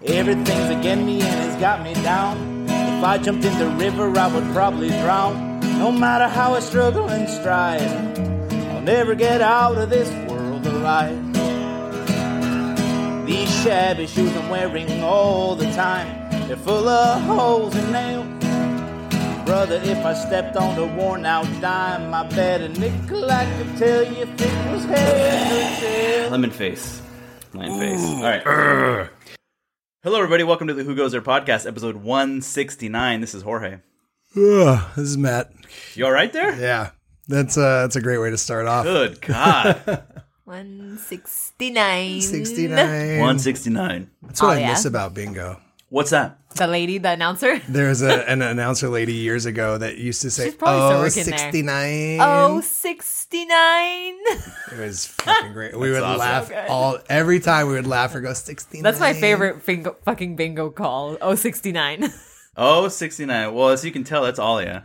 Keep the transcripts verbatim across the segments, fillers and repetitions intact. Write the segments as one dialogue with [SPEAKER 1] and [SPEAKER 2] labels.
[SPEAKER 1] Everything's against me and it's got me down. If I jumped in the river, I would probably drown. No matter how I struggle and strive, I'll never get out of this world alive. These shabby shoes I'm wearing all the time, they're full of holes and nails. Brother, if I stepped on a worn out dime, I bet a nickel I could tell you if it was head or tail.
[SPEAKER 2] Lemon face. Lemon face. All right. Urgh. Hello, everybody. Welcome to the Who Goes There podcast, episode one sixty-nine. This is Jorge.
[SPEAKER 3] Ugh, this is Matt.
[SPEAKER 2] You all right there?
[SPEAKER 3] Yeah, that's uh, that's a great way to start off.
[SPEAKER 2] Good God.
[SPEAKER 4] one sixty-nine.
[SPEAKER 3] sixty-nine.
[SPEAKER 2] one sixty-nine.
[SPEAKER 3] That's what
[SPEAKER 4] Oh,
[SPEAKER 3] I
[SPEAKER 4] yeah?
[SPEAKER 3] miss about bingo.
[SPEAKER 2] What's that?
[SPEAKER 4] The lady, the announcer.
[SPEAKER 3] There's a, an announcer lady years ago that used to say,
[SPEAKER 4] She's probably still
[SPEAKER 3] oh,
[SPEAKER 4] working there.
[SPEAKER 3] sixty-nine.
[SPEAKER 4] Oh, sixty-nine.
[SPEAKER 3] It was fucking great. We would
[SPEAKER 2] awesome.
[SPEAKER 3] laugh
[SPEAKER 4] So good.
[SPEAKER 3] all every time we would laugh or go sixty-nine.
[SPEAKER 4] That's my favorite bingo, fucking bingo call. Oh, sixty-nine.
[SPEAKER 2] Oh, sixty-nine. Well, as you can tell, that's Alia.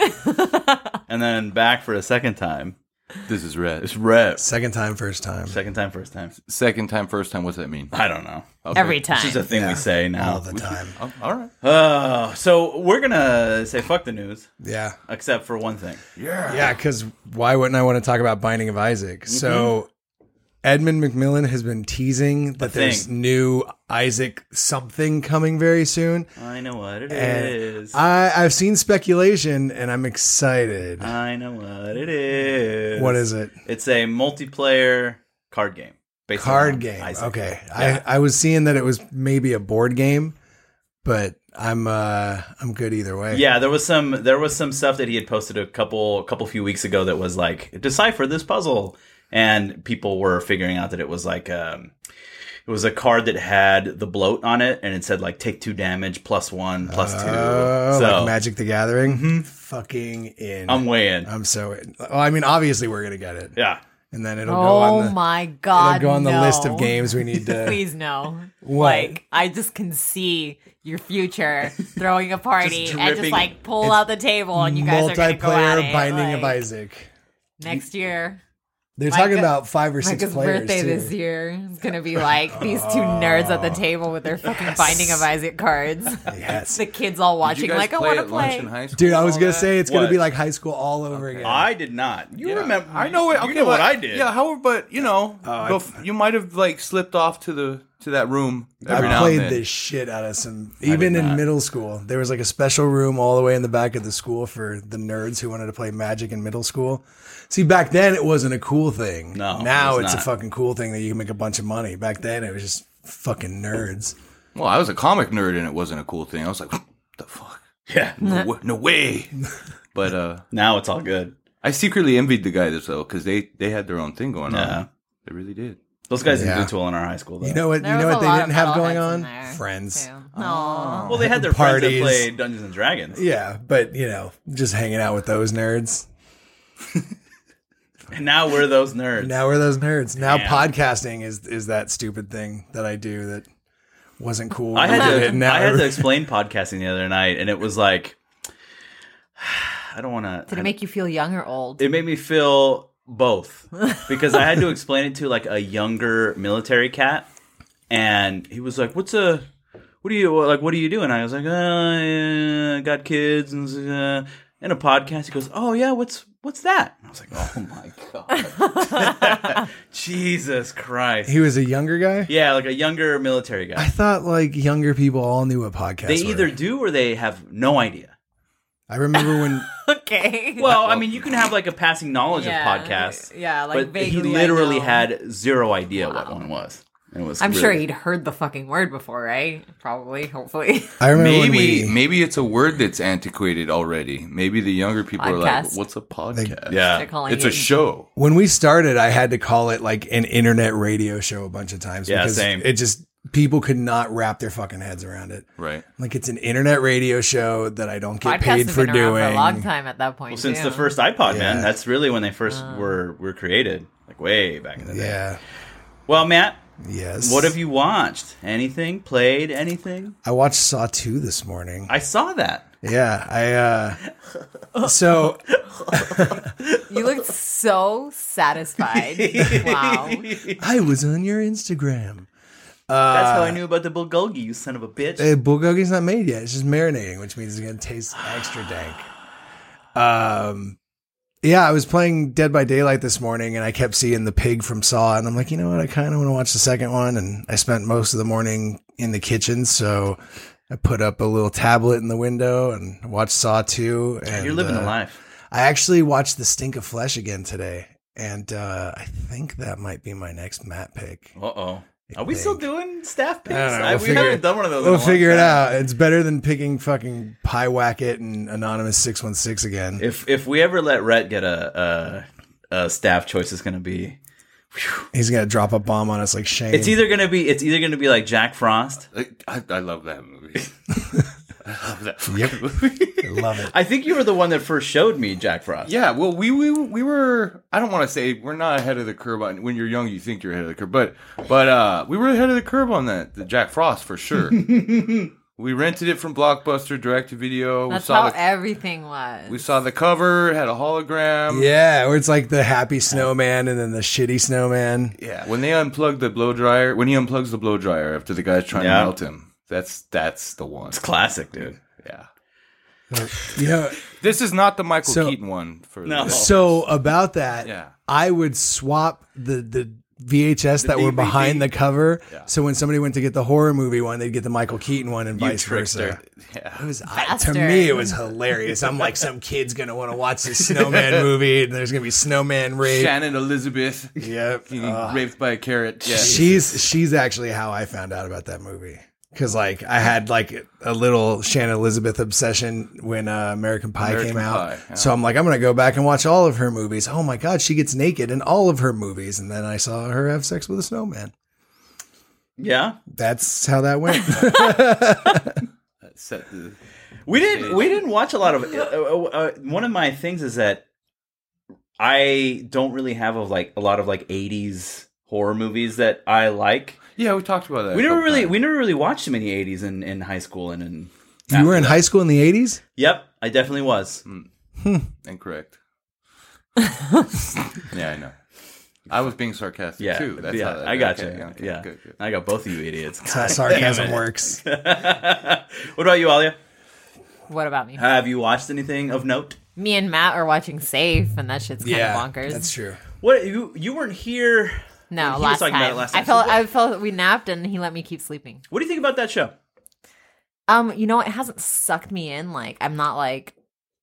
[SPEAKER 2] And then back for a second time.
[SPEAKER 5] This is red.
[SPEAKER 2] It's Rep.
[SPEAKER 3] Second time, first time.
[SPEAKER 2] Second time, first time.
[SPEAKER 5] Second time, first time. What's that mean?
[SPEAKER 2] I don't know.
[SPEAKER 5] Okay.
[SPEAKER 4] Every time.
[SPEAKER 2] It's just a thing
[SPEAKER 3] Yeah,
[SPEAKER 2] we say now.
[SPEAKER 3] all the time.
[SPEAKER 5] Oh, all right.
[SPEAKER 2] Uh, so we're going to say fuck the news,
[SPEAKER 3] Yeah.
[SPEAKER 2] except for one thing.
[SPEAKER 3] Yeah, because why wouldn't I want to talk about Binding of Isaac? So Edmund McMillan has been teasing that
[SPEAKER 2] thing.
[SPEAKER 3] there's new Isaac something coming very soon.
[SPEAKER 2] I know what it
[SPEAKER 3] And
[SPEAKER 2] is.
[SPEAKER 3] I, I've seen speculation and I'm excited.
[SPEAKER 2] I know what it is.
[SPEAKER 3] What is it?
[SPEAKER 2] It's a multiplayer card game. based
[SPEAKER 3] Card
[SPEAKER 2] on
[SPEAKER 3] game.
[SPEAKER 2] Isaac.
[SPEAKER 3] Okay.
[SPEAKER 2] Yeah.
[SPEAKER 3] I, I was seeing that it was maybe a board game, but I'm uh I'm good either way.
[SPEAKER 2] Yeah, there was some there was some stuff that he had posted a couple a couple few weeks ago that was like, decipher this puzzle, and people were figuring out that it was like um it was a card that had the bloat on it, and it said like take two damage plus one plus two.
[SPEAKER 3] Oh,
[SPEAKER 2] So
[SPEAKER 3] like Magic the Gathering. Fucking in.
[SPEAKER 2] I'm way in.
[SPEAKER 3] I'm so in. Well, I mean, obviously we're gonna get it,
[SPEAKER 2] Yeah.
[SPEAKER 3] and then it'll go
[SPEAKER 4] Oh
[SPEAKER 3] on the
[SPEAKER 4] my God.
[SPEAKER 3] it'll go on the
[SPEAKER 4] no.
[SPEAKER 3] list of games we need to.
[SPEAKER 4] Please no.
[SPEAKER 3] What?
[SPEAKER 4] Like, I just can see your future throwing a party
[SPEAKER 2] Just
[SPEAKER 4] and just
[SPEAKER 2] dripping.
[SPEAKER 4] like pull out the table and you guys are going to go at
[SPEAKER 3] Multiplayer
[SPEAKER 4] it.
[SPEAKER 3] Binding
[SPEAKER 4] like,
[SPEAKER 3] of Isaac.
[SPEAKER 4] Next year.
[SPEAKER 3] They're
[SPEAKER 4] Micah-
[SPEAKER 3] talking about five or six
[SPEAKER 4] Micah's
[SPEAKER 3] players
[SPEAKER 4] birthday
[SPEAKER 3] too.
[SPEAKER 4] this year is going to be like these two nerds at the table with their fucking Binding of Isaac cards.
[SPEAKER 3] Yes.
[SPEAKER 4] The kids all
[SPEAKER 5] Did you
[SPEAKER 4] watching
[SPEAKER 5] guys
[SPEAKER 4] like, I
[SPEAKER 5] play
[SPEAKER 4] want to
[SPEAKER 5] at lunch
[SPEAKER 4] play.
[SPEAKER 5] in high school?
[SPEAKER 3] Dude, I
[SPEAKER 5] and
[SPEAKER 3] was
[SPEAKER 5] all
[SPEAKER 3] gonna
[SPEAKER 5] that?
[SPEAKER 3] say it's gonna
[SPEAKER 2] What?
[SPEAKER 3] be like high school all over again.
[SPEAKER 2] I did not. You
[SPEAKER 5] Yeah.
[SPEAKER 2] remember?
[SPEAKER 5] I know it.
[SPEAKER 2] You
[SPEAKER 5] Okay,
[SPEAKER 2] know what
[SPEAKER 5] but-
[SPEAKER 2] I did.
[SPEAKER 5] Yeah, however, but you know,
[SPEAKER 3] I-
[SPEAKER 5] bef- you might have like slipped off to the to that room every
[SPEAKER 3] I
[SPEAKER 5] now
[SPEAKER 3] played
[SPEAKER 5] and then.
[SPEAKER 3] the shit out of some. Even
[SPEAKER 2] did
[SPEAKER 3] in
[SPEAKER 2] not.
[SPEAKER 3] middle school, there was like a special room all the way in the back of the school for the nerds who wanted to play Magic in middle school. See, back then it wasn't a cool thing.
[SPEAKER 2] No,
[SPEAKER 3] now
[SPEAKER 2] it's
[SPEAKER 3] it's,
[SPEAKER 2] not.
[SPEAKER 3] a fucking cool thing that you can make a bunch of money. Back then it was just fucking nerds.
[SPEAKER 5] Well, I was a comic nerd, and it wasn't a cool thing. I was like, what the fuck?
[SPEAKER 2] Yeah.
[SPEAKER 5] No, wa- no way. But uh,
[SPEAKER 2] Now it's all good.
[SPEAKER 5] I secretly envied the guys though, because they they had their own thing going
[SPEAKER 2] Yeah.
[SPEAKER 5] on. They really did.
[SPEAKER 2] Those guys
[SPEAKER 3] Yeah.
[SPEAKER 2] did good tool in our high school, though.
[SPEAKER 3] You know what?
[SPEAKER 4] There
[SPEAKER 3] you know
[SPEAKER 4] was
[SPEAKER 3] what
[SPEAKER 4] a
[SPEAKER 3] they
[SPEAKER 4] lot
[SPEAKER 3] didn't
[SPEAKER 4] of
[SPEAKER 3] have going
[SPEAKER 4] metalheads
[SPEAKER 3] on?
[SPEAKER 4] in there,
[SPEAKER 3] Friends.
[SPEAKER 4] too. Aw.
[SPEAKER 2] well, they had their friends that
[SPEAKER 3] Parties.
[SPEAKER 2] played Dungeons and Dragons.
[SPEAKER 3] Yeah, but you know, just hanging out with those nerds.
[SPEAKER 2] And now we're those nerds.
[SPEAKER 3] Now we're those nerds. Now
[SPEAKER 2] Damn.
[SPEAKER 3] podcasting is is that stupid thing that I do that wasn't cool.
[SPEAKER 2] I
[SPEAKER 3] when
[SPEAKER 2] had
[SPEAKER 3] did
[SPEAKER 2] to
[SPEAKER 3] it. Now
[SPEAKER 2] I had to explain podcasting the other night, and it was like, I don't want to.
[SPEAKER 4] Did it make you feel young or old?
[SPEAKER 2] It made me feel both, because I had to explain it to like a younger military cat, and he was like, "What's a what do you like? What do you do?" And I was like, uh, "I got kids and uh, and a podcast." He goes, "Oh yeah, what's what's that?" And I was like, "Oh my god, Jesus Christ!"
[SPEAKER 3] He was a younger guy.
[SPEAKER 2] Yeah, like a younger military
[SPEAKER 3] I
[SPEAKER 2] guy.
[SPEAKER 3] thought like younger people all knew what podcasts
[SPEAKER 2] They
[SPEAKER 3] were.
[SPEAKER 2] either do or they have no idea.
[SPEAKER 3] I remember when
[SPEAKER 4] Okay.
[SPEAKER 2] Well, I mean, you can have like a passing knowledge
[SPEAKER 4] Yeah.
[SPEAKER 2] of podcasts.
[SPEAKER 4] Yeah, like
[SPEAKER 2] but he
[SPEAKER 4] vaguely I
[SPEAKER 2] literally
[SPEAKER 4] know.
[SPEAKER 2] had zero idea what
[SPEAKER 4] Wow.
[SPEAKER 2] one was. It was
[SPEAKER 4] I'm
[SPEAKER 2] really-
[SPEAKER 4] sure he'd heard the fucking word before, right? Probably, hopefully.
[SPEAKER 3] I remember when
[SPEAKER 5] Maybe
[SPEAKER 3] we,
[SPEAKER 5] maybe it's a word that's antiquated already. Maybe the younger people are like,
[SPEAKER 4] Podcast.
[SPEAKER 5] "What's a podcast?"
[SPEAKER 2] Yeah.
[SPEAKER 4] They're calling
[SPEAKER 5] it's
[SPEAKER 4] it-
[SPEAKER 5] a show.
[SPEAKER 3] when we started, I had to call it like an internet radio show a bunch of times
[SPEAKER 2] Yeah,
[SPEAKER 3] because
[SPEAKER 2] same.
[SPEAKER 3] it just people could not wrap their fucking heads around it.
[SPEAKER 5] Right.
[SPEAKER 3] Like it's an internet radio show that I don't get
[SPEAKER 4] Podcasts
[SPEAKER 3] paid
[SPEAKER 4] have
[SPEAKER 3] for
[SPEAKER 4] been around
[SPEAKER 3] doing.
[SPEAKER 4] for a long time at that point.
[SPEAKER 2] Well, since
[SPEAKER 4] too.
[SPEAKER 2] the first iPod, man.
[SPEAKER 3] Yeah.
[SPEAKER 2] That's really when they first were were created, like way back in the day.
[SPEAKER 3] Yeah.
[SPEAKER 2] Well, Matt,
[SPEAKER 3] Yes.
[SPEAKER 2] what have you watched? Anything? Played anything?
[SPEAKER 3] I watched Saw two this morning.
[SPEAKER 2] I saw that.
[SPEAKER 3] Yeah, I uh so
[SPEAKER 4] You looked so satisfied. Wow.
[SPEAKER 3] I was on your Instagram.
[SPEAKER 2] That's how I knew about the bulgogi, you son of a bitch.
[SPEAKER 3] Uh, bulgogi's not made yet. It's just marinating, which means it's going to taste extra dank. Um, yeah, I was playing Dead by Daylight this morning, and I kept seeing the pig from Saw, and I'm like, you know what? I kind of want to watch the second one, and I spent most of the morning in the kitchen, so I put up a little tablet in the window and watched Saw two. And,
[SPEAKER 2] You're living
[SPEAKER 3] uh,
[SPEAKER 2] the life.
[SPEAKER 3] I actually watched The Stink of Flesh again today, and uh, I think that might be my next Matt pick.
[SPEAKER 2] Uh-oh. Are
[SPEAKER 3] I
[SPEAKER 2] we still
[SPEAKER 3] think.
[SPEAKER 2] doing staff picks?
[SPEAKER 3] I don't know.
[SPEAKER 2] I,
[SPEAKER 3] We'll
[SPEAKER 2] we
[SPEAKER 3] figure
[SPEAKER 2] haven't
[SPEAKER 3] it-
[SPEAKER 2] done one of those.
[SPEAKER 3] We'll
[SPEAKER 2] in a long
[SPEAKER 3] figure it
[SPEAKER 2] time.
[SPEAKER 3] out. It's better than picking fucking Pie Wacket and Anonymous six one six again.
[SPEAKER 2] If if we ever let Rhett get a, a, a staff choice, it's going to be. Whew.
[SPEAKER 3] He's gonna drop a bomb on us like Shane.
[SPEAKER 2] It's either going to be it's either going to be like Jack Frost.
[SPEAKER 5] I, I love that movie. I love that
[SPEAKER 3] Yep.
[SPEAKER 5] fucking movie.
[SPEAKER 3] I love it.
[SPEAKER 2] I think you were the one that first showed me Jack Frost.
[SPEAKER 5] Yeah, well, we we we were. I don't want to say we're not ahead of the curve. On, when you're young, you think you're ahead of the curve, but but uh, we were ahead of the curve on that. The Jack Frost for sure. We rented it from Blockbuster, direct to video.
[SPEAKER 4] That's
[SPEAKER 5] we saw
[SPEAKER 4] how
[SPEAKER 5] the,
[SPEAKER 4] everything was.
[SPEAKER 5] we saw the cover. It had a hologram.
[SPEAKER 3] Yeah, where it's like the happy snowman and then the shitty snowman.
[SPEAKER 5] Yeah. When they unplugged the blow dryer, when he unplugs the blow dryer after the guy's trying
[SPEAKER 2] Yeah.
[SPEAKER 5] to melt him, that's that's the one.
[SPEAKER 2] It's classic, dude.
[SPEAKER 5] Yeah.
[SPEAKER 3] You know,
[SPEAKER 5] This is not the Michael
[SPEAKER 3] So-
[SPEAKER 5] Keaton one. For
[SPEAKER 2] No.
[SPEAKER 5] this.
[SPEAKER 3] so about that,
[SPEAKER 5] Yeah.
[SPEAKER 3] I would swap the the V H S that
[SPEAKER 5] D
[SPEAKER 3] were
[SPEAKER 5] V D.
[SPEAKER 3] behind the cover.
[SPEAKER 5] Yeah.
[SPEAKER 3] So when somebody went to get the horror movie one, they'd get the Michael Keaton one, and
[SPEAKER 2] You
[SPEAKER 3] vice versa.
[SPEAKER 2] trickster.
[SPEAKER 5] Yeah.
[SPEAKER 3] It was I, to
[SPEAKER 4] Bastard.
[SPEAKER 3] me, it was hilarious. I'm like, some kid's gonna want to watch this snowman movie, and there's gonna be snowman rape.
[SPEAKER 5] Shannon Elizabeth
[SPEAKER 3] Yep.
[SPEAKER 5] getting
[SPEAKER 3] Uh,
[SPEAKER 5] raped by a carrot. Yeah.
[SPEAKER 3] she's she's actually how I found out about that movie. Because like I had like a little Shannon Elizabeth obsession when uh, American Pie
[SPEAKER 5] American
[SPEAKER 3] came out.
[SPEAKER 5] Pie, yeah.
[SPEAKER 3] So I'm like, I'm gonna go back and watch all of her movies. Oh my god, she gets naked in all of her movies, and then I saw her have sex with a snowman.
[SPEAKER 2] Yeah.
[SPEAKER 3] That's how that went.
[SPEAKER 5] Set the,
[SPEAKER 2] We didn't. We didn't watch a lot of. Uh, uh, uh, one of my things is that I don't really have a, like a lot of like eighties horror movies that I like.
[SPEAKER 5] yeah, we talked about that.
[SPEAKER 2] We
[SPEAKER 5] a
[SPEAKER 2] never
[SPEAKER 5] couple
[SPEAKER 2] really.
[SPEAKER 5] times.
[SPEAKER 2] We never really watched too many eighties in, in high school and in.
[SPEAKER 3] You were in high school in the eighties?
[SPEAKER 2] Yep, I definitely was.
[SPEAKER 5] Incorrect. Yeah, I know. I was being sarcastic
[SPEAKER 2] Yeah,
[SPEAKER 5] too. That's
[SPEAKER 2] yeah,
[SPEAKER 5] how that,
[SPEAKER 2] I got
[SPEAKER 5] okay,
[SPEAKER 2] you.
[SPEAKER 5] okay,
[SPEAKER 2] yeah,
[SPEAKER 5] good, good.
[SPEAKER 2] I got both of you idiots.
[SPEAKER 3] That's how sarcasm
[SPEAKER 2] Damn it.
[SPEAKER 3] works.
[SPEAKER 2] What about you, Alia?
[SPEAKER 4] What about me?
[SPEAKER 2] Have you watched anything of note?
[SPEAKER 4] Me and Matt are watching Safe, and that shit's kind
[SPEAKER 3] Yeah,
[SPEAKER 4] of bonkers.
[SPEAKER 3] that's true.
[SPEAKER 2] What you you weren't here?
[SPEAKER 4] No,
[SPEAKER 2] He was
[SPEAKER 4] last
[SPEAKER 2] talking
[SPEAKER 4] time.
[SPEAKER 2] about it last
[SPEAKER 4] I
[SPEAKER 2] time.
[SPEAKER 4] felt
[SPEAKER 2] So
[SPEAKER 4] I felt we napped, and he let me keep sleeping.
[SPEAKER 2] What do you think about that show?
[SPEAKER 4] Um, you know, it hasn't sucked me in. Like, I'm not like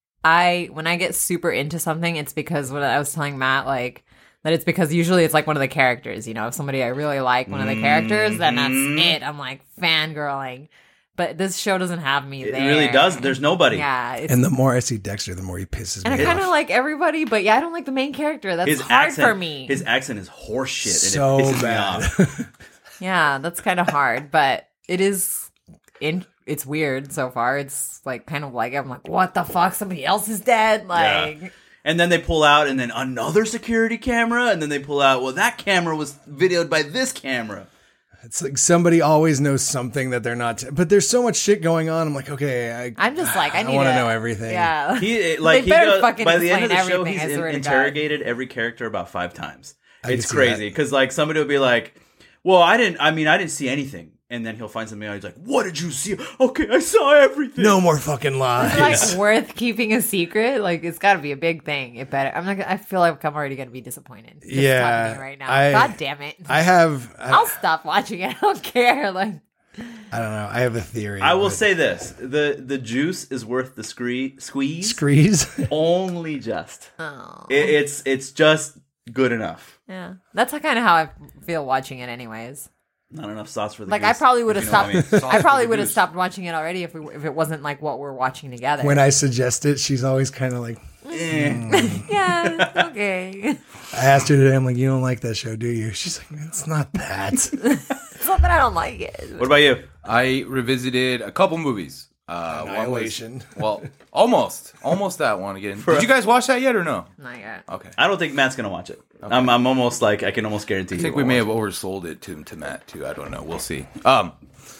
[SPEAKER 4] I when I get super into something, it's because what I was telling Matt, like that it's because usually it's like one of the characters. You know, if somebody I really like one of the characters, then that's
[SPEAKER 2] Mhm.
[SPEAKER 4] it. I'm like fangirling. But this show doesn't have me
[SPEAKER 2] It
[SPEAKER 4] there.
[SPEAKER 2] really does. There's nobody.
[SPEAKER 4] Yeah, it's,
[SPEAKER 3] And the more I see Dexter, the more he pisses
[SPEAKER 4] and I
[SPEAKER 3] me
[SPEAKER 4] kind of
[SPEAKER 3] off.
[SPEAKER 4] like everybody, but yeah, I don't like the main character. That's
[SPEAKER 2] His
[SPEAKER 4] hard
[SPEAKER 2] accent
[SPEAKER 4] for me.
[SPEAKER 2] His accent is horseshit.
[SPEAKER 3] So
[SPEAKER 2] and it pisses
[SPEAKER 3] bad.
[SPEAKER 2] Me off.
[SPEAKER 4] Yeah, that's kind of hard, but it is. In it's weird so far. It's like kind of like I'm like, what the fuck? Somebody else is dead. Like,
[SPEAKER 2] Yeah. And then they pull out, and then another security camera, and then they pull out. Well, that camera was videoed by this camera.
[SPEAKER 3] It's like somebody always knows something that they're not. T- but there's so much shit going on. I'm like, okay, I,
[SPEAKER 4] I'm just like, I need
[SPEAKER 3] want to
[SPEAKER 4] to
[SPEAKER 3] know everything.
[SPEAKER 4] Yeah,
[SPEAKER 2] He it- like
[SPEAKER 4] They
[SPEAKER 2] he
[SPEAKER 4] better
[SPEAKER 2] goes,
[SPEAKER 4] fucking
[SPEAKER 2] by the end of the
[SPEAKER 4] explain
[SPEAKER 2] show,
[SPEAKER 4] everything,
[SPEAKER 2] he's
[SPEAKER 4] I
[SPEAKER 2] in,
[SPEAKER 4] swear to God.
[SPEAKER 2] interrogated every character about five times.
[SPEAKER 3] I can
[SPEAKER 2] It's
[SPEAKER 3] see
[SPEAKER 2] crazy
[SPEAKER 3] that.
[SPEAKER 2] because like somebody will be like, "Well, I didn't. I mean, I didn't see anything," and then he'll find something. Else. He's like, "What did you see?" Okay, I saw everything.
[SPEAKER 3] No more fucking lies.
[SPEAKER 4] It's like worth keeping a secret. Like it's got to be a big thing. It better. I'm not. gonna- I feel like I'm already gonna be disappointed. Just
[SPEAKER 3] Yeah,
[SPEAKER 4] telling me right now.
[SPEAKER 3] I-
[SPEAKER 4] God damn it.
[SPEAKER 3] I have. I,
[SPEAKER 4] I'll stop watching it. I don't care. Like,
[SPEAKER 3] I don't know. I have a theory.
[SPEAKER 2] I will
[SPEAKER 3] but-
[SPEAKER 2] say this: the the juice is worth the scree- squeeze.
[SPEAKER 3] Screes.
[SPEAKER 2] Only just.
[SPEAKER 4] oh,
[SPEAKER 2] It, it's it's just good enough.
[SPEAKER 4] yeah. That's kind of how I feel watching it, anyways.
[SPEAKER 2] Not enough sauce for the
[SPEAKER 4] Like
[SPEAKER 2] goose,
[SPEAKER 4] I probably would
[SPEAKER 2] if
[SPEAKER 4] have
[SPEAKER 2] you know what
[SPEAKER 4] stopped.
[SPEAKER 2] I mean.
[SPEAKER 4] I, probably
[SPEAKER 5] for the
[SPEAKER 4] would have
[SPEAKER 5] goose.
[SPEAKER 4] stopped watching it already if we if it wasn't like what we're watching together.
[SPEAKER 3] When I suggest it, she's always kind of like.
[SPEAKER 2] Eh.
[SPEAKER 4] yeah, okay.
[SPEAKER 3] I asked her today. I'm like, you don't like that show, do you? She's like, it's not that.
[SPEAKER 4] It's not that I don't like it.
[SPEAKER 2] What about you?
[SPEAKER 5] I revisited a couple movies. Uh, one was-
[SPEAKER 3] Annihilation.
[SPEAKER 5] well, almost, almost that one again. Did you guys watch that yet or no?
[SPEAKER 4] Not yet.
[SPEAKER 5] Okay.
[SPEAKER 2] I don't think Matt's gonna watch it. I'm I'm almost like I can almost guarantee.
[SPEAKER 5] I think we may have oversold it to to Matt too. I don't know. We'll see. Um,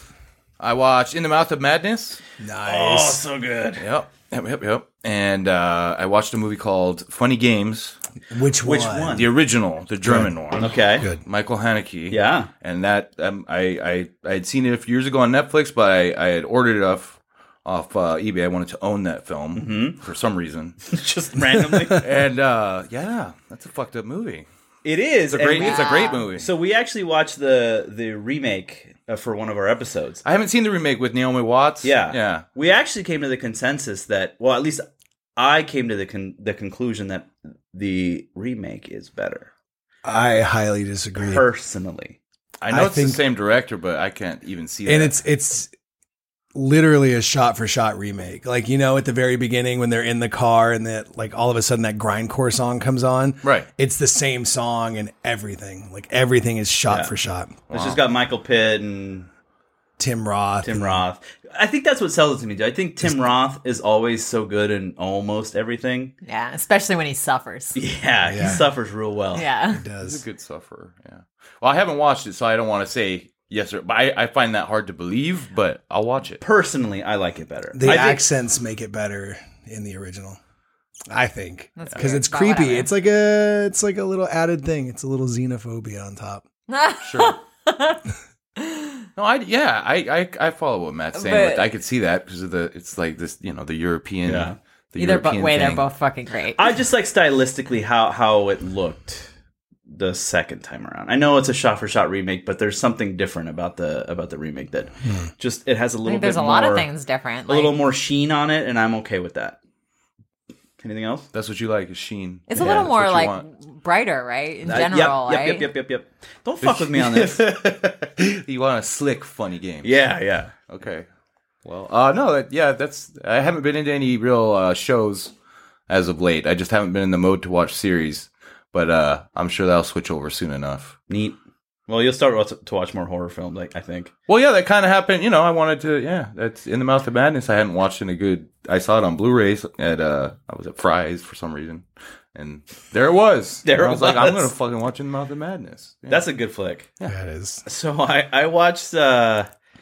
[SPEAKER 5] I watched In the Mouth of Madness.
[SPEAKER 2] Oh,
[SPEAKER 3] Nice.
[SPEAKER 2] so good.
[SPEAKER 5] Yep, yep, yep, yep. And uh, I watched a movie called Funny Games.
[SPEAKER 3] Which one?
[SPEAKER 2] Which one?
[SPEAKER 5] The original, the German one.
[SPEAKER 2] Okay.
[SPEAKER 3] Good.
[SPEAKER 5] Michael Haneke.
[SPEAKER 2] Yeah.
[SPEAKER 5] And that um, I, I I had seen it a few years ago on Netflix, but I, I had ordered it off off uh, eBay. I wanted to own that film
[SPEAKER 2] Mm-hmm.
[SPEAKER 5] for some reason.
[SPEAKER 2] Just randomly.
[SPEAKER 5] And uh, yeah, that's a fucked up movie.
[SPEAKER 2] It is.
[SPEAKER 5] It's a great
[SPEAKER 2] and we-
[SPEAKER 5] it's a great movie.
[SPEAKER 2] So we actually watched the the remake uh, for one of our episodes.
[SPEAKER 5] I haven't seen the remake with Naomi Watts.
[SPEAKER 2] Yeah.
[SPEAKER 5] Yeah.
[SPEAKER 2] We actually came to the consensus that, well, at least I came to the con- the conclusion that the remake is better.
[SPEAKER 3] I highly disagree.
[SPEAKER 2] Personally.
[SPEAKER 5] I know
[SPEAKER 3] I
[SPEAKER 5] it's
[SPEAKER 3] think-
[SPEAKER 5] the same director, but I can't even see that.
[SPEAKER 3] And it's it's literally a shot for shot remake. Like, you know, at the very beginning when they're in the car and that like all of a sudden that grindcore song comes on.
[SPEAKER 5] Right.
[SPEAKER 3] It's the same song and everything. Like everything is shot
[SPEAKER 2] Yeah.
[SPEAKER 3] for shot.
[SPEAKER 2] It's just got Michael Pitt and
[SPEAKER 3] Tim Roth.
[SPEAKER 2] Tim
[SPEAKER 3] and-
[SPEAKER 2] Roth. I think that's what sells it to me. I think Tim Roth is always so good in almost everything.
[SPEAKER 4] Yeah, especially when he suffers.
[SPEAKER 2] Yeah, he
[SPEAKER 3] Yeah.
[SPEAKER 2] suffers real well.
[SPEAKER 4] Yeah.
[SPEAKER 3] It
[SPEAKER 5] He's
[SPEAKER 3] does.
[SPEAKER 5] a good sufferer. Yeah. Well, I haven't watched it, so I don't want to say yes or. But I, I find that hard to believe. But I'll watch it.
[SPEAKER 2] Personally, I like it better.
[SPEAKER 3] The
[SPEAKER 2] I think-
[SPEAKER 3] accents make it better in the original. I think.
[SPEAKER 4] That's
[SPEAKER 3] Because
[SPEAKER 4] weird,
[SPEAKER 3] it's
[SPEAKER 4] but
[SPEAKER 3] creepy.
[SPEAKER 4] whatever.
[SPEAKER 3] It's like a it's like a little added thing. It's a little xenophobia on top.
[SPEAKER 5] Sure. No, I yeah, I, I I follow what Matt's saying.
[SPEAKER 4] But-
[SPEAKER 5] But I could see that because of the it's like this, you know, the European.
[SPEAKER 2] Yeah.
[SPEAKER 5] The
[SPEAKER 4] Either but
[SPEAKER 5] European
[SPEAKER 4] way, they're
[SPEAKER 5] thing.
[SPEAKER 4] both fucking great.
[SPEAKER 2] I just like stylistically how how it looked the second time around. I know it's a shot for shot remake, but there's something different about the about the remake that just it has a
[SPEAKER 4] I
[SPEAKER 2] little
[SPEAKER 4] think
[SPEAKER 2] bit
[SPEAKER 4] there's a
[SPEAKER 2] more,
[SPEAKER 4] lot of things different.
[SPEAKER 2] a little
[SPEAKER 4] like-
[SPEAKER 2] more sheen on it, and I'm okay with that. Anything else?
[SPEAKER 5] That's what you like, is Sheen.
[SPEAKER 4] It's a
[SPEAKER 5] Yeah,
[SPEAKER 4] little
[SPEAKER 5] that's
[SPEAKER 4] more
[SPEAKER 5] what you
[SPEAKER 4] like
[SPEAKER 5] want.
[SPEAKER 4] brighter, right? In
[SPEAKER 2] Uh,
[SPEAKER 4] general,
[SPEAKER 2] yep,
[SPEAKER 4] right?
[SPEAKER 2] yep, yep, yep, yep, yep. Don't fuck with me on this.
[SPEAKER 5] You want a slick, funny game.
[SPEAKER 2] Yeah, yeah.
[SPEAKER 5] Okay. Well, uh, no, that, yeah, that's. I haven't been into any real uh, shows as of late. I just haven't been in the mode to watch series, but uh, I'm sure that'll switch over soon enough.
[SPEAKER 2] Neat. Well, you'll start watch- to watch more horror films, like I think.
[SPEAKER 5] Well, yeah, that kind of happened. You know, I wanted to. Yeah, that's In the Mouth of Madness. I hadn't watched in a good. I saw it on Blu-rays at. uh I was at Fry's for some reason, and there it was.
[SPEAKER 2] There
[SPEAKER 5] And I
[SPEAKER 2] it
[SPEAKER 5] was like, I'm
[SPEAKER 2] was.
[SPEAKER 5] gonna fucking watch In the Mouth of Madness. Yeah.
[SPEAKER 2] That's a good flick.
[SPEAKER 3] Yeah, it is.
[SPEAKER 2] So I I watched uh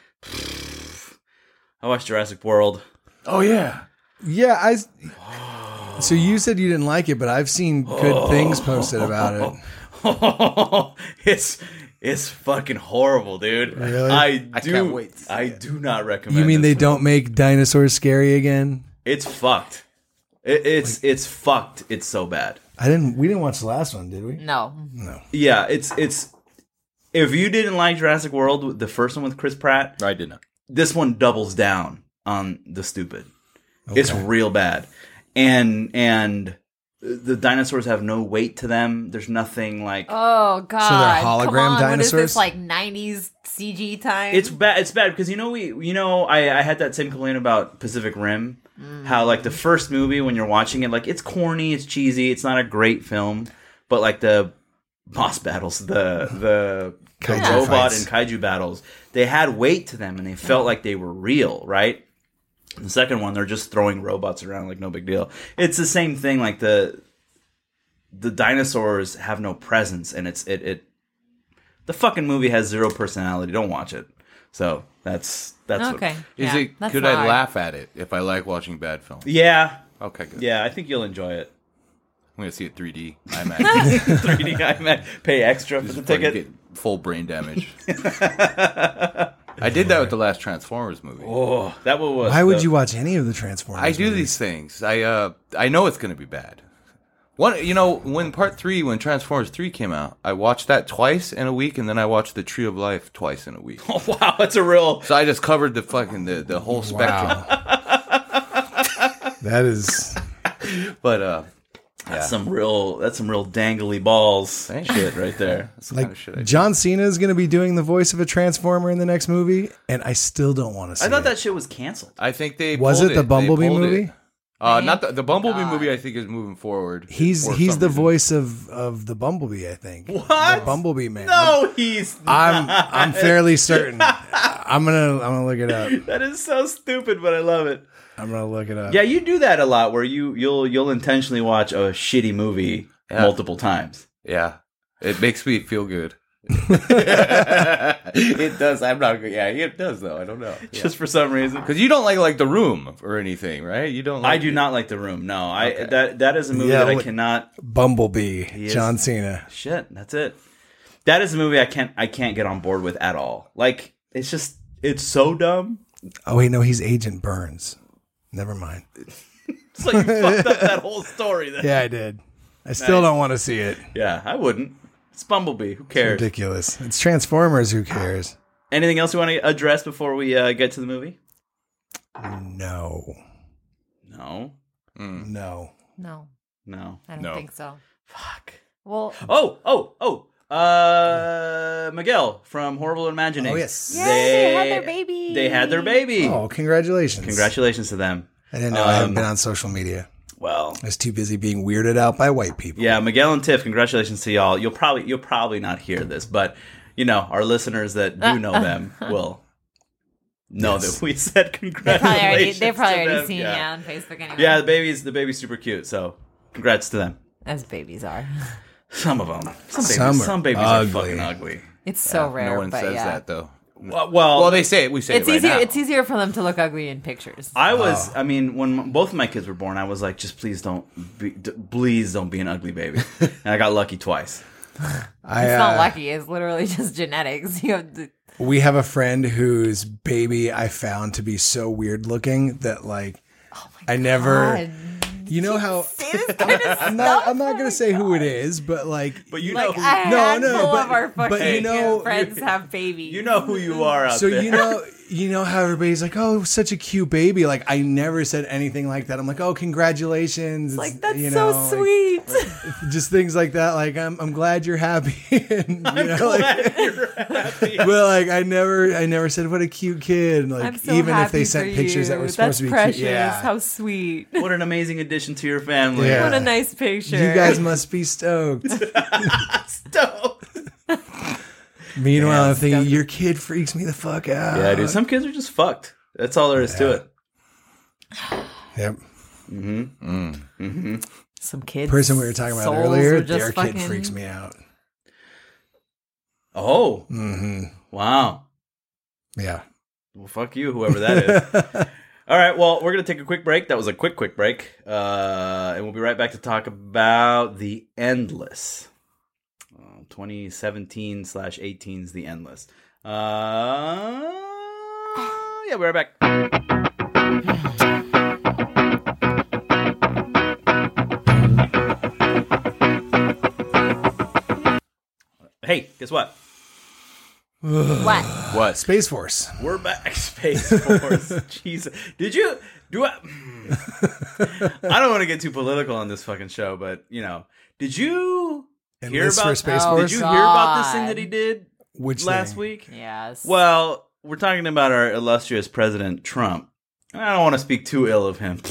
[SPEAKER 2] I watched Jurassic World.
[SPEAKER 5] oh yeah.
[SPEAKER 3] Yeah, I. So you said you didn't like it, but I've seen good things posted about it.
[SPEAKER 2] it's it's fucking horrible, dude.
[SPEAKER 3] Really?
[SPEAKER 2] I
[SPEAKER 5] I
[SPEAKER 2] do
[SPEAKER 5] can't wait to see
[SPEAKER 2] I
[SPEAKER 5] it.
[SPEAKER 2] do not recommend.
[SPEAKER 3] You mean
[SPEAKER 2] this
[SPEAKER 3] they
[SPEAKER 2] film.
[SPEAKER 3] don't make dinosaurs scary again?
[SPEAKER 2] It's fucked. It, it's it's fucked. It's so bad.
[SPEAKER 3] I didn't. We didn't watch the last one, did we?
[SPEAKER 4] No.
[SPEAKER 2] Yeah, it's it's. If you didn't like Jurassic World, the first one with Chris Pratt,
[SPEAKER 5] I did not.
[SPEAKER 2] this one doubles down on the stupid. It's real bad, and and the dinosaurs have no weight to them. There's nothing like
[SPEAKER 4] Oh God!
[SPEAKER 3] hologram
[SPEAKER 4] Come on, What is
[SPEAKER 3] dinosaurs?
[SPEAKER 4] this like nineties C G time?
[SPEAKER 2] it's bad. It's bad because you know we you know I I had that same complaint about Pacific Rim, how like the first movie when you're watching it, like it's corny, it's cheesy, it's not a great film, but like the boss battles, the the, the
[SPEAKER 3] Kaiju
[SPEAKER 2] robot
[SPEAKER 3] fights.
[SPEAKER 2] and kaiju battles, they had weight to them and they felt like they were real, right? The second one, they're just throwing robots around like no big deal. It's the same thing. Like the the dinosaurs have no presence, and it's it it. The fucking movie has zero personality. Don't watch it. So that's that's
[SPEAKER 4] okay.
[SPEAKER 2] What,
[SPEAKER 5] Is
[SPEAKER 4] Yeah,
[SPEAKER 5] it?
[SPEAKER 4] that's
[SPEAKER 5] Could
[SPEAKER 4] not
[SPEAKER 5] I
[SPEAKER 4] hard.
[SPEAKER 5] laugh at it if I like watching bad films?
[SPEAKER 2] yeah,
[SPEAKER 5] Okay, good.
[SPEAKER 2] yeah. I think you'll enjoy it.
[SPEAKER 5] I'm gonna see it three D. IMAX.
[SPEAKER 2] three D IMAX. Pay extra for the
[SPEAKER 5] Just fucking
[SPEAKER 2] ticket.
[SPEAKER 5] get full brain damage. I did that with the last Transformers movie.
[SPEAKER 2] Oh, that one was.
[SPEAKER 3] Why would
[SPEAKER 2] the-
[SPEAKER 3] you watch any of the Transformers?
[SPEAKER 5] I do
[SPEAKER 3] movies?
[SPEAKER 5] these things. I uh I know it's gonna be bad. One, you know, when part three, when Transformers three came out, I watched that twice in a week, and then I watched The Tree of Life twice in a week.
[SPEAKER 2] Oh wow, that's a real.
[SPEAKER 5] So I just covered the fucking the, the whole spectrum.
[SPEAKER 3] That is.
[SPEAKER 5] But uh,
[SPEAKER 2] That's some real. That's some real dangly balls
[SPEAKER 5] Thanks.
[SPEAKER 2] shit right there.
[SPEAKER 5] that's the
[SPEAKER 3] Like
[SPEAKER 5] kind of shit I do.
[SPEAKER 3] John Cena is going to be doing the voice of a Transformer in the next movie, and I still don't want to see
[SPEAKER 2] I thought
[SPEAKER 3] it.
[SPEAKER 2] that shit was canceled.
[SPEAKER 5] I think they
[SPEAKER 3] Was
[SPEAKER 5] pulled
[SPEAKER 3] it the
[SPEAKER 5] They
[SPEAKER 3] Bumblebee
[SPEAKER 5] pulled it.
[SPEAKER 3] movie?
[SPEAKER 5] Uh, not the the Bumblebee
[SPEAKER 4] God.
[SPEAKER 5] movie. I think is moving forward.
[SPEAKER 3] He's
[SPEAKER 5] for
[SPEAKER 3] he's
[SPEAKER 5] some
[SPEAKER 3] the
[SPEAKER 5] reason.
[SPEAKER 3] voice of, of the Bumblebee, I think.
[SPEAKER 2] What?
[SPEAKER 3] The Bumblebee man.
[SPEAKER 2] No, he's.
[SPEAKER 3] I'm I'm fairly certain. I'm gonna I'm gonna look it up.
[SPEAKER 2] That is so stupid, but I love it.
[SPEAKER 3] I'm gonna look it up.
[SPEAKER 2] Yeah, you do that a lot, where you you'll you'll intentionally watch a shitty movie
[SPEAKER 5] Yeah.
[SPEAKER 2] multiple times.
[SPEAKER 5] Yeah, it makes me feel good. It does. I'm not. Yeah, it does though. I don't know.
[SPEAKER 2] Just for some reason.
[SPEAKER 5] Because you don't like like The Room or anything, right? You don't. Like
[SPEAKER 2] I do not like The Room. No, I
[SPEAKER 5] Okay.
[SPEAKER 2] that that is a movie
[SPEAKER 3] Yeah,
[SPEAKER 2] that I
[SPEAKER 3] what-
[SPEAKER 2] cannot.
[SPEAKER 3] Bumblebee,
[SPEAKER 2] is-
[SPEAKER 3] John Cena.
[SPEAKER 2] Shit, that's it. That is a movie I can't I can't get on board with at all. Like it's just it's so dumb.
[SPEAKER 3] Oh wait, no, he's Agent Burns. Never mind.
[SPEAKER 2] It's like you fucked up that whole story. Then.
[SPEAKER 3] Yeah, I did. I still
[SPEAKER 2] Nice.
[SPEAKER 3] don't want to see it.
[SPEAKER 2] Yeah, I wouldn't. It's Bumblebee. Who
[SPEAKER 3] It's
[SPEAKER 2] cares?
[SPEAKER 3] ridiculous. It's Transformers. Who cares?
[SPEAKER 2] Anything else you want to address before we uh, get to the movie?
[SPEAKER 3] No,
[SPEAKER 2] No,
[SPEAKER 3] no.
[SPEAKER 4] No,
[SPEAKER 2] no.
[SPEAKER 4] I don't
[SPEAKER 5] No.
[SPEAKER 4] think so.
[SPEAKER 2] Fuck.
[SPEAKER 4] Well,
[SPEAKER 2] Oh, oh, oh. Uh, Miguel from Horrible Imagining.
[SPEAKER 3] Oh, yes.
[SPEAKER 4] Yay, they had their baby.
[SPEAKER 2] They had their baby.
[SPEAKER 3] Oh, congratulations!
[SPEAKER 2] Congratulations to them.
[SPEAKER 3] I didn't know I haven't
[SPEAKER 2] Um,
[SPEAKER 3] been on social media.
[SPEAKER 2] Well,
[SPEAKER 3] I was too busy being weirded out by white people.
[SPEAKER 2] yeah, Miguel and Tiff, congratulations to y'all. You'll probably you'll probably not hear this, but you know, our listeners that do know them will know
[SPEAKER 3] Yes.
[SPEAKER 2] that we said
[SPEAKER 4] they
[SPEAKER 2] congratulations.
[SPEAKER 4] probably already, they've probably
[SPEAKER 2] to
[SPEAKER 4] already
[SPEAKER 2] them.
[SPEAKER 4] seen
[SPEAKER 2] yeah.
[SPEAKER 4] yeah on Facebook anyway.
[SPEAKER 2] Yeah, the baby's the baby's super cute, so congrats to them.
[SPEAKER 4] As babies are.
[SPEAKER 2] Some of them, some babies,
[SPEAKER 3] Some
[SPEAKER 2] some,
[SPEAKER 3] are
[SPEAKER 2] babies
[SPEAKER 3] ugly.
[SPEAKER 2] are fucking ugly.
[SPEAKER 4] It's so rare.
[SPEAKER 5] No one
[SPEAKER 4] but
[SPEAKER 5] says
[SPEAKER 4] yeah.
[SPEAKER 5] that though.
[SPEAKER 2] Well, well,
[SPEAKER 5] Well, they say it. We say
[SPEAKER 4] It's
[SPEAKER 5] it right
[SPEAKER 4] easier.
[SPEAKER 5] now.
[SPEAKER 4] It's easier for them to look ugly in pictures.
[SPEAKER 2] I was.
[SPEAKER 3] Oh.
[SPEAKER 2] I mean, when m- both of my kids were born, I was like, just please don't, be, d- please don't be an ugly baby. And I got lucky twice.
[SPEAKER 3] I,
[SPEAKER 4] It's not
[SPEAKER 3] uh,
[SPEAKER 4] lucky. It's literally just genetics. You have to,
[SPEAKER 3] We have a friend whose baby I found to be so weird looking that like I never.
[SPEAKER 4] God.
[SPEAKER 3] You know how
[SPEAKER 4] Say this kind of
[SPEAKER 3] I'm not. I'm not gonna say who it is, but like.
[SPEAKER 2] But you
[SPEAKER 4] like
[SPEAKER 2] know,
[SPEAKER 4] a
[SPEAKER 2] who,
[SPEAKER 3] No,
[SPEAKER 4] handful
[SPEAKER 3] no, but-
[SPEAKER 4] of our
[SPEAKER 3] but
[SPEAKER 4] fucking
[SPEAKER 3] you know-
[SPEAKER 4] friends have babies.
[SPEAKER 2] you know who you are out
[SPEAKER 3] So
[SPEAKER 2] there.
[SPEAKER 3] you know, you know how everybody's like, "Oh, such a cute baby." Like I never said anything like that. I'm like, "Oh, congratulations!"
[SPEAKER 4] like that's
[SPEAKER 3] you
[SPEAKER 4] so
[SPEAKER 3] know, like,
[SPEAKER 4] sweet.
[SPEAKER 3] just things like that. Like I'm, I'm glad you're happy. and, you
[SPEAKER 2] I'm
[SPEAKER 3] know, like,
[SPEAKER 2] glad you're happy.
[SPEAKER 3] but like I never, I never said what a cute kid. Like
[SPEAKER 4] I'm so
[SPEAKER 3] even if
[SPEAKER 4] happy
[SPEAKER 3] they sent
[SPEAKER 4] for
[SPEAKER 3] pictures
[SPEAKER 4] you.
[SPEAKER 3] that were supposed
[SPEAKER 4] That's
[SPEAKER 3] to be
[SPEAKER 4] precious.
[SPEAKER 3] cute, yeah.
[SPEAKER 4] How sweet.
[SPEAKER 2] What an amazing addition to your family.
[SPEAKER 3] Yeah.
[SPEAKER 4] What a nice picture.
[SPEAKER 3] You guys must be stoked.
[SPEAKER 2] Stop.
[SPEAKER 3] Meanwhile,
[SPEAKER 2] Yeah,
[SPEAKER 3] I'm thinking your kid freaks me the fuck out.
[SPEAKER 2] Yeah, dude. Some kids are just fucked. That's all there is to it.
[SPEAKER 3] Yep.
[SPEAKER 4] Some kids.
[SPEAKER 3] Person we were talking about
[SPEAKER 4] souls
[SPEAKER 3] earlier,
[SPEAKER 4] are just
[SPEAKER 3] their
[SPEAKER 4] fucking,
[SPEAKER 3] kid freaks me out.
[SPEAKER 2] Oh,
[SPEAKER 3] hmm
[SPEAKER 2] wow.
[SPEAKER 3] Yeah.
[SPEAKER 2] Well, fuck you, whoever that is. All right, well, we're going to take a quick break. That was a quick, quick break. Uh, and we'll be right back to talk about The Endless. Uh, twenty seventeen slash eighteen's The Endless. Uh, yeah, we're right back. Hey, guess what?
[SPEAKER 4] What?
[SPEAKER 5] What?
[SPEAKER 3] Space Force.
[SPEAKER 2] We're back, Space Force. Jesus, did you do? I, I don't want to get too political on this fucking show, but you know, did you hear
[SPEAKER 3] Enlist
[SPEAKER 2] about
[SPEAKER 3] for Space
[SPEAKER 4] Oh,
[SPEAKER 2] Did
[SPEAKER 3] Force?
[SPEAKER 2] you hear about this thing
[SPEAKER 4] God.
[SPEAKER 2] that he did
[SPEAKER 3] Which
[SPEAKER 2] last
[SPEAKER 3] thing?
[SPEAKER 2] week?
[SPEAKER 4] Yes.
[SPEAKER 2] Well, we're talking about our illustrious President Trump. I don't want to speak too ill of him,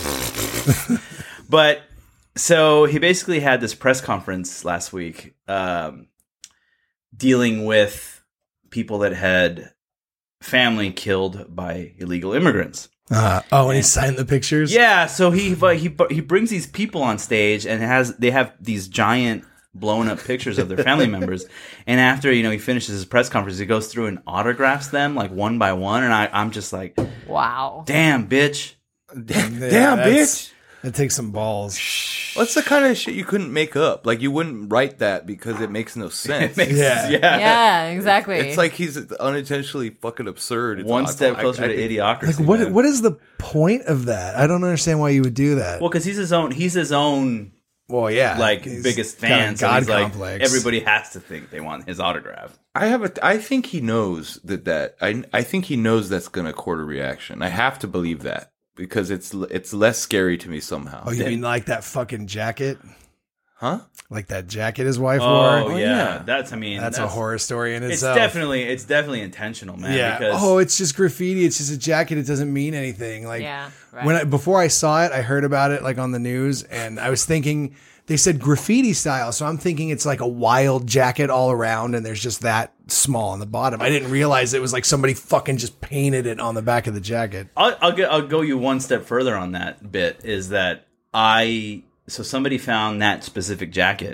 [SPEAKER 2] but so he basically had this press conference last week, um, dealing with people that had family killed by illegal immigrants.
[SPEAKER 3] Uh, oh, and he signed the pictures?
[SPEAKER 2] Yeah, so he he he brings these people on stage and has they have these giant blown up pictures of their family members, and after you know he finishes his press conference, he goes through and autographs them like one by one, and I I'm just like,
[SPEAKER 4] wow.
[SPEAKER 2] damn bitch,
[SPEAKER 5] Damn,
[SPEAKER 3] Yeah, that's-
[SPEAKER 5] bitch.
[SPEAKER 3] That takes some balls.
[SPEAKER 5] That's the kind of shit you couldn't make up. Like you wouldn't write that because it makes no sense.
[SPEAKER 2] it makes
[SPEAKER 3] Yeah.
[SPEAKER 2] yeah,
[SPEAKER 4] Yeah, exactly.
[SPEAKER 5] It's like he's unintentionally fucking absurd. It's
[SPEAKER 2] one
[SPEAKER 5] awful.
[SPEAKER 2] step
[SPEAKER 5] I-
[SPEAKER 2] closer
[SPEAKER 5] I
[SPEAKER 2] to
[SPEAKER 5] think-
[SPEAKER 2] idiocracy.
[SPEAKER 3] Like, what?
[SPEAKER 2] man.
[SPEAKER 3] What is the point of that? I don't understand why you would do that.
[SPEAKER 2] Well, because he's his own he's his own
[SPEAKER 3] Well, yeah.
[SPEAKER 2] like
[SPEAKER 3] He's
[SPEAKER 2] biggest
[SPEAKER 3] got a
[SPEAKER 2] fan, so
[SPEAKER 3] God
[SPEAKER 2] he's like
[SPEAKER 3] complex.
[SPEAKER 2] everybody has to think they want his autograph.
[SPEAKER 5] I have a. I think he knows that. That I. I think he knows that's going to court a reaction. I have to believe that because it's it's less scary to me somehow.
[SPEAKER 3] Oh, you mean like that fucking jacket?
[SPEAKER 5] Huh?
[SPEAKER 3] Like that jacket his wife
[SPEAKER 2] Oh,
[SPEAKER 3] wore?
[SPEAKER 2] yeah.
[SPEAKER 5] yeah.
[SPEAKER 2] that's I mean
[SPEAKER 3] That's, a horror story in
[SPEAKER 2] It's
[SPEAKER 3] itself.
[SPEAKER 2] definitely it's definitely intentional, man.
[SPEAKER 3] Yeah.
[SPEAKER 2] Because
[SPEAKER 3] Oh, it's just graffiti. It's just a jacket. It doesn't mean anything. Like
[SPEAKER 4] Yeah, right.
[SPEAKER 3] when I, before I saw it, I heard about it like on the news, and I was thinking they said graffiti style, so I'm thinking it's like a wild jacket all around, and there's just that small on the bottom. I didn't realize it was like somebody fucking just painted it on the back of the jacket.
[SPEAKER 2] I'll I'll, get, I'll go you one step further on that bit is that I so somebody found that specific jacket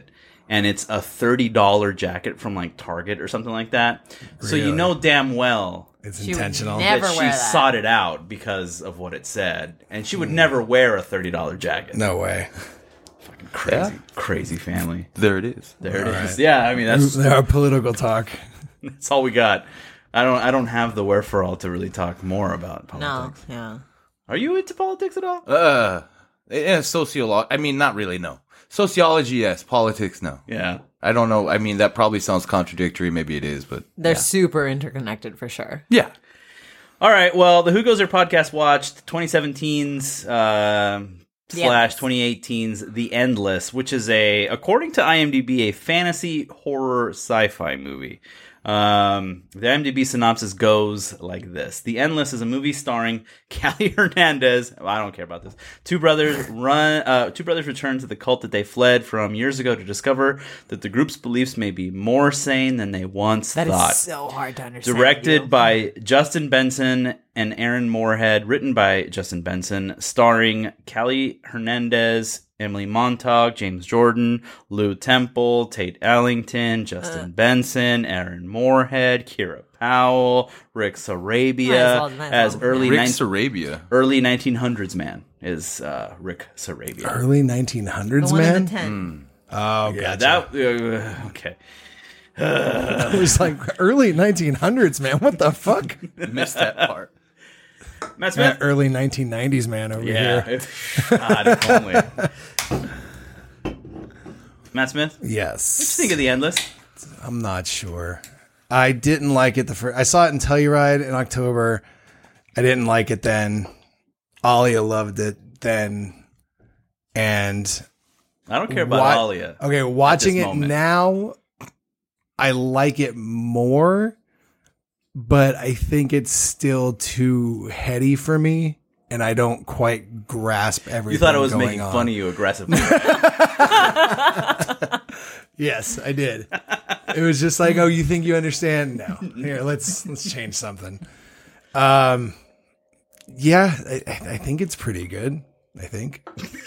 [SPEAKER 2] and it's a thirty dollar jacket from like Target or something like that. So you
[SPEAKER 3] Really?
[SPEAKER 2] know damn well
[SPEAKER 3] It's
[SPEAKER 4] She would
[SPEAKER 3] intentional.
[SPEAKER 4] never-
[SPEAKER 2] that she
[SPEAKER 4] wear that.
[SPEAKER 2] sought it out because of what it said, and she would never wear a thirty dollar jacket.
[SPEAKER 3] No way.
[SPEAKER 2] Crazy,
[SPEAKER 5] Yeah.
[SPEAKER 2] crazy family.
[SPEAKER 5] There it is.
[SPEAKER 2] There it
[SPEAKER 3] All
[SPEAKER 2] is.
[SPEAKER 3] right.
[SPEAKER 2] Yeah, I mean that's
[SPEAKER 3] Our political talk.
[SPEAKER 2] that's all we got. I don't I don't have the wherefore to really talk more about
[SPEAKER 4] No,
[SPEAKER 2] politics.
[SPEAKER 4] yeah.
[SPEAKER 2] Are you into politics at all?
[SPEAKER 5] Uh, yeah, sociolo- I mean, not really, no. Sociology, yes. Politics, no.
[SPEAKER 2] Yeah.
[SPEAKER 5] I don't know. I mean, that probably sounds contradictory. Maybe it is, but
[SPEAKER 4] They're super interconnected for sure.
[SPEAKER 5] yeah.
[SPEAKER 2] All right. Well, the Who Goes There podcast watched twenty seventeen's uh,
[SPEAKER 4] The
[SPEAKER 2] slash
[SPEAKER 4] Endless.
[SPEAKER 2] twenty eighteen's The Endless, which is a, according to IMDb, a fantasy horror sci-fi movie. Um, the IMDb synopsis goes like this: The Endless is a movie starring Callie Hernandez. I don't care about this. Two brothers run. Uh, two brothers return to the cult that they fled from years ago to discover that the group's beliefs may be more sane than they once
[SPEAKER 4] That is
[SPEAKER 2] thought.
[SPEAKER 4] so hard to understand.
[SPEAKER 2] Directed
[SPEAKER 4] you.
[SPEAKER 2] by Justin Benson and Aaron Moorhead, written by Justin Benson, starring Callie Hernandez, Emily Montauk, James Jordan, Lou Temple, Tate Ellington, Justin
[SPEAKER 4] Uh.
[SPEAKER 2] Benson, Aaron Moorhead, Kira Powell, Rick Sarabia,
[SPEAKER 4] Might as well- might as
[SPEAKER 2] as
[SPEAKER 4] well.
[SPEAKER 2] early
[SPEAKER 5] Rick
[SPEAKER 2] nine-
[SPEAKER 5] Sarabia.
[SPEAKER 2] early nineteen hundreds man is uh, Rick Sarabia.
[SPEAKER 3] Early nineteen
[SPEAKER 4] the
[SPEAKER 3] hundreds,
[SPEAKER 4] one in
[SPEAKER 3] man.
[SPEAKER 4] the tent.
[SPEAKER 3] Oh,
[SPEAKER 2] Yeah,
[SPEAKER 3] gotcha.
[SPEAKER 2] that uh, okay.
[SPEAKER 3] It was like early nineteen hundreds, man. What the fuck?
[SPEAKER 5] Missed that part.
[SPEAKER 2] Matt Smith.
[SPEAKER 3] Uh, early nineteen nineties, man, over
[SPEAKER 2] Yeah.
[SPEAKER 3] here.
[SPEAKER 2] If, God, if only. Matt Smith, what
[SPEAKER 3] Yes.
[SPEAKER 2] you think of The Endless?
[SPEAKER 3] I'm not sure. I didn't like it the first. I saw it in Telluride in October. I didn't like it then. Alia loved it then, and
[SPEAKER 2] I don't care about
[SPEAKER 3] wa-
[SPEAKER 2] Alia.
[SPEAKER 3] Okay, watching
[SPEAKER 2] this
[SPEAKER 3] it
[SPEAKER 2] moment.
[SPEAKER 3] now, I like it more, but I think it's still too heady for me, and I don't quite grasp everything.
[SPEAKER 2] You thought I was
[SPEAKER 3] going
[SPEAKER 2] making
[SPEAKER 3] on.
[SPEAKER 2] fun of you aggressively.
[SPEAKER 3] Yes, I did. It was just like, oh, you think you understand? No. Here, let's let's change something. Um, yeah, I, I think it's pretty good. I think.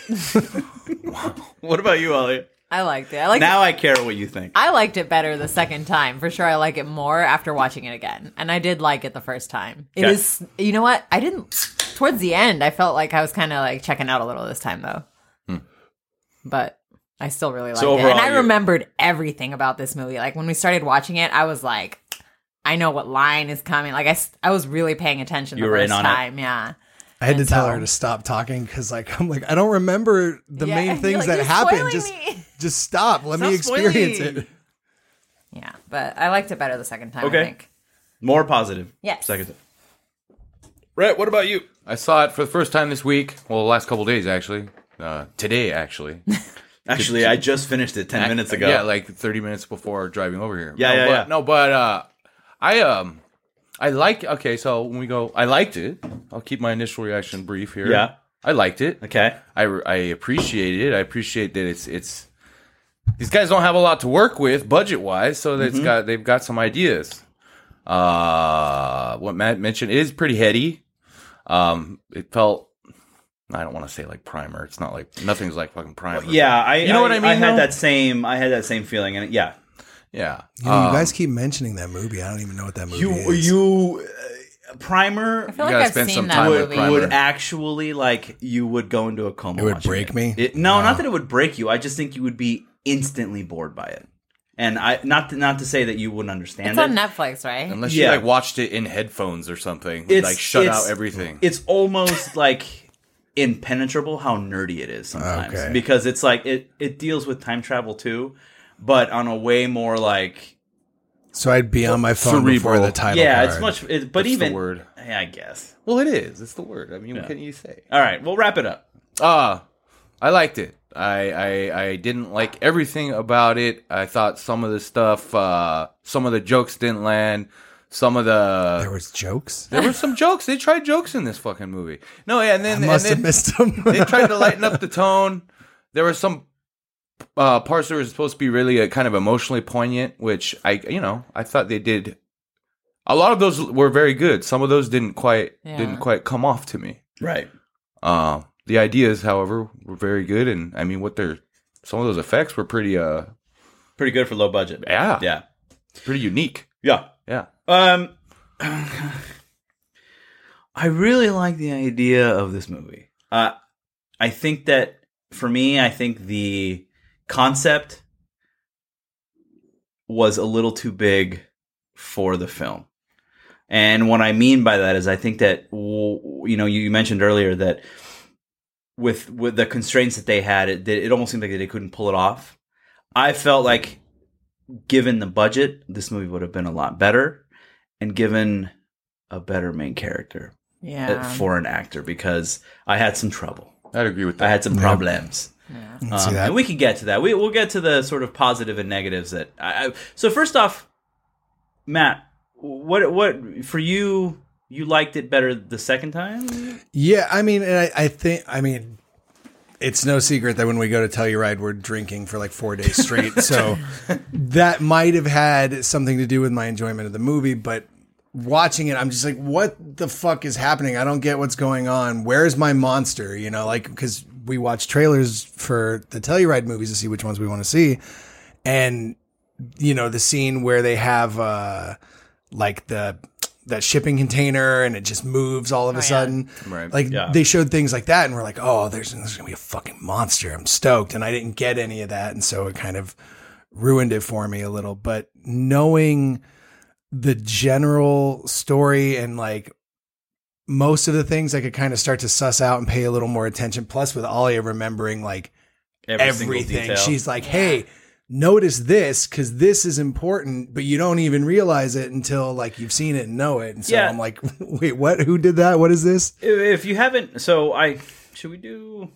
[SPEAKER 2] What about you, Alia?
[SPEAKER 4] I liked it. I liked
[SPEAKER 2] Now
[SPEAKER 4] it.
[SPEAKER 2] I care what you think.
[SPEAKER 4] I liked it better the second time. For sure, I like it more after watching it again. And I did like it the first time. It
[SPEAKER 2] Okay.
[SPEAKER 4] is, you know what? I didn't, towards the end, I felt like I was kind of like checking out a little this time, though. But I still really liked
[SPEAKER 2] So
[SPEAKER 4] it. And
[SPEAKER 2] overall,
[SPEAKER 4] I
[SPEAKER 2] you-
[SPEAKER 4] remembered everything about this movie. Like when we started watching it, I was like, I know what line is coming. Like I, s- I was really paying attention
[SPEAKER 2] You
[SPEAKER 4] the
[SPEAKER 2] were in
[SPEAKER 4] first
[SPEAKER 2] on it?
[SPEAKER 4] time. Yeah.
[SPEAKER 3] I had to
[SPEAKER 4] And
[SPEAKER 3] tell
[SPEAKER 4] so-
[SPEAKER 3] her to stop talking because, like, I'm like, I don't remember the
[SPEAKER 4] Yeah,
[SPEAKER 3] main
[SPEAKER 4] you're
[SPEAKER 3] things
[SPEAKER 4] like,
[SPEAKER 3] that
[SPEAKER 4] "You're
[SPEAKER 3] happen.
[SPEAKER 4] spoiling
[SPEAKER 3] Just,
[SPEAKER 4] me."
[SPEAKER 3] just stop. Let
[SPEAKER 2] Stop
[SPEAKER 3] me experience
[SPEAKER 2] spoiling.
[SPEAKER 3] it.
[SPEAKER 4] Yeah. But I liked it better the second time,
[SPEAKER 2] Okay.
[SPEAKER 4] I think.
[SPEAKER 2] More positive.
[SPEAKER 4] Yes.
[SPEAKER 2] Second. Rhett, what about you?
[SPEAKER 5] I saw it for the first time this week. Well, the last couple days, actually. Uh, today, actually.
[SPEAKER 2] Actually, I just finished it ten minutes ago.
[SPEAKER 5] Yeah, like thirty minutes before driving over here.
[SPEAKER 2] Yeah,
[SPEAKER 5] no,
[SPEAKER 2] yeah,
[SPEAKER 5] but,
[SPEAKER 2] yeah.
[SPEAKER 5] No, but uh, I um, I like. Okay, so when we go, I liked it. I'll keep my initial reaction brief here.
[SPEAKER 2] Yeah.
[SPEAKER 5] I liked it.
[SPEAKER 2] Okay.
[SPEAKER 5] I, I appreciate it. I appreciate that it's it's these guys don't have a lot to work with budget wise, so that it's
[SPEAKER 2] Mm-hmm.
[SPEAKER 5] got they've got some ideas. Uh, what Matt mentioned is pretty heady. Um, it felt. I don't want to say like Primer. It's not like nothing's like fucking Primer.
[SPEAKER 2] Yeah, I.
[SPEAKER 5] You know what I mean,
[SPEAKER 2] I had
[SPEAKER 5] though?
[SPEAKER 2] that same. I had that same feeling, and yeah,
[SPEAKER 5] yeah.
[SPEAKER 3] You, know, you
[SPEAKER 5] Um,
[SPEAKER 3] guys keep mentioning that movie. I don't even know what that movie
[SPEAKER 2] you
[SPEAKER 3] is.
[SPEAKER 2] you uh, Primer
[SPEAKER 4] I feel
[SPEAKER 5] You
[SPEAKER 4] like
[SPEAKER 5] gotta
[SPEAKER 4] I've
[SPEAKER 5] spend
[SPEAKER 4] seen
[SPEAKER 5] some
[SPEAKER 4] that
[SPEAKER 5] time with
[SPEAKER 4] movie.
[SPEAKER 5] Primer.
[SPEAKER 2] would actually like you would go into a coma.
[SPEAKER 3] It would
[SPEAKER 2] watching
[SPEAKER 3] break
[SPEAKER 2] it.
[SPEAKER 3] me?
[SPEAKER 2] It- no,
[SPEAKER 3] No.
[SPEAKER 2] not that it would break you. I just think you would be instantly bored by it. And I not to, not to say that you wouldn't understand
[SPEAKER 4] It's
[SPEAKER 2] it.
[SPEAKER 4] on Netflix, right?
[SPEAKER 5] Unless
[SPEAKER 2] Yeah.
[SPEAKER 5] you like watched it in headphones or something,
[SPEAKER 2] It's-
[SPEAKER 5] like shut
[SPEAKER 2] it's-
[SPEAKER 5] out everything.
[SPEAKER 2] It's almost like impenetrable how nerdy it is sometimes
[SPEAKER 3] Okay.
[SPEAKER 2] because it's like it it deals with time travel too, but on a way more like
[SPEAKER 3] So I'd be on my phone before
[SPEAKER 5] Cerebral.
[SPEAKER 3] the title
[SPEAKER 2] yeah,
[SPEAKER 3] card.
[SPEAKER 2] it's much. It, but
[SPEAKER 5] That's
[SPEAKER 2] even
[SPEAKER 5] the word.
[SPEAKER 2] yeah, I guess.
[SPEAKER 5] Well, it is. It's the word. I mean,
[SPEAKER 2] Yeah.
[SPEAKER 5] what can you say?
[SPEAKER 2] All right, we'll wrap it up.
[SPEAKER 5] Uh, I liked it. I, I I didn't like everything about it. I thought some of the stuff, uh, some of the jokes didn't land. Some of the
[SPEAKER 3] There was jokes.
[SPEAKER 5] there were some jokes. They tried jokes in this fucking movie. No, yeah, and then
[SPEAKER 3] I
[SPEAKER 5] and
[SPEAKER 3] must
[SPEAKER 5] then
[SPEAKER 3] have missed them.
[SPEAKER 5] they tried to lighten up the tone. There were some uh, parts that were supposed to be really uh, kind of emotionally poignant, which I, you know, I thought they did. A lot of those were very good. Some of those didn't quite
[SPEAKER 4] Yeah.
[SPEAKER 5] didn't quite come off to me.
[SPEAKER 2] Right.
[SPEAKER 5] Uh, the ideas, however, were very good, and I mean, what they're some of those effects were pretty uh
[SPEAKER 2] Pretty good for low budget.
[SPEAKER 5] Yeah.
[SPEAKER 2] Yeah.
[SPEAKER 5] Pretty unique.
[SPEAKER 2] Yeah.
[SPEAKER 5] Yeah.
[SPEAKER 2] Um, I really like the idea of this movie. Uh, I think that for me, I think the concept was a little too big for the film. And what I mean by that is I think that, you know, you mentioned earlier that with with the constraints that they had, it, it almost seemed like they couldn't pull it off. I felt like given the budget, this movie would have been a lot better, and given a better main character
[SPEAKER 4] Yeah.
[SPEAKER 2] for an actor, because I had some trouble.
[SPEAKER 5] I'd agree with that.
[SPEAKER 2] I had some problems.
[SPEAKER 4] Yeah.
[SPEAKER 3] can see
[SPEAKER 2] Um,
[SPEAKER 3] that.
[SPEAKER 2] and we can get to that. We, we'll get to the sort of positive and negatives that. I, I, so first off, Matt, what what for you? You liked it better the second time?
[SPEAKER 3] Yeah, I mean, and I, I think, I mean, it's no secret that when we go to Telluride, we're drinking for like four days straight. So that might have had something to do with my enjoyment of the movie. But watching it, I'm just like, what the fuck is happening? I don't get what's going on. Where's my monster? You know, like, because we watch trailers for the Telluride movies to see which ones we want to see. And, you know, the scene where they have uh, like the that shipping container and it just moves all of a
[SPEAKER 4] Oh, yeah.
[SPEAKER 3] sudden.
[SPEAKER 5] Right.
[SPEAKER 3] Like
[SPEAKER 2] Yeah.
[SPEAKER 3] they showed things like that and we're like, oh, there's, there's gonna be a fucking monster. I'm stoked. And I didn't get any of that. And so it kind of ruined it for me a little. But knowing the general story and like most of the things I could kind of start to suss out and pay a little more attention. Plus with Alia remembering like
[SPEAKER 2] Every single
[SPEAKER 3] everything.
[SPEAKER 2] detail.
[SPEAKER 3] She's like, hey, notice this because this is important, but you don't even realize it until like you've seen it and know it. And so
[SPEAKER 2] Yeah.
[SPEAKER 3] I'm like, wait, what? Who did that? What is this?
[SPEAKER 2] If, if you haven't, so I should we do?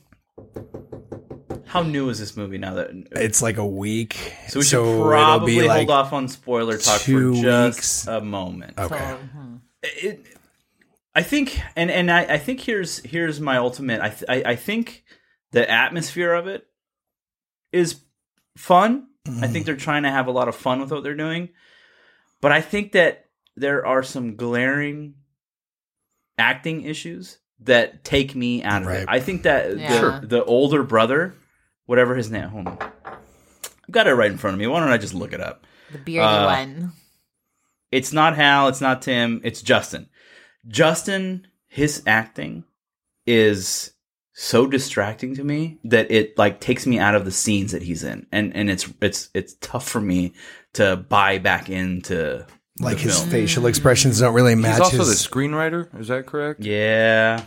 [SPEAKER 2] How new is this movie now? That
[SPEAKER 3] It's like a week.
[SPEAKER 2] so we should
[SPEAKER 3] it'll
[SPEAKER 2] probably
[SPEAKER 3] be like
[SPEAKER 2] hold off on spoiler talk
[SPEAKER 3] two
[SPEAKER 2] for just
[SPEAKER 3] weeks.
[SPEAKER 2] a moment.
[SPEAKER 3] Okay.
[SPEAKER 4] So, hmm.
[SPEAKER 2] It, I think, and and I, I think here's here's my ultimate. I, th- I I think the atmosphere of it is fun. I think they're trying to have a lot of fun with what they're doing, but I think that there are some glaring acting issues that take me out of
[SPEAKER 3] Right.
[SPEAKER 2] it. I think that
[SPEAKER 4] Yeah.
[SPEAKER 2] the, the older brother, whatever his name, hold on, I've got it right in front of me. Why don't I just look it up?
[SPEAKER 4] The beardy
[SPEAKER 2] Uh,
[SPEAKER 4] one.
[SPEAKER 2] It's not Hal. It's not Tim. It's Justin. Justin, his acting is so distracting to me that it like takes me out of the scenes that he's in, and and it's it's it's tough for me to buy back into
[SPEAKER 3] Like
[SPEAKER 2] the
[SPEAKER 3] his
[SPEAKER 2] film.
[SPEAKER 3] facial expressions don't really match
[SPEAKER 5] He's also
[SPEAKER 3] his.
[SPEAKER 5] the screenwriter. Is that correct?
[SPEAKER 2] Yeah,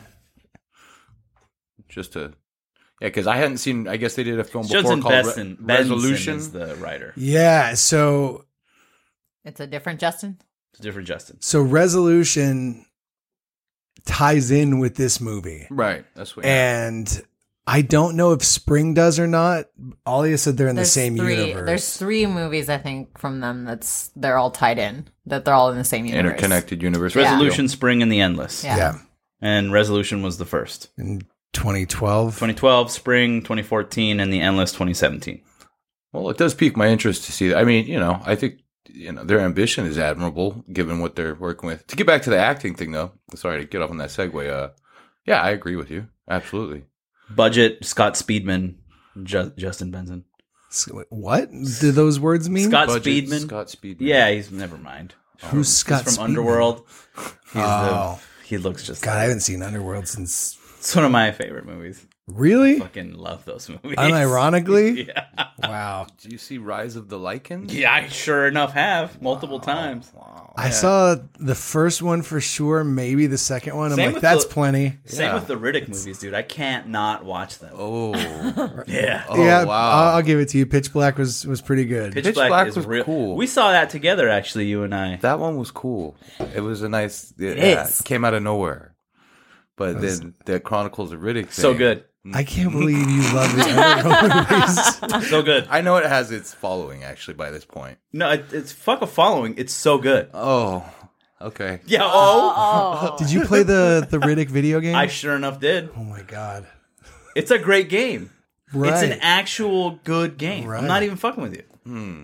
[SPEAKER 5] Just to, yeah, because I hadn't seen. I guess they did a film before
[SPEAKER 2] Justin
[SPEAKER 5] called
[SPEAKER 2] Benson,
[SPEAKER 5] Re-
[SPEAKER 2] Benson
[SPEAKER 5] Resolution.
[SPEAKER 2] is the writer.
[SPEAKER 3] yeah. So
[SPEAKER 4] It's a different Justin.
[SPEAKER 2] It's a different Justin.
[SPEAKER 3] so Resolution ties in with this movie,
[SPEAKER 5] Right. That's what.
[SPEAKER 3] and I don't know if Spring does or not. Alia said they're in
[SPEAKER 4] There's
[SPEAKER 3] the same
[SPEAKER 4] three,
[SPEAKER 3] universe.
[SPEAKER 4] There's three movies I think from them that's they're all tied in. That they're all in the same universe.
[SPEAKER 5] Interconnected universe.
[SPEAKER 4] Yeah.
[SPEAKER 2] Resolution, Spring, and the Endless.
[SPEAKER 4] Yeah.
[SPEAKER 3] yeah,
[SPEAKER 2] And Resolution was the first.
[SPEAKER 3] in twenty twelve.
[SPEAKER 2] twenty twelve, Spring, twenty fourteen, and the Endless, twenty seventeen.
[SPEAKER 5] Well, it does pique my interest to see that. I mean, you know, I think you know their ambition is admirable given what they're working with. To get back to the acting thing, though, sorry to get off on that segue. Uh, yeah, I agree with you. Absolutely.
[SPEAKER 2] Budget, Scott Speedman, Ju- Justin Benson.
[SPEAKER 3] What do those words mean?
[SPEAKER 2] Scott
[SPEAKER 5] Budget,
[SPEAKER 2] Speedman.
[SPEAKER 5] Scott Speedman.
[SPEAKER 2] Yeah, he's never mind.
[SPEAKER 3] Who's Scott
[SPEAKER 2] He's from
[SPEAKER 3] Speedman?
[SPEAKER 2] Underworld. He's
[SPEAKER 3] Oh.
[SPEAKER 2] the, he looks just
[SPEAKER 3] God, I
[SPEAKER 2] like,
[SPEAKER 3] haven't seen Underworld since.
[SPEAKER 2] it's one of my favorite movies.
[SPEAKER 3] Really?
[SPEAKER 2] Fucking love those movies.
[SPEAKER 3] Unironically?
[SPEAKER 2] yeah.
[SPEAKER 3] Wow.
[SPEAKER 5] Do you see Rise of the Lycans?
[SPEAKER 2] Yeah, I sure enough have multiple times.
[SPEAKER 5] Wow.
[SPEAKER 3] I saw the first one for sure, maybe the second one. I'm
[SPEAKER 2] Same
[SPEAKER 3] like,
[SPEAKER 2] with
[SPEAKER 3] that's
[SPEAKER 2] the-
[SPEAKER 3] plenty.
[SPEAKER 2] Same
[SPEAKER 5] Yeah.
[SPEAKER 2] with the Riddick movies, dude. I can't not watch them.
[SPEAKER 5] Oh.
[SPEAKER 2] Yeah.
[SPEAKER 5] Oh,
[SPEAKER 3] yeah,
[SPEAKER 5] wow.
[SPEAKER 3] I'll, I'll give it to you. Pitch Black was was pretty good.
[SPEAKER 2] Pitch,
[SPEAKER 5] Pitch
[SPEAKER 2] Black,
[SPEAKER 5] Black
[SPEAKER 2] is
[SPEAKER 5] was
[SPEAKER 2] real.
[SPEAKER 5] cool.
[SPEAKER 2] We saw that together, actually, you and I.
[SPEAKER 5] That one was cool. It was a nice. It, yeah,
[SPEAKER 4] is.
[SPEAKER 5] it came out of nowhere. But then the Chronicles of Riddick. Thing,
[SPEAKER 2] So good.
[SPEAKER 3] I can't believe you love the Underworld movies.
[SPEAKER 2] So good.
[SPEAKER 5] I know it has its following actually by this point.
[SPEAKER 2] No, it, it's fuck a following. It's so good.
[SPEAKER 5] Oh, okay.
[SPEAKER 2] Yeah, oh.
[SPEAKER 4] Oh,
[SPEAKER 3] Did you play the the Riddick video game?
[SPEAKER 2] I sure enough did.
[SPEAKER 3] oh my god!
[SPEAKER 2] It's a great game.
[SPEAKER 3] Right.
[SPEAKER 2] It's an actual good game.
[SPEAKER 3] Right.
[SPEAKER 2] I'm not even fucking with you.
[SPEAKER 5] Hmm.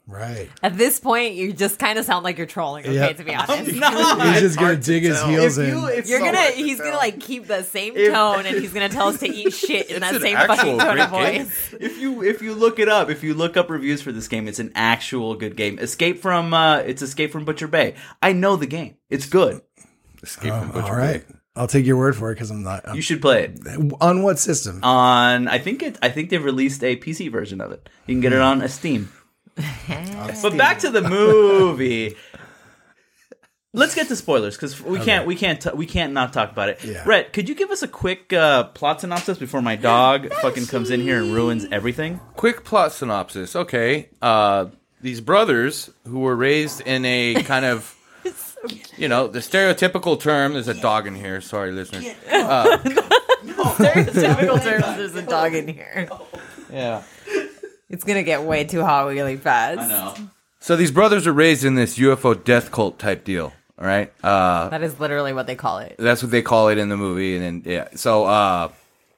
[SPEAKER 3] Right.
[SPEAKER 4] At this point, you just kind of sound like you're trolling. Okay,
[SPEAKER 3] Yep.
[SPEAKER 4] to be honest.
[SPEAKER 3] He's just gonna dig his heels
[SPEAKER 2] If
[SPEAKER 3] in.
[SPEAKER 2] you, if
[SPEAKER 4] You're
[SPEAKER 2] so-
[SPEAKER 4] gonna, he's gonna like keep the same
[SPEAKER 2] If-
[SPEAKER 4] tone, and he's gonna tell us to eat shit in
[SPEAKER 5] It's
[SPEAKER 4] that
[SPEAKER 5] an
[SPEAKER 4] same
[SPEAKER 5] actual
[SPEAKER 4] fucking tone of
[SPEAKER 5] great game.
[SPEAKER 4] voice.
[SPEAKER 2] If you if you look it up, if you look up reviews for this game, it's an actual good game. Escape from uh, it's Escape from Butcher Bay. I know the game. It's good.
[SPEAKER 5] Escape from Butcher
[SPEAKER 3] All right. I'll take your word for it because I'm not. I'm,
[SPEAKER 2] You should play it.
[SPEAKER 3] on what system?
[SPEAKER 2] On I think it I think they've released a P C version of it. You can get it on Steam. But back to the movie. Let's get to spoilers because we can't we can't t- we can't not talk about it.
[SPEAKER 3] Yeah.
[SPEAKER 2] Rhett, could you give us a quick uh, plot synopsis before my dog fucking comes in here and ruins everything?
[SPEAKER 5] Quick plot synopsis. Okay. Uh, these brothers who were raised in a kind of, you know, the stereotypical term. There's a dog in here. Sorry, listeners.
[SPEAKER 4] Stereotypical terms, there's a dog in here.
[SPEAKER 5] Yeah.
[SPEAKER 4] It's gonna get way too hot really fast.
[SPEAKER 2] I know.
[SPEAKER 5] So these brothers are raised in this U F O death cult type deal. All right. Uh,
[SPEAKER 4] That is literally what they call it.
[SPEAKER 5] that's what they call it in the movie. And then, yeah. So, uh,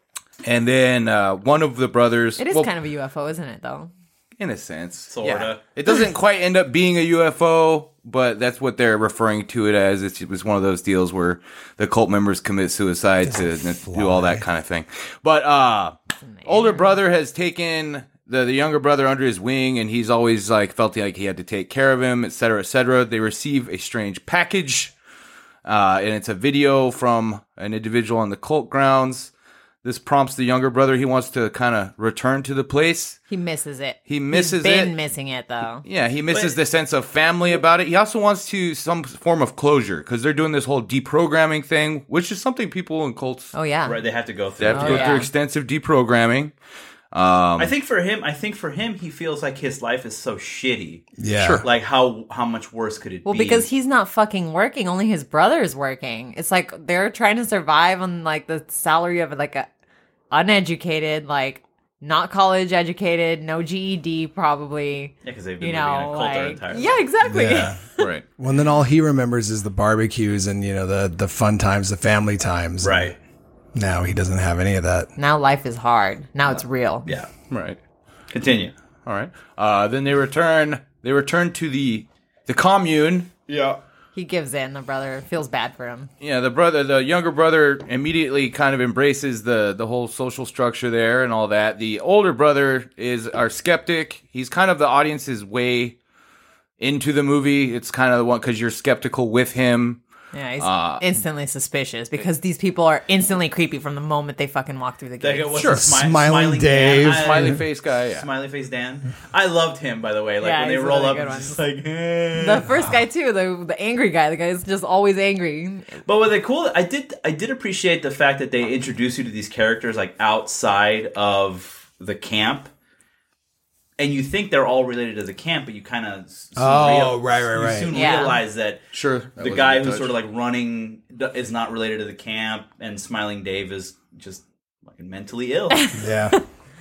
[SPEAKER 5] and then uh, one of the brothers.
[SPEAKER 4] It is
[SPEAKER 5] well,
[SPEAKER 4] kind of a U F O, isn't it? Though.
[SPEAKER 5] in a sense.
[SPEAKER 2] Sorta.
[SPEAKER 5] It doesn't quite end up being a U F O, but that's what they're referring to it as. It's, it was one of those deals where the cult members commit suicide to do all that kind of thing. But uh, older brother has taken the, the younger brother under his wing, and he's always like felt like he had to take care of him, et cetera, et cetera. They receive a strange package, uh, and it's a video from an individual on the cult grounds. This prompts the younger brother. He wants to kind of return to the place.
[SPEAKER 4] He misses it.
[SPEAKER 5] He misses
[SPEAKER 4] He's been
[SPEAKER 5] it.
[SPEAKER 4] missing it though.
[SPEAKER 5] Yeah, he misses
[SPEAKER 2] But-
[SPEAKER 5] the sense of family about it. He also wants to some form of closure because they're doing this whole deprogramming thing, which is something people in cults
[SPEAKER 4] Oh yeah.
[SPEAKER 2] Right, they have to go
[SPEAKER 5] they
[SPEAKER 2] through.
[SPEAKER 5] have to
[SPEAKER 4] Oh,
[SPEAKER 5] go
[SPEAKER 4] yeah.
[SPEAKER 5] through extensive deprogramming. Um,
[SPEAKER 2] I think for him, I think for him, he feels like his life is so shitty.
[SPEAKER 3] Yeah.
[SPEAKER 5] Sure.
[SPEAKER 2] Like how how much worse could it
[SPEAKER 4] Well,
[SPEAKER 2] be?
[SPEAKER 4] because he's not fucking working. Only his brother's working. It's like they're trying to survive on like the salary of like a uneducated, like not college educated, no G E D probably.
[SPEAKER 2] yeah, because they've been
[SPEAKER 4] You
[SPEAKER 2] living in a
[SPEAKER 4] know,
[SPEAKER 2] cult their
[SPEAKER 4] like
[SPEAKER 2] entire
[SPEAKER 4] yeah,
[SPEAKER 2] life.
[SPEAKER 4] exactly.
[SPEAKER 3] Yeah.
[SPEAKER 5] right.
[SPEAKER 3] Well, and then all he remembers is the barbecues and you know the the fun times, the family times.
[SPEAKER 2] Right.
[SPEAKER 3] Now he doesn't have any of that.
[SPEAKER 4] Now life is hard. Now it's real.
[SPEAKER 2] Yeah.
[SPEAKER 5] Right.
[SPEAKER 2] Continue.
[SPEAKER 5] All right. Uh, then they return. They return to the the commune.
[SPEAKER 2] Yeah.
[SPEAKER 4] He gives in. The brother feels bad for him.
[SPEAKER 5] Yeah, the brother, the younger brother, immediately kind of embraces the the whole social structure there and all that. The older brother is our skeptic. He's kind of the audience's way into the movie. It's kind of the one because you're skeptical with him.
[SPEAKER 4] Yeah, he's
[SPEAKER 5] Uh,
[SPEAKER 4] instantly suspicious because these people are instantly creepy from the moment they fucking walk through the
[SPEAKER 2] That
[SPEAKER 4] gate.
[SPEAKER 2] guy was
[SPEAKER 3] Sure.
[SPEAKER 2] the smi-
[SPEAKER 3] Smiling
[SPEAKER 2] Dan.
[SPEAKER 3] Dave.
[SPEAKER 2] I-
[SPEAKER 5] Smiley face guy. Yeah.
[SPEAKER 2] Smiley face Dan. I loved him, by the way. Like
[SPEAKER 4] Yeah,
[SPEAKER 2] when they
[SPEAKER 4] he's a
[SPEAKER 2] roll
[SPEAKER 4] really
[SPEAKER 2] up,
[SPEAKER 4] good
[SPEAKER 2] it's
[SPEAKER 4] one.
[SPEAKER 2] just like. eh.
[SPEAKER 4] The first guy too, the the angry guy. The guy is just always angry.
[SPEAKER 2] But what they cool, I did, I did appreciate the fact that they introduced you to these characters like outside of the camp, and you think they're all related to the camp, but you kind of
[SPEAKER 3] Oh, right, right,
[SPEAKER 2] you
[SPEAKER 3] right.
[SPEAKER 2] soon
[SPEAKER 4] Yeah.
[SPEAKER 2] realize that
[SPEAKER 5] Sure. that
[SPEAKER 2] the
[SPEAKER 5] wasn't
[SPEAKER 2] guy
[SPEAKER 5] a
[SPEAKER 2] who's
[SPEAKER 5] touch.
[SPEAKER 2] sort of like running d- is not related to the camp, and Smiling Dave is just fucking mentally ill.
[SPEAKER 3] Yeah.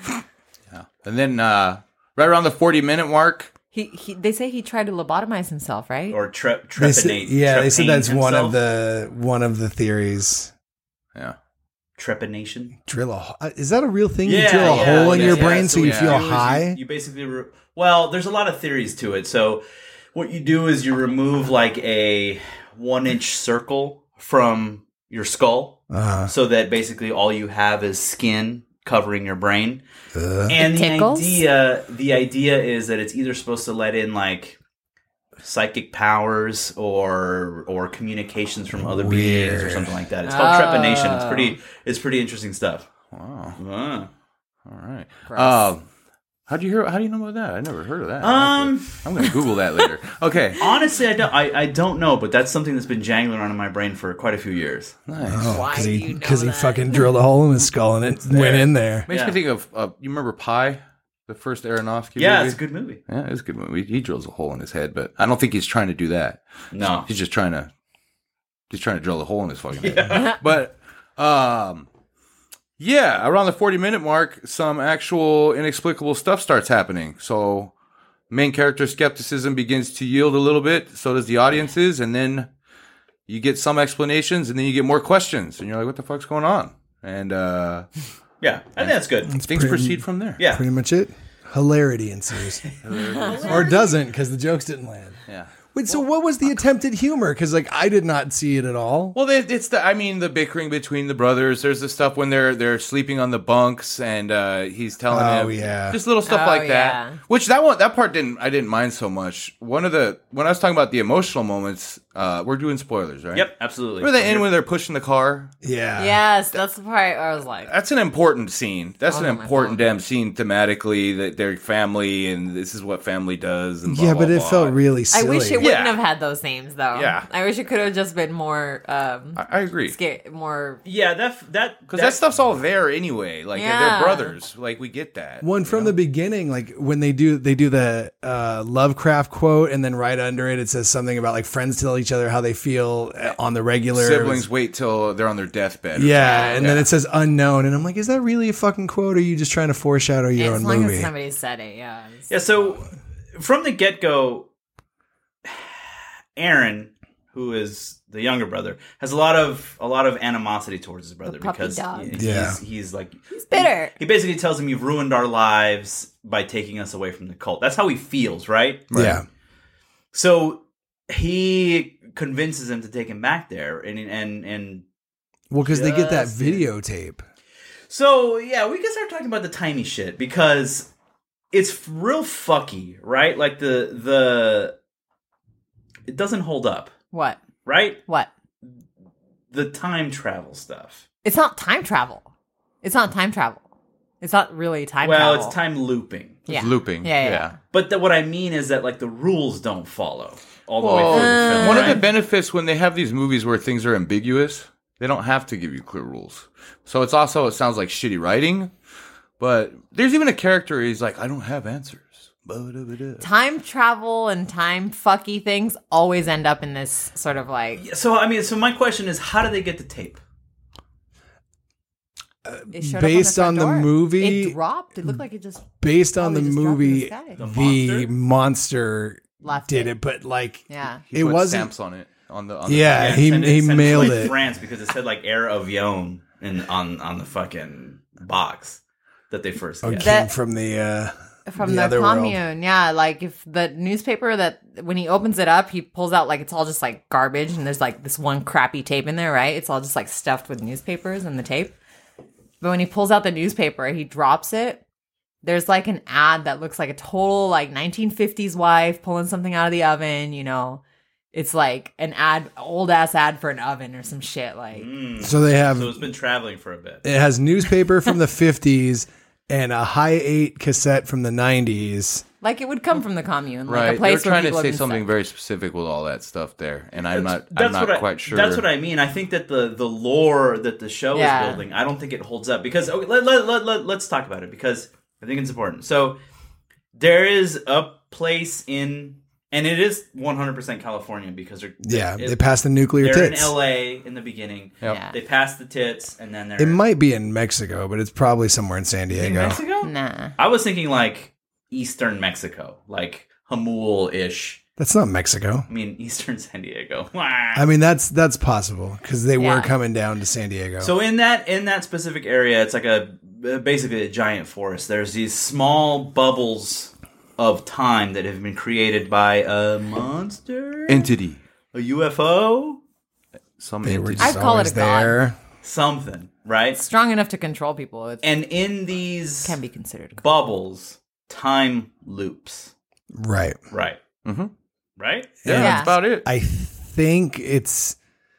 [SPEAKER 5] And then uh, right around the forty minute mark,
[SPEAKER 4] He, he they say he tried to lobotomize himself, right?
[SPEAKER 2] Or tre-
[SPEAKER 3] They said,
[SPEAKER 2] trepanate.
[SPEAKER 3] yeah, they said that's
[SPEAKER 2] trepane
[SPEAKER 3] one
[SPEAKER 2] himself.
[SPEAKER 3] of the one of the theories.
[SPEAKER 5] yeah,
[SPEAKER 2] trepanation.
[SPEAKER 3] Drill a ho- uh, is that a real thing?
[SPEAKER 2] Yeah,
[SPEAKER 3] you drill a
[SPEAKER 2] yeah,
[SPEAKER 3] hole in
[SPEAKER 2] yeah,
[SPEAKER 3] your
[SPEAKER 2] yeah.
[SPEAKER 3] brain so,
[SPEAKER 2] So
[SPEAKER 3] you
[SPEAKER 2] what
[SPEAKER 3] feel
[SPEAKER 2] do is you-
[SPEAKER 3] high.
[SPEAKER 2] You, basically, re- well, there's a lot of theories to it. So, what you do is you remove like a one inch circle from your skull,
[SPEAKER 3] Uh-huh.
[SPEAKER 2] so that basically all you have is skin covering your brain.
[SPEAKER 3] Uh,
[SPEAKER 2] And
[SPEAKER 4] It
[SPEAKER 2] the
[SPEAKER 4] tickles?
[SPEAKER 2] idea, the idea is that it's either supposed to let in like psychic powers or or communications from other beings or
[SPEAKER 3] Weird.
[SPEAKER 2] something like that. It's called trepanation. It's
[SPEAKER 4] Oh.
[SPEAKER 2] pretty. It's pretty interesting stuff.
[SPEAKER 5] wow,
[SPEAKER 2] Ah.
[SPEAKER 5] all right.
[SPEAKER 4] Gross.
[SPEAKER 5] Um, how do you hear? How do you know about that? I never heard of that.
[SPEAKER 2] Um.
[SPEAKER 5] I'm gonna Google that later. Okay,
[SPEAKER 2] Honestly, I don't. I, I don't know, but that's something that's been jangling around in my brain for quite a few years.
[SPEAKER 5] nice.
[SPEAKER 4] Why
[SPEAKER 3] because
[SPEAKER 4] do
[SPEAKER 3] he
[SPEAKER 4] you know
[SPEAKER 3] because he
[SPEAKER 4] that?
[SPEAKER 3] fucking drilled a hole in his skull and it went in there.
[SPEAKER 5] Makes
[SPEAKER 2] Yeah.
[SPEAKER 5] me think of uh, you remember Pi, the first Aronofsky
[SPEAKER 2] Yeah,
[SPEAKER 5] movie?
[SPEAKER 2] it's a good movie.
[SPEAKER 5] Yeah, it's a good movie. He drills a hole in his head, but I don't think he's trying to do that.
[SPEAKER 2] No,
[SPEAKER 5] He's just trying to, he's trying to drill a hole in his fucking head. But, um, yeah, around the forty minute mark, some actual inexplicable stuff starts happening. So, main character skepticism begins to yield a little bit. So does the audiences, and then you get some explanations, and then you get more questions, and you're like, "What the fuck's going on?" And uh,
[SPEAKER 2] yeah, I think that's good.
[SPEAKER 5] things
[SPEAKER 3] pretty-
[SPEAKER 5] proceed from there.
[SPEAKER 2] Yeah,
[SPEAKER 3] Pretty much it. Hilarity ensues. Or doesn't, because the jokes didn't land.
[SPEAKER 5] Yeah.
[SPEAKER 3] Wait, so what was the attempted humor? Because like I did not see it at all.
[SPEAKER 5] Well, it- it's the I mean the bickering between the brothers. There's the stuff when they're they're sleeping on the bunks and uh, he's telling
[SPEAKER 3] Oh,
[SPEAKER 5] him
[SPEAKER 3] yeah.
[SPEAKER 5] just little stuff
[SPEAKER 4] Oh,
[SPEAKER 5] like
[SPEAKER 4] yeah.
[SPEAKER 5] that. Which that one that part didn't I didn't mind so much. One of the when I was talking about the emotional moments, uh, we're doing spoilers, right?
[SPEAKER 2] Yep, absolutely.
[SPEAKER 5] Remember the end when they're pushing the car?
[SPEAKER 3] Yeah.
[SPEAKER 4] Yes, that's the part I was like,
[SPEAKER 5] That's an important scene. That's
[SPEAKER 4] Oh
[SPEAKER 5] an
[SPEAKER 4] my
[SPEAKER 5] important
[SPEAKER 4] God.
[SPEAKER 5] damn scene thematically. That their family and this is what family does. And blah,
[SPEAKER 3] Yeah,
[SPEAKER 5] blah,
[SPEAKER 3] but it
[SPEAKER 5] blah.
[SPEAKER 3] felt really
[SPEAKER 4] I
[SPEAKER 3] silly.
[SPEAKER 4] wish it wouldn't
[SPEAKER 5] Yeah.
[SPEAKER 4] have had those names though.
[SPEAKER 5] Yeah.
[SPEAKER 4] I wish it could have just been more, um,
[SPEAKER 5] I, I agree.
[SPEAKER 4] scary, more.
[SPEAKER 2] Yeah, that that
[SPEAKER 5] Because that, stuff's all there anyway. Like
[SPEAKER 4] Yeah.
[SPEAKER 5] they're brothers. Like we get that.
[SPEAKER 3] One from the beginning, like when they do they do the uh, Lovecraft quote, and then right under it, it says something about like friends tell each other how they feel uh, on the regular.
[SPEAKER 5] Siblings wait till they're on their deathbed. or
[SPEAKER 3] Yeah,
[SPEAKER 5] something.
[SPEAKER 3] and then it says unknown, and I'm like, is that really a fucking quote? Or are you just trying to foreshadow your
[SPEAKER 4] As
[SPEAKER 3] own
[SPEAKER 4] long
[SPEAKER 3] movie?
[SPEAKER 4] as somebody said it, yeah. It's-
[SPEAKER 2] Yeah, so from the get go, Aaron, who is the younger brother, has a lot of a lot of animosity towards his brother
[SPEAKER 4] puppy
[SPEAKER 2] because
[SPEAKER 4] dog.
[SPEAKER 2] he's,
[SPEAKER 3] Yeah.
[SPEAKER 2] he's like
[SPEAKER 4] He's bitter.
[SPEAKER 2] He basically tells him, "You've ruined our lives by taking us away from the cult." That's how he feels, right?
[SPEAKER 3] Yeah,
[SPEAKER 2] So he convinces him to take him back there, and and and
[SPEAKER 3] well, because they get that
[SPEAKER 2] Just-
[SPEAKER 3] videotape.
[SPEAKER 2] so yeah, we can start talking about the tiny shit because it's real fucky, right? Like the the it doesn't hold up,
[SPEAKER 4] What?
[SPEAKER 2] right?
[SPEAKER 4] What?
[SPEAKER 2] The time travel stuff.
[SPEAKER 4] It's not time travel. It's not time travel. It's not really time
[SPEAKER 2] well,
[SPEAKER 4] travel.
[SPEAKER 2] it's time looping.
[SPEAKER 4] Yeah.
[SPEAKER 5] looping.
[SPEAKER 4] Yeah, yeah.
[SPEAKER 5] yeah.
[SPEAKER 2] But the, what I mean is that like the rules don't follow all the
[SPEAKER 5] Well,
[SPEAKER 2] way through the film.
[SPEAKER 5] one
[SPEAKER 2] right?
[SPEAKER 5] of the benefits when they have these movies where things are ambiguous, they don't have to give you clear rules. So it's also it sounds like shitty writing, but there's even a character where he's like, I don't have answers. Ba-da-ba-da.
[SPEAKER 4] Time travel and time fucky things always end up in this sort of like.
[SPEAKER 2] So I mean, so my question is, how do they get the tape?
[SPEAKER 4] It showed
[SPEAKER 3] Based
[SPEAKER 4] up
[SPEAKER 3] on
[SPEAKER 4] the, front
[SPEAKER 3] the
[SPEAKER 4] door.
[SPEAKER 3] movie-
[SPEAKER 4] It dropped. It looked like it just
[SPEAKER 3] Based on
[SPEAKER 4] Oh,
[SPEAKER 3] the
[SPEAKER 4] he just dropped it in
[SPEAKER 3] movie,
[SPEAKER 4] the sky.
[SPEAKER 2] The
[SPEAKER 3] the monster
[SPEAKER 4] left
[SPEAKER 3] did
[SPEAKER 4] it.
[SPEAKER 3] it, but like,
[SPEAKER 4] Yeah.
[SPEAKER 5] He
[SPEAKER 3] it
[SPEAKER 5] put
[SPEAKER 3] wasn't.
[SPEAKER 5] stamps on it on the on the
[SPEAKER 3] Yeah,
[SPEAKER 2] Yeah,
[SPEAKER 3] he
[SPEAKER 2] send
[SPEAKER 3] he
[SPEAKER 2] send
[SPEAKER 3] mailed
[SPEAKER 2] to
[SPEAKER 3] it.
[SPEAKER 2] France because it said like Air Avion in on on the fucking box that they first
[SPEAKER 3] Oh,
[SPEAKER 2] get.
[SPEAKER 3] came
[SPEAKER 4] That-
[SPEAKER 3] from the uh,
[SPEAKER 4] From
[SPEAKER 3] the
[SPEAKER 4] the,
[SPEAKER 3] other world.
[SPEAKER 4] commune, yeah. Like if the newspaper that when he opens it up, he pulls out like it's all just like garbage, and there's like this one crappy tape in there, right? It's all just like stuffed with newspapers and the tape. But when he pulls out the newspaper, he drops it. There's like an ad that looks like a total like nineteen fifties wife pulling something out of the oven. You know, it's like an ad, old ass ad for an oven or some shit. Like
[SPEAKER 3] So they have
[SPEAKER 2] So it's been traveling for a bit.
[SPEAKER 3] it has newspaper from the fifties and a high eight cassette from the nineties.
[SPEAKER 4] like it would come from the commune, like
[SPEAKER 5] right.
[SPEAKER 4] a
[SPEAKER 5] They're
[SPEAKER 4] place where
[SPEAKER 5] trying to
[SPEAKER 4] people have
[SPEAKER 5] say
[SPEAKER 4] been
[SPEAKER 5] something
[SPEAKER 4] stuck.
[SPEAKER 5] very specific with all that stuff there, and I'm not I'm
[SPEAKER 2] That's
[SPEAKER 5] not
[SPEAKER 2] what I,
[SPEAKER 5] quite sure.
[SPEAKER 2] That's what I mean. I think that the the lore that the show
[SPEAKER 4] Yeah.
[SPEAKER 2] is building, I don't think it holds up because okay, let, let, let, let, let's talk about it because I think it's important. So there is a place in, and it is one hundred percent California because they're
[SPEAKER 3] Yeah,
[SPEAKER 2] it-
[SPEAKER 3] they passed the nuclear
[SPEAKER 2] they're
[SPEAKER 3] tits.
[SPEAKER 2] in L A in the beginning.
[SPEAKER 5] Yep.
[SPEAKER 4] Yeah.
[SPEAKER 2] They pass the tits, and then they're
[SPEAKER 3] It might be in Mexico, but it's probably somewhere in San
[SPEAKER 2] in
[SPEAKER 3] Diego.
[SPEAKER 2] Mexico.
[SPEAKER 4] Nah.
[SPEAKER 2] I was thinking like Eastern Mexico, like Jamul ish.
[SPEAKER 3] That's not Mexico.
[SPEAKER 2] I mean, Eastern San Diego.
[SPEAKER 3] I mean, that's that's possible because they were
[SPEAKER 4] Yeah.
[SPEAKER 3] coming down to San Diego.
[SPEAKER 2] So in that in that specific area, it's like a basically a giant forest. There's these small bubbles of time that have been created by a monster,
[SPEAKER 5] entity.
[SPEAKER 2] a U F O,
[SPEAKER 5] Some
[SPEAKER 3] they were
[SPEAKER 5] entity.
[SPEAKER 3] just
[SPEAKER 4] I'd call it
[SPEAKER 3] always
[SPEAKER 4] a god.
[SPEAKER 3] there.
[SPEAKER 2] something, right?
[SPEAKER 4] Strong enough to control people. It
[SPEAKER 2] And in these
[SPEAKER 4] can be considered. a god.
[SPEAKER 2] bubbles, time loops,
[SPEAKER 3] Right.
[SPEAKER 2] right?
[SPEAKER 5] Mm-hmm.
[SPEAKER 2] Right?
[SPEAKER 5] Yeah,
[SPEAKER 4] Yeah.
[SPEAKER 5] that's about it.
[SPEAKER 3] I think it's.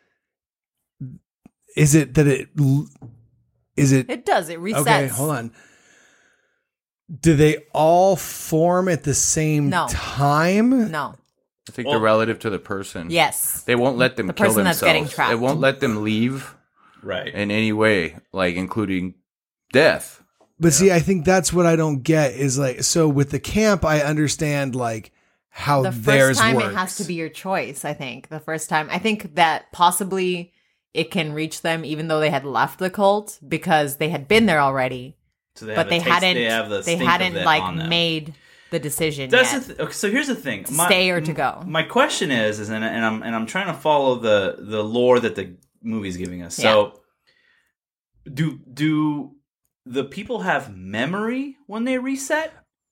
[SPEAKER 3] Is it that it? Is it?
[SPEAKER 4] It does. It resets.
[SPEAKER 3] Okay, hold on. Do they all form at the same
[SPEAKER 4] No.
[SPEAKER 3] time?
[SPEAKER 4] No.
[SPEAKER 5] I think
[SPEAKER 2] Well-
[SPEAKER 5] they're relative to the person.
[SPEAKER 4] Yes.
[SPEAKER 5] They won't let them
[SPEAKER 4] The
[SPEAKER 5] kill
[SPEAKER 4] person that's
[SPEAKER 5] themselves.
[SPEAKER 4] getting trapped.
[SPEAKER 5] They won't let them leave
[SPEAKER 2] Right.
[SPEAKER 5] in any way, like including death.
[SPEAKER 3] But see, I think that's what I don't get is like, so with the camp, I understand like how
[SPEAKER 4] The first
[SPEAKER 3] theirs
[SPEAKER 4] time
[SPEAKER 3] works.
[SPEAKER 4] it has to be your choice, I think. The first time. I think that possibly it can reach them even though they had left the cult because they had been there already.
[SPEAKER 2] So they
[SPEAKER 4] But
[SPEAKER 2] have
[SPEAKER 4] they
[SPEAKER 2] a taste-
[SPEAKER 4] hadn't
[SPEAKER 2] They, have the
[SPEAKER 4] they
[SPEAKER 2] stink of
[SPEAKER 4] hadn't
[SPEAKER 2] it
[SPEAKER 4] like
[SPEAKER 2] on them.
[SPEAKER 4] made the decision
[SPEAKER 2] That's
[SPEAKER 4] yet.
[SPEAKER 2] the th- okay, so here's the thing:
[SPEAKER 4] To stay or to go.
[SPEAKER 2] My question is, is and, and I'm and I'm trying to follow the the lore that the movie's giving us. So, do do the people have memory when they reset?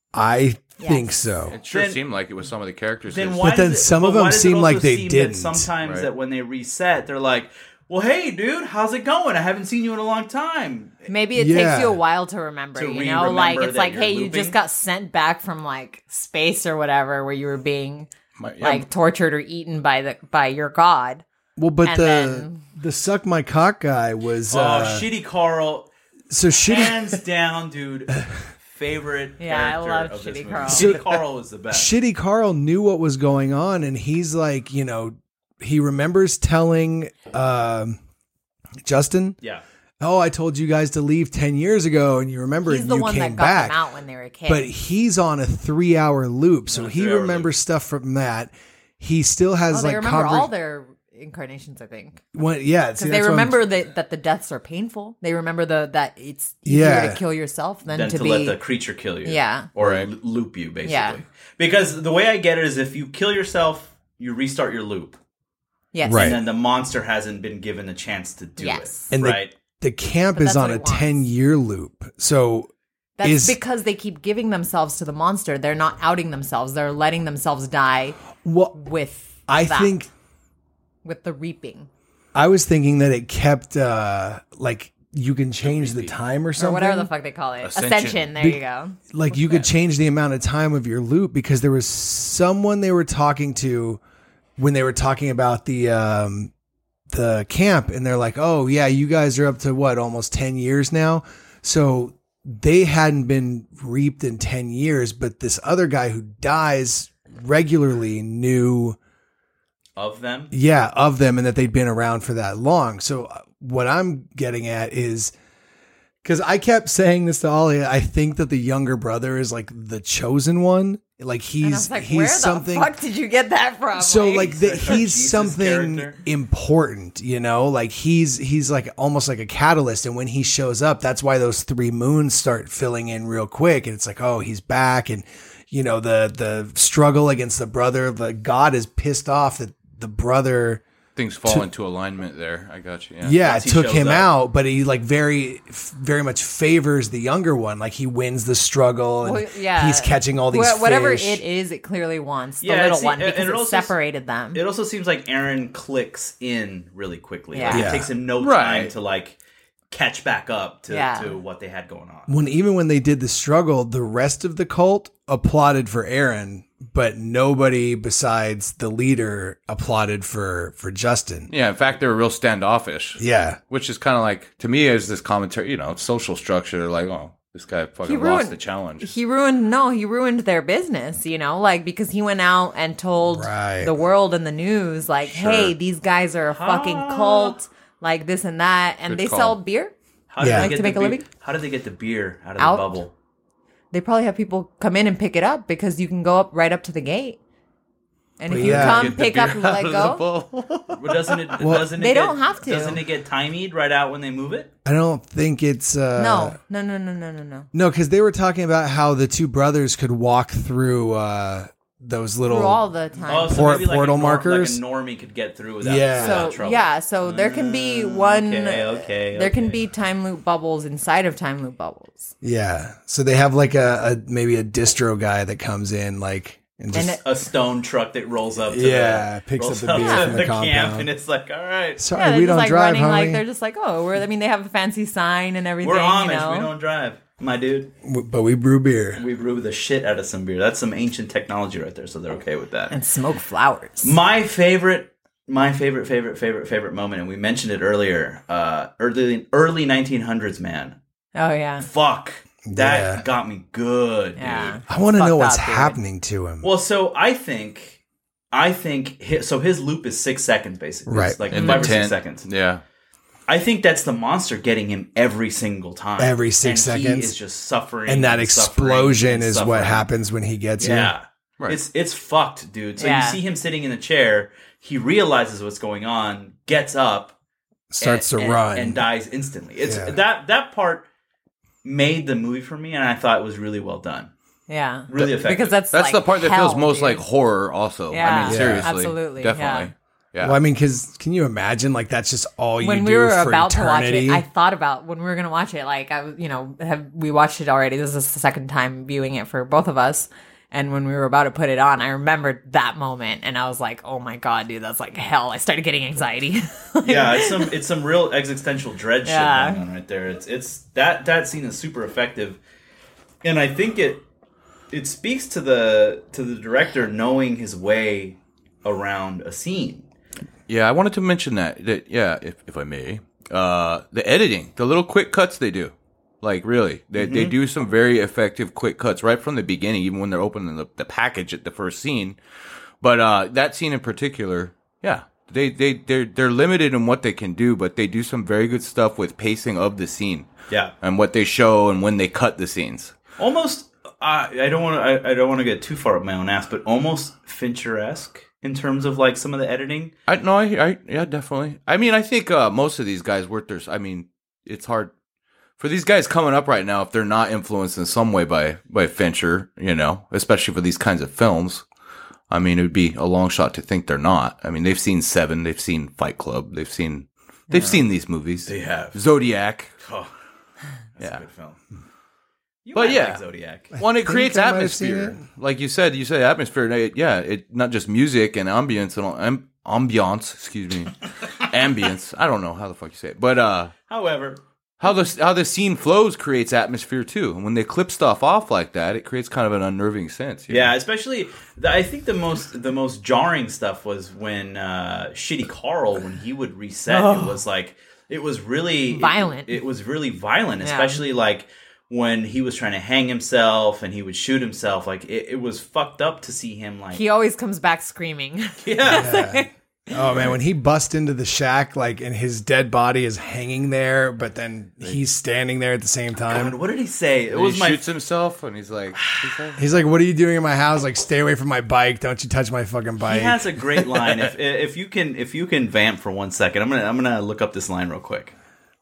[SPEAKER 3] I think
[SPEAKER 4] Yes.
[SPEAKER 3] so.
[SPEAKER 5] It sure
[SPEAKER 2] Then-
[SPEAKER 5] seemed like it was some of the characters.
[SPEAKER 2] Then
[SPEAKER 5] 'cause-
[SPEAKER 2] why
[SPEAKER 3] But then
[SPEAKER 2] does it-
[SPEAKER 3] some
[SPEAKER 2] but
[SPEAKER 3] of them
[SPEAKER 2] why does it
[SPEAKER 3] seem
[SPEAKER 2] also
[SPEAKER 3] like they
[SPEAKER 2] seem that
[SPEAKER 3] didn't.
[SPEAKER 2] Sometimes
[SPEAKER 5] Right.
[SPEAKER 2] that when they reset, they're like, "Well, hey, dude, how's it going? I haven't seen you in a long time."
[SPEAKER 4] Maybe it
[SPEAKER 3] Yeah.
[SPEAKER 4] takes you a while to remember,
[SPEAKER 2] To
[SPEAKER 4] you know?
[SPEAKER 2] re-remember
[SPEAKER 4] Like, it's
[SPEAKER 2] that
[SPEAKER 4] like,
[SPEAKER 2] you're
[SPEAKER 4] hey, you
[SPEAKER 2] looping.
[SPEAKER 4] just got sent back from, like, space or whatever where you were being,
[SPEAKER 5] My- yeah,
[SPEAKER 4] like, tortured or eaten by the by your god.
[SPEAKER 3] Well, but
[SPEAKER 4] And
[SPEAKER 3] the
[SPEAKER 4] then-
[SPEAKER 3] the suck my cock guy was
[SPEAKER 2] Oh,
[SPEAKER 3] uh,
[SPEAKER 2] shitty Carl,
[SPEAKER 3] so shitty.
[SPEAKER 2] hands down, dude. Favorite
[SPEAKER 4] Yeah, I
[SPEAKER 2] character
[SPEAKER 4] love
[SPEAKER 2] of this
[SPEAKER 4] Shitty
[SPEAKER 2] movie.
[SPEAKER 4] Carl.
[SPEAKER 2] Shitty Carl was the best.
[SPEAKER 3] Shitty Carl knew what was going on, and he's like, you know, he remembers telling um, Justin,
[SPEAKER 2] Yeah.
[SPEAKER 3] "Oh, I told you guys to leave ten years ago, and you remember,
[SPEAKER 4] He's
[SPEAKER 3] and
[SPEAKER 4] the
[SPEAKER 3] you
[SPEAKER 4] one
[SPEAKER 3] came
[SPEAKER 4] that got
[SPEAKER 3] back."
[SPEAKER 4] them out when they were kids.
[SPEAKER 3] But he's on a three-hour loop, so
[SPEAKER 2] On a
[SPEAKER 3] he
[SPEAKER 2] three-hour
[SPEAKER 3] remembers stuff from that. He still has
[SPEAKER 4] oh, they
[SPEAKER 3] like
[SPEAKER 4] remember
[SPEAKER 3] conver-
[SPEAKER 4] all their incarnations, I think.
[SPEAKER 3] when, yeah,
[SPEAKER 4] Because they remember that, that the deaths are painful. They remember the that it's easier
[SPEAKER 3] Yeah.
[SPEAKER 4] to kill yourself than,
[SPEAKER 2] Than
[SPEAKER 4] to,
[SPEAKER 2] to,
[SPEAKER 4] be.
[SPEAKER 2] let the creature kill you.
[SPEAKER 4] Yeah.
[SPEAKER 2] Or
[SPEAKER 5] Right.
[SPEAKER 2] l- loop you, basically.
[SPEAKER 4] Yeah.
[SPEAKER 2] Because the way I get it is if you kill yourself, you restart your loop.
[SPEAKER 4] yes.
[SPEAKER 3] Right.
[SPEAKER 2] And then the monster hasn't been given a chance to do
[SPEAKER 4] Yes.
[SPEAKER 2] it.
[SPEAKER 3] And the-
[SPEAKER 2] right?
[SPEAKER 3] the camp
[SPEAKER 4] But
[SPEAKER 3] is
[SPEAKER 4] that's
[SPEAKER 3] on
[SPEAKER 4] what
[SPEAKER 3] a
[SPEAKER 4] it wants.
[SPEAKER 3] ten-year loop. So
[SPEAKER 4] That's
[SPEAKER 3] is
[SPEAKER 4] because they keep giving themselves to the monster. They're not outing themselves. They're letting themselves die
[SPEAKER 3] what
[SPEAKER 4] with
[SPEAKER 3] I
[SPEAKER 4] that,
[SPEAKER 3] think.
[SPEAKER 4] with the reaping.
[SPEAKER 3] I was thinking that it kept uh like you can change the time or
[SPEAKER 4] Or
[SPEAKER 3] something.
[SPEAKER 4] whatever the fuck they call it.
[SPEAKER 5] Ascension.
[SPEAKER 4] Ascension. There
[SPEAKER 3] Be-
[SPEAKER 4] you go.
[SPEAKER 3] Like you could change the amount of time of your loop because there was someone they were talking to when they were talking about the um the camp, and they're like, "Oh yeah, you guys are up to what, almost ten years now." So they hadn't been reaped in ten years, but this other guy who dies regularly knew
[SPEAKER 2] Of them?
[SPEAKER 3] yeah, of them, and that they'd been around for that long. So uh, what I'm getting at is, because I kept saying this to Ollie, I think that the younger brother is like the chosen one. Like
[SPEAKER 4] And I
[SPEAKER 3] he's
[SPEAKER 4] was like,
[SPEAKER 3] he's
[SPEAKER 4] where
[SPEAKER 3] something.
[SPEAKER 4] the fuck did you get that from?
[SPEAKER 3] So like that
[SPEAKER 2] Is that
[SPEAKER 3] he's
[SPEAKER 2] Jesus'
[SPEAKER 3] something
[SPEAKER 2] character?
[SPEAKER 3] important, you know, like he's he's like almost like a catalyst, and when he shows up, that's why those three moons start filling in real quick, and it's like, oh, he's back, and you know the the struggle against the brother, the God is pissed off that the brother
[SPEAKER 5] Things fall into alignment there. I got you. Yeah.
[SPEAKER 3] yeah,
[SPEAKER 2] Once he
[SPEAKER 3] took
[SPEAKER 2] shows
[SPEAKER 3] him
[SPEAKER 2] up.
[SPEAKER 3] out, but he like very very much favors the younger one, like he wins the struggle, and
[SPEAKER 4] Well, yeah.
[SPEAKER 3] he's catching all these
[SPEAKER 4] Wha- whatever
[SPEAKER 3] fish.
[SPEAKER 4] it is, it clearly wants the
[SPEAKER 2] Yeah,
[SPEAKER 4] little
[SPEAKER 2] it's-
[SPEAKER 4] one
[SPEAKER 2] and
[SPEAKER 4] because
[SPEAKER 2] it
[SPEAKER 4] it,
[SPEAKER 2] also-
[SPEAKER 4] separated them.
[SPEAKER 2] It also seems like Aaron clicks in really quickly.
[SPEAKER 4] Yeah.
[SPEAKER 2] Like,
[SPEAKER 3] Yeah.
[SPEAKER 2] it takes him no
[SPEAKER 5] Right.
[SPEAKER 2] time to like catch back up to,
[SPEAKER 4] Yeah.
[SPEAKER 2] to what they had going on.
[SPEAKER 3] When even when they did the struggle, the rest of the cult applauded for Aaron, but nobody besides the leader applauded for for Justin.
[SPEAKER 5] Yeah. In fact, they were real standoffish.
[SPEAKER 3] Yeah,
[SPEAKER 5] Which is kind of like, to me, as this commentary, you know, social structure. They're like, oh, this guy fucking
[SPEAKER 4] He
[SPEAKER 5] lost
[SPEAKER 4] ruined-
[SPEAKER 5] the challenge.
[SPEAKER 4] He ruined no, he ruined their business, you know, like because he went out and told
[SPEAKER 3] Right.
[SPEAKER 4] the world and the news, like,
[SPEAKER 2] Sure.
[SPEAKER 4] hey, these guys are a fucking
[SPEAKER 2] Ah.
[SPEAKER 4] cult, like this and that, and
[SPEAKER 5] Good
[SPEAKER 4] they
[SPEAKER 5] call.
[SPEAKER 4] sell beer.
[SPEAKER 2] How did
[SPEAKER 3] Yeah.
[SPEAKER 2] they
[SPEAKER 3] Like
[SPEAKER 2] get
[SPEAKER 4] to
[SPEAKER 2] the
[SPEAKER 4] make a
[SPEAKER 2] beer-
[SPEAKER 4] living?
[SPEAKER 2] How did they get the beer out of
[SPEAKER 4] Out?
[SPEAKER 2] the bubble?
[SPEAKER 4] They probably have people come in and pick it up because you can go up right up to the gate. And if
[SPEAKER 3] But
[SPEAKER 4] you
[SPEAKER 3] yeah.
[SPEAKER 4] come,
[SPEAKER 5] Get the
[SPEAKER 4] pick up,
[SPEAKER 5] beer
[SPEAKER 4] and
[SPEAKER 5] out
[SPEAKER 4] let
[SPEAKER 5] of the
[SPEAKER 4] go.
[SPEAKER 5] bowl.
[SPEAKER 2] But doesn't it?
[SPEAKER 3] Well,
[SPEAKER 2] doesn't it
[SPEAKER 4] they
[SPEAKER 2] get,
[SPEAKER 4] don't have to.
[SPEAKER 2] Doesn't it get timed right out when they move it?
[SPEAKER 3] I don't think it's uh,
[SPEAKER 4] No, no, no, no, no, no, no.
[SPEAKER 3] no, because they were talking about how the two brothers could walk through uh, those little
[SPEAKER 4] Through all the time.
[SPEAKER 2] Oh, so
[SPEAKER 3] Port-
[SPEAKER 2] maybe like
[SPEAKER 3] portal
[SPEAKER 2] a nor-
[SPEAKER 3] markers?
[SPEAKER 2] like a normie could get through without,
[SPEAKER 3] Yeah.
[SPEAKER 2] without
[SPEAKER 4] So
[SPEAKER 2] trouble.
[SPEAKER 4] yeah, so there can be one.
[SPEAKER 2] okay, okay,
[SPEAKER 4] There can
[SPEAKER 2] okay.
[SPEAKER 4] be time loop bubbles inside of time loop bubbles,
[SPEAKER 3] yeah. So they have like a, a maybe a distro guy that comes in like and just
[SPEAKER 4] and it,
[SPEAKER 2] a stone truck that rolls up. To
[SPEAKER 3] Yeah,
[SPEAKER 2] the,
[SPEAKER 3] picks
[SPEAKER 2] rolls
[SPEAKER 3] up the beer
[SPEAKER 2] to
[SPEAKER 3] from the
[SPEAKER 2] camp,
[SPEAKER 3] compound.
[SPEAKER 2] and it's like, all right,
[SPEAKER 3] sorry,
[SPEAKER 4] yeah, they're
[SPEAKER 3] we
[SPEAKER 4] just
[SPEAKER 3] don't
[SPEAKER 4] like
[SPEAKER 3] drive,
[SPEAKER 4] running
[SPEAKER 3] homie.
[SPEAKER 4] like they're just like oh, we're. I mean, they have a fancy sign and everything.
[SPEAKER 2] we're Amish,
[SPEAKER 4] you know?
[SPEAKER 2] we don't drive, my dude.
[SPEAKER 3] W- but we brew beer.
[SPEAKER 2] We brew the shit out of some beer. That's some ancient technology right there, so they're okay with that.
[SPEAKER 4] and smoke flowers.
[SPEAKER 2] My favorite, my favorite, favorite, favorite, favorite moment, and we mentioned it earlier. Uh, early, early nineteen hundreds, man.
[SPEAKER 4] Oh yeah,
[SPEAKER 2] Fuck, that
[SPEAKER 3] Yeah.
[SPEAKER 2] got me good,
[SPEAKER 4] yeah.
[SPEAKER 2] dude.
[SPEAKER 3] I want to
[SPEAKER 4] Fucked
[SPEAKER 3] know what's
[SPEAKER 4] up, dude.
[SPEAKER 3] happening to him.
[SPEAKER 2] Well, so I think, I think, his, so his loop is six seconds basically,
[SPEAKER 3] Right.
[SPEAKER 2] It's like
[SPEAKER 5] In
[SPEAKER 2] five
[SPEAKER 5] the
[SPEAKER 2] or six
[SPEAKER 5] tent.
[SPEAKER 2] seconds.
[SPEAKER 5] Yeah.
[SPEAKER 2] I think that's the monster getting him every single time.
[SPEAKER 3] Every six
[SPEAKER 2] and
[SPEAKER 3] seconds.
[SPEAKER 2] He is just suffering.
[SPEAKER 3] And that
[SPEAKER 2] suffering
[SPEAKER 3] explosion
[SPEAKER 2] and
[SPEAKER 3] is what
[SPEAKER 2] suffering.
[SPEAKER 3] happens when he gets here.
[SPEAKER 2] Yeah.
[SPEAKER 5] Right.
[SPEAKER 2] It's it's fucked, dude. So
[SPEAKER 4] Yeah.
[SPEAKER 2] you see him sitting in the chair, he realizes what's going on, gets up,
[SPEAKER 3] Starts
[SPEAKER 2] and,
[SPEAKER 3] to
[SPEAKER 2] and-
[SPEAKER 3] run.
[SPEAKER 2] and dies instantly. It's
[SPEAKER 3] Yeah.
[SPEAKER 2] that that part made the movie for me, and I thought it was really well done.
[SPEAKER 4] Yeah,
[SPEAKER 2] Really effective.
[SPEAKER 4] because that's
[SPEAKER 5] That's
[SPEAKER 4] like
[SPEAKER 5] the part that
[SPEAKER 4] hell,
[SPEAKER 5] feels most
[SPEAKER 4] dude.
[SPEAKER 5] like horror also. I
[SPEAKER 4] Yeah.
[SPEAKER 5] mean,
[SPEAKER 3] Yeah.
[SPEAKER 5] seriously.
[SPEAKER 4] Absolutely,
[SPEAKER 5] Definitely. Yeah.
[SPEAKER 3] Well, I mean, because can you imagine? Like, that's just all you
[SPEAKER 4] when
[SPEAKER 3] do
[SPEAKER 4] we were
[SPEAKER 3] for
[SPEAKER 4] about
[SPEAKER 3] eternity.
[SPEAKER 4] to watch it, I thought about when we were going to watch it. Like, I, was- you know, have we watched it already? This is the second time viewing it for both of us. And when we were about to put it on, I remembered that moment, and I was like, "Oh my god, dude, that's like hell!" I started getting anxiety.
[SPEAKER 2] Yeah, it's some it's some real existential dread shit
[SPEAKER 4] Yeah.
[SPEAKER 2] going on right there. It's it's that that scene is super effective, and I think it it speaks to the to the director knowing his way around a scene.
[SPEAKER 5] Yeah, I wanted to mention that. That yeah, if if I may, uh, the editing, the little quick cuts they do, like really, they they do some very effective quick cuts right from the beginning, even when they're opening the, the package at the first scene. But uh, that scene in particular, yeah, they they they're they're limited in what they can do, but they do some very good stuff with pacing of the scene.
[SPEAKER 2] Yeah,
[SPEAKER 5] and what they show and when they cut the scenes.
[SPEAKER 2] Almost, uh, I don't want to I, I don't want to get too far up my own ass, but almost Fincher-esque in terms of like some of the editing.
[SPEAKER 5] I no, I, I yeah, definitely. I mean, I think uh, most of these guys work their. I mean, it's hard for these guys coming up right now if they're not influenced in some way by by Fincher, you know, especially for these kinds of films. I mean, it would be a long shot to think they're not. I mean, they've seen Seven, they've seen Fight Club, they've seen they've
[SPEAKER 2] Yeah.
[SPEAKER 5] seen these movies.
[SPEAKER 2] They have.
[SPEAKER 5] Zodiac.
[SPEAKER 2] Oh, that's
[SPEAKER 5] Yeah.
[SPEAKER 2] a good film. You
[SPEAKER 5] But
[SPEAKER 2] might
[SPEAKER 5] yeah.
[SPEAKER 2] like Zodiac.
[SPEAKER 5] One, it
[SPEAKER 3] think
[SPEAKER 5] creates
[SPEAKER 3] I might have seen
[SPEAKER 5] atmosphere. Like you said, you said atmosphere. and it- yeah, it not just music and ambience and all, am, ambiance. Excuse me, ambience. I don't know how the fuck you say it, but uh,
[SPEAKER 2] However,
[SPEAKER 5] how the how the scene flows creates atmosphere too. And when they clip stuff off like that, it creates kind of an unnerving sense. you
[SPEAKER 2] yeah,
[SPEAKER 5] know?
[SPEAKER 2] especially the, I think the most the most jarring stuff was when uh, Shitty Carl when he would reset. It was like it was really
[SPEAKER 4] Violent.
[SPEAKER 2] It, it was really violent,
[SPEAKER 4] Yeah.
[SPEAKER 2] especially like when he was trying to hang himself and he would shoot himself. Like it, it was fucked up to see him like
[SPEAKER 4] He always comes back screaming.
[SPEAKER 2] yeah.
[SPEAKER 3] Oh man, when he busts into the shack, like, and his dead body is hanging there, but then he's standing there at the same
[SPEAKER 2] God,
[SPEAKER 3] time.
[SPEAKER 2] what did he say? It
[SPEAKER 5] And
[SPEAKER 2] was
[SPEAKER 5] he
[SPEAKER 2] my
[SPEAKER 5] shoots himself, and he's like, he's like
[SPEAKER 3] He's like, "What are you doing in my house? Like, stay away from my bike! Don't you touch my fucking
[SPEAKER 2] He
[SPEAKER 3] bike!"
[SPEAKER 2] has a great line. If if you can if you can vamp for one second, I'm gonna I'm gonna look up this line real quick.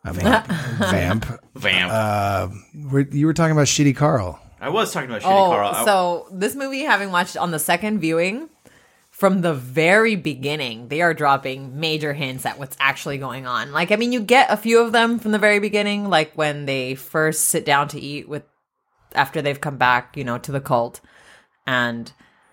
[SPEAKER 3] Vamp.
[SPEAKER 2] Vamp.
[SPEAKER 3] Uh, we're, you were talking about Shitty Carl.
[SPEAKER 2] I was talking about Shitty
[SPEAKER 4] Oh,
[SPEAKER 2] Carl. I-
[SPEAKER 4] so this movie, having watched on the second viewing, from the very beginning, they are dropping major hints at what's actually going on. Like, I mean, you get a few of them from the very beginning, like when they first sit down to eat with, after they've come back, you know, to the cult, and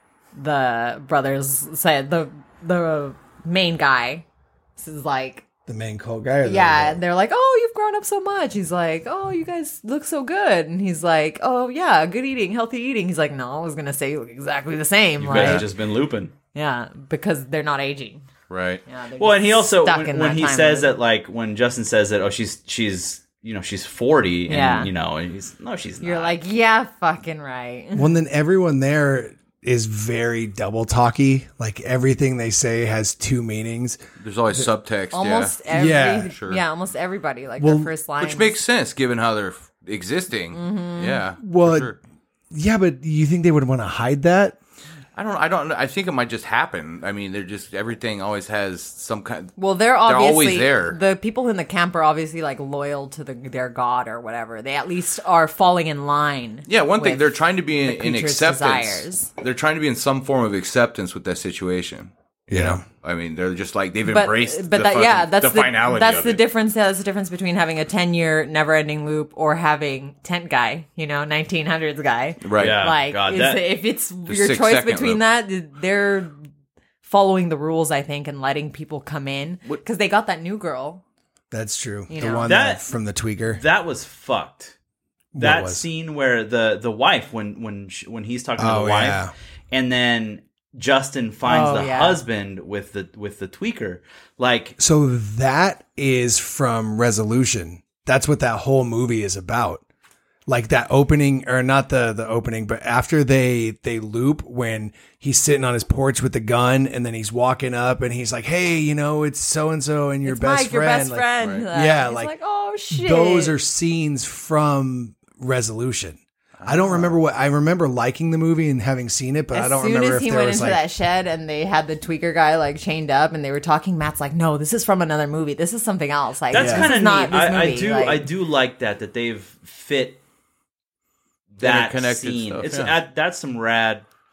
[SPEAKER 4] the brothers said the the main guy is like,
[SPEAKER 3] The main cult guy. Or the
[SPEAKER 4] yeah, and they're like, "Oh, you've grown up so much." He's like, "Oh, you guys look so good," and he's like, "Oh yeah, good eating, healthy eating." He's like, "No, I was gonna say you look exactly the same."
[SPEAKER 2] you
[SPEAKER 4] like,
[SPEAKER 2] guys have just been looping.
[SPEAKER 4] yeah, because they're not aging.
[SPEAKER 5] right.
[SPEAKER 4] Yeah, they're
[SPEAKER 2] Well, and he
[SPEAKER 4] just
[SPEAKER 2] also
[SPEAKER 4] stuck
[SPEAKER 2] when,
[SPEAKER 4] in
[SPEAKER 2] when
[SPEAKER 4] that
[SPEAKER 2] he
[SPEAKER 4] time
[SPEAKER 2] says
[SPEAKER 4] loop.
[SPEAKER 2] that, like when Justin says that, oh, she's she's you know she's forty, and
[SPEAKER 4] Yeah.
[SPEAKER 2] you know, and he's no, she's not.
[SPEAKER 4] You're like, yeah, fucking right.
[SPEAKER 3] Well, then everyone there is very double talky. Like, everything they say has two meanings.
[SPEAKER 5] There's always subtext.
[SPEAKER 4] Almost
[SPEAKER 5] yeah.
[SPEAKER 4] every,
[SPEAKER 3] Yeah,
[SPEAKER 4] yeah,
[SPEAKER 5] sure.
[SPEAKER 4] almost everybody. Like
[SPEAKER 3] Well,
[SPEAKER 4] their first line,
[SPEAKER 5] Which makes sense given how they're f- existing.
[SPEAKER 4] Mm-hmm.
[SPEAKER 5] Yeah.
[SPEAKER 3] Well,
[SPEAKER 5] for sure.
[SPEAKER 3] Yeah, but you think they would want to hide that?
[SPEAKER 5] I don't. I don't. I think it might just happen. I mean, they're just everything always has some kind.
[SPEAKER 4] Well, they're
[SPEAKER 5] They're
[SPEAKER 4] obviously
[SPEAKER 5] always there.
[SPEAKER 4] The people in the camp are obviously like loyal to the, their god or whatever. They at least are falling in line.
[SPEAKER 5] Yeah, one thing
[SPEAKER 4] with
[SPEAKER 5] they're trying to be in,
[SPEAKER 4] the
[SPEAKER 5] in
[SPEAKER 4] creature's
[SPEAKER 5] acceptance.
[SPEAKER 4] desires.
[SPEAKER 5] They're trying to be in some form of acceptance with that situation. You
[SPEAKER 3] Yeah.
[SPEAKER 5] know, I mean, they're just like they've
[SPEAKER 4] But,
[SPEAKER 5] embraced.
[SPEAKER 4] but
[SPEAKER 5] the
[SPEAKER 4] that
[SPEAKER 5] fucking-
[SPEAKER 4] yeah, that's
[SPEAKER 5] the,
[SPEAKER 4] the,
[SPEAKER 5] finality.
[SPEAKER 4] that's
[SPEAKER 5] of
[SPEAKER 4] the
[SPEAKER 5] it.
[SPEAKER 4] difference. Yeah, that's the difference between having a ten year never ending loop or having tent guy. You know, nineteen hundreds guy.
[SPEAKER 5] Right.
[SPEAKER 2] Yeah.
[SPEAKER 4] Like
[SPEAKER 2] God,
[SPEAKER 4] is-
[SPEAKER 2] that-
[SPEAKER 4] if it's your
[SPEAKER 5] six
[SPEAKER 4] choice
[SPEAKER 5] second
[SPEAKER 4] between
[SPEAKER 5] loop.
[SPEAKER 4] that, they're following the rules, I think, and letting people come in because they got that new girl.
[SPEAKER 3] That's true.
[SPEAKER 4] You
[SPEAKER 3] the
[SPEAKER 4] know.
[SPEAKER 3] one
[SPEAKER 2] That-
[SPEAKER 3] that, from the tweaker.
[SPEAKER 2] that was fucked. That
[SPEAKER 3] was?
[SPEAKER 2] scene where the the wife when when she, when he's talking to
[SPEAKER 3] Oh,
[SPEAKER 2] the wife,
[SPEAKER 3] yeah.
[SPEAKER 2] and then Justin finds
[SPEAKER 4] Oh,
[SPEAKER 2] the
[SPEAKER 4] yeah.
[SPEAKER 2] husband with the with the tweaker, like
[SPEAKER 3] So that is from Resolution. That's what that whole movie is about. Like that opening, or not the the opening, but after they they loop when he's sitting on his porch with the gun, and then he's walking up and he's like, "Hey, you know, it's so and so and your
[SPEAKER 4] It's
[SPEAKER 3] best
[SPEAKER 4] Mike,
[SPEAKER 3] friend."
[SPEAKER 4] your best
[SPEAKER 3] Like,
[SPEAKER 4] friend.
[SPEAKER 5] right.
[SPEAKER 4] Like,
[SPEAKER 3] Yeah,
[SPEAKER 4] he's
[SPEAKER 3] like,
[SPEAKER 4] like, oh shit.
[SPEAKER 3] those are scenes from Resolution. I don't remember what I remember liking the movie and having seen it, but
[SPEAKER 4] As
[SPEAKER 3] I don't
[SPEAKER 4] soon
[SPEAKER 3] remember
[SPEAKER 4] as
[SPEAKER 3] if
[SPEAKER 4] he
[SPEAKER 3] there
[SPEAKER 4] went
[SPEAKER 3] was
[SPEAKER 4] into
[SPEAKER 3] like
[SPEAKER 4] that shed and they had the tweaker guy like chained up and they were talking, Matt's like, "No, this is from another movie. This is something else." Like
[SPEAKER 2] that's
[SPEAKER 4] this
[SPEAKER 2] kind of
[SPEAKER 4] is not
[SPEAKER 2] neat.
[SPEAKER 4] this
[SPEAKER 2] I, I
[SPEAKER 4] movie.
[SPEAKER 2] do
[SPEAKER 4] Like,
[SPEAKER 2] I do like that that they've fit that
[SPEAKER 5] Interconnected
[SPEAKER 2] scene.
[SPEAKER 5] stuff,
[SPEAKER 2] it's
[SPEAKER 5] yeah.
[SPEAKER 2] uh, that's some rad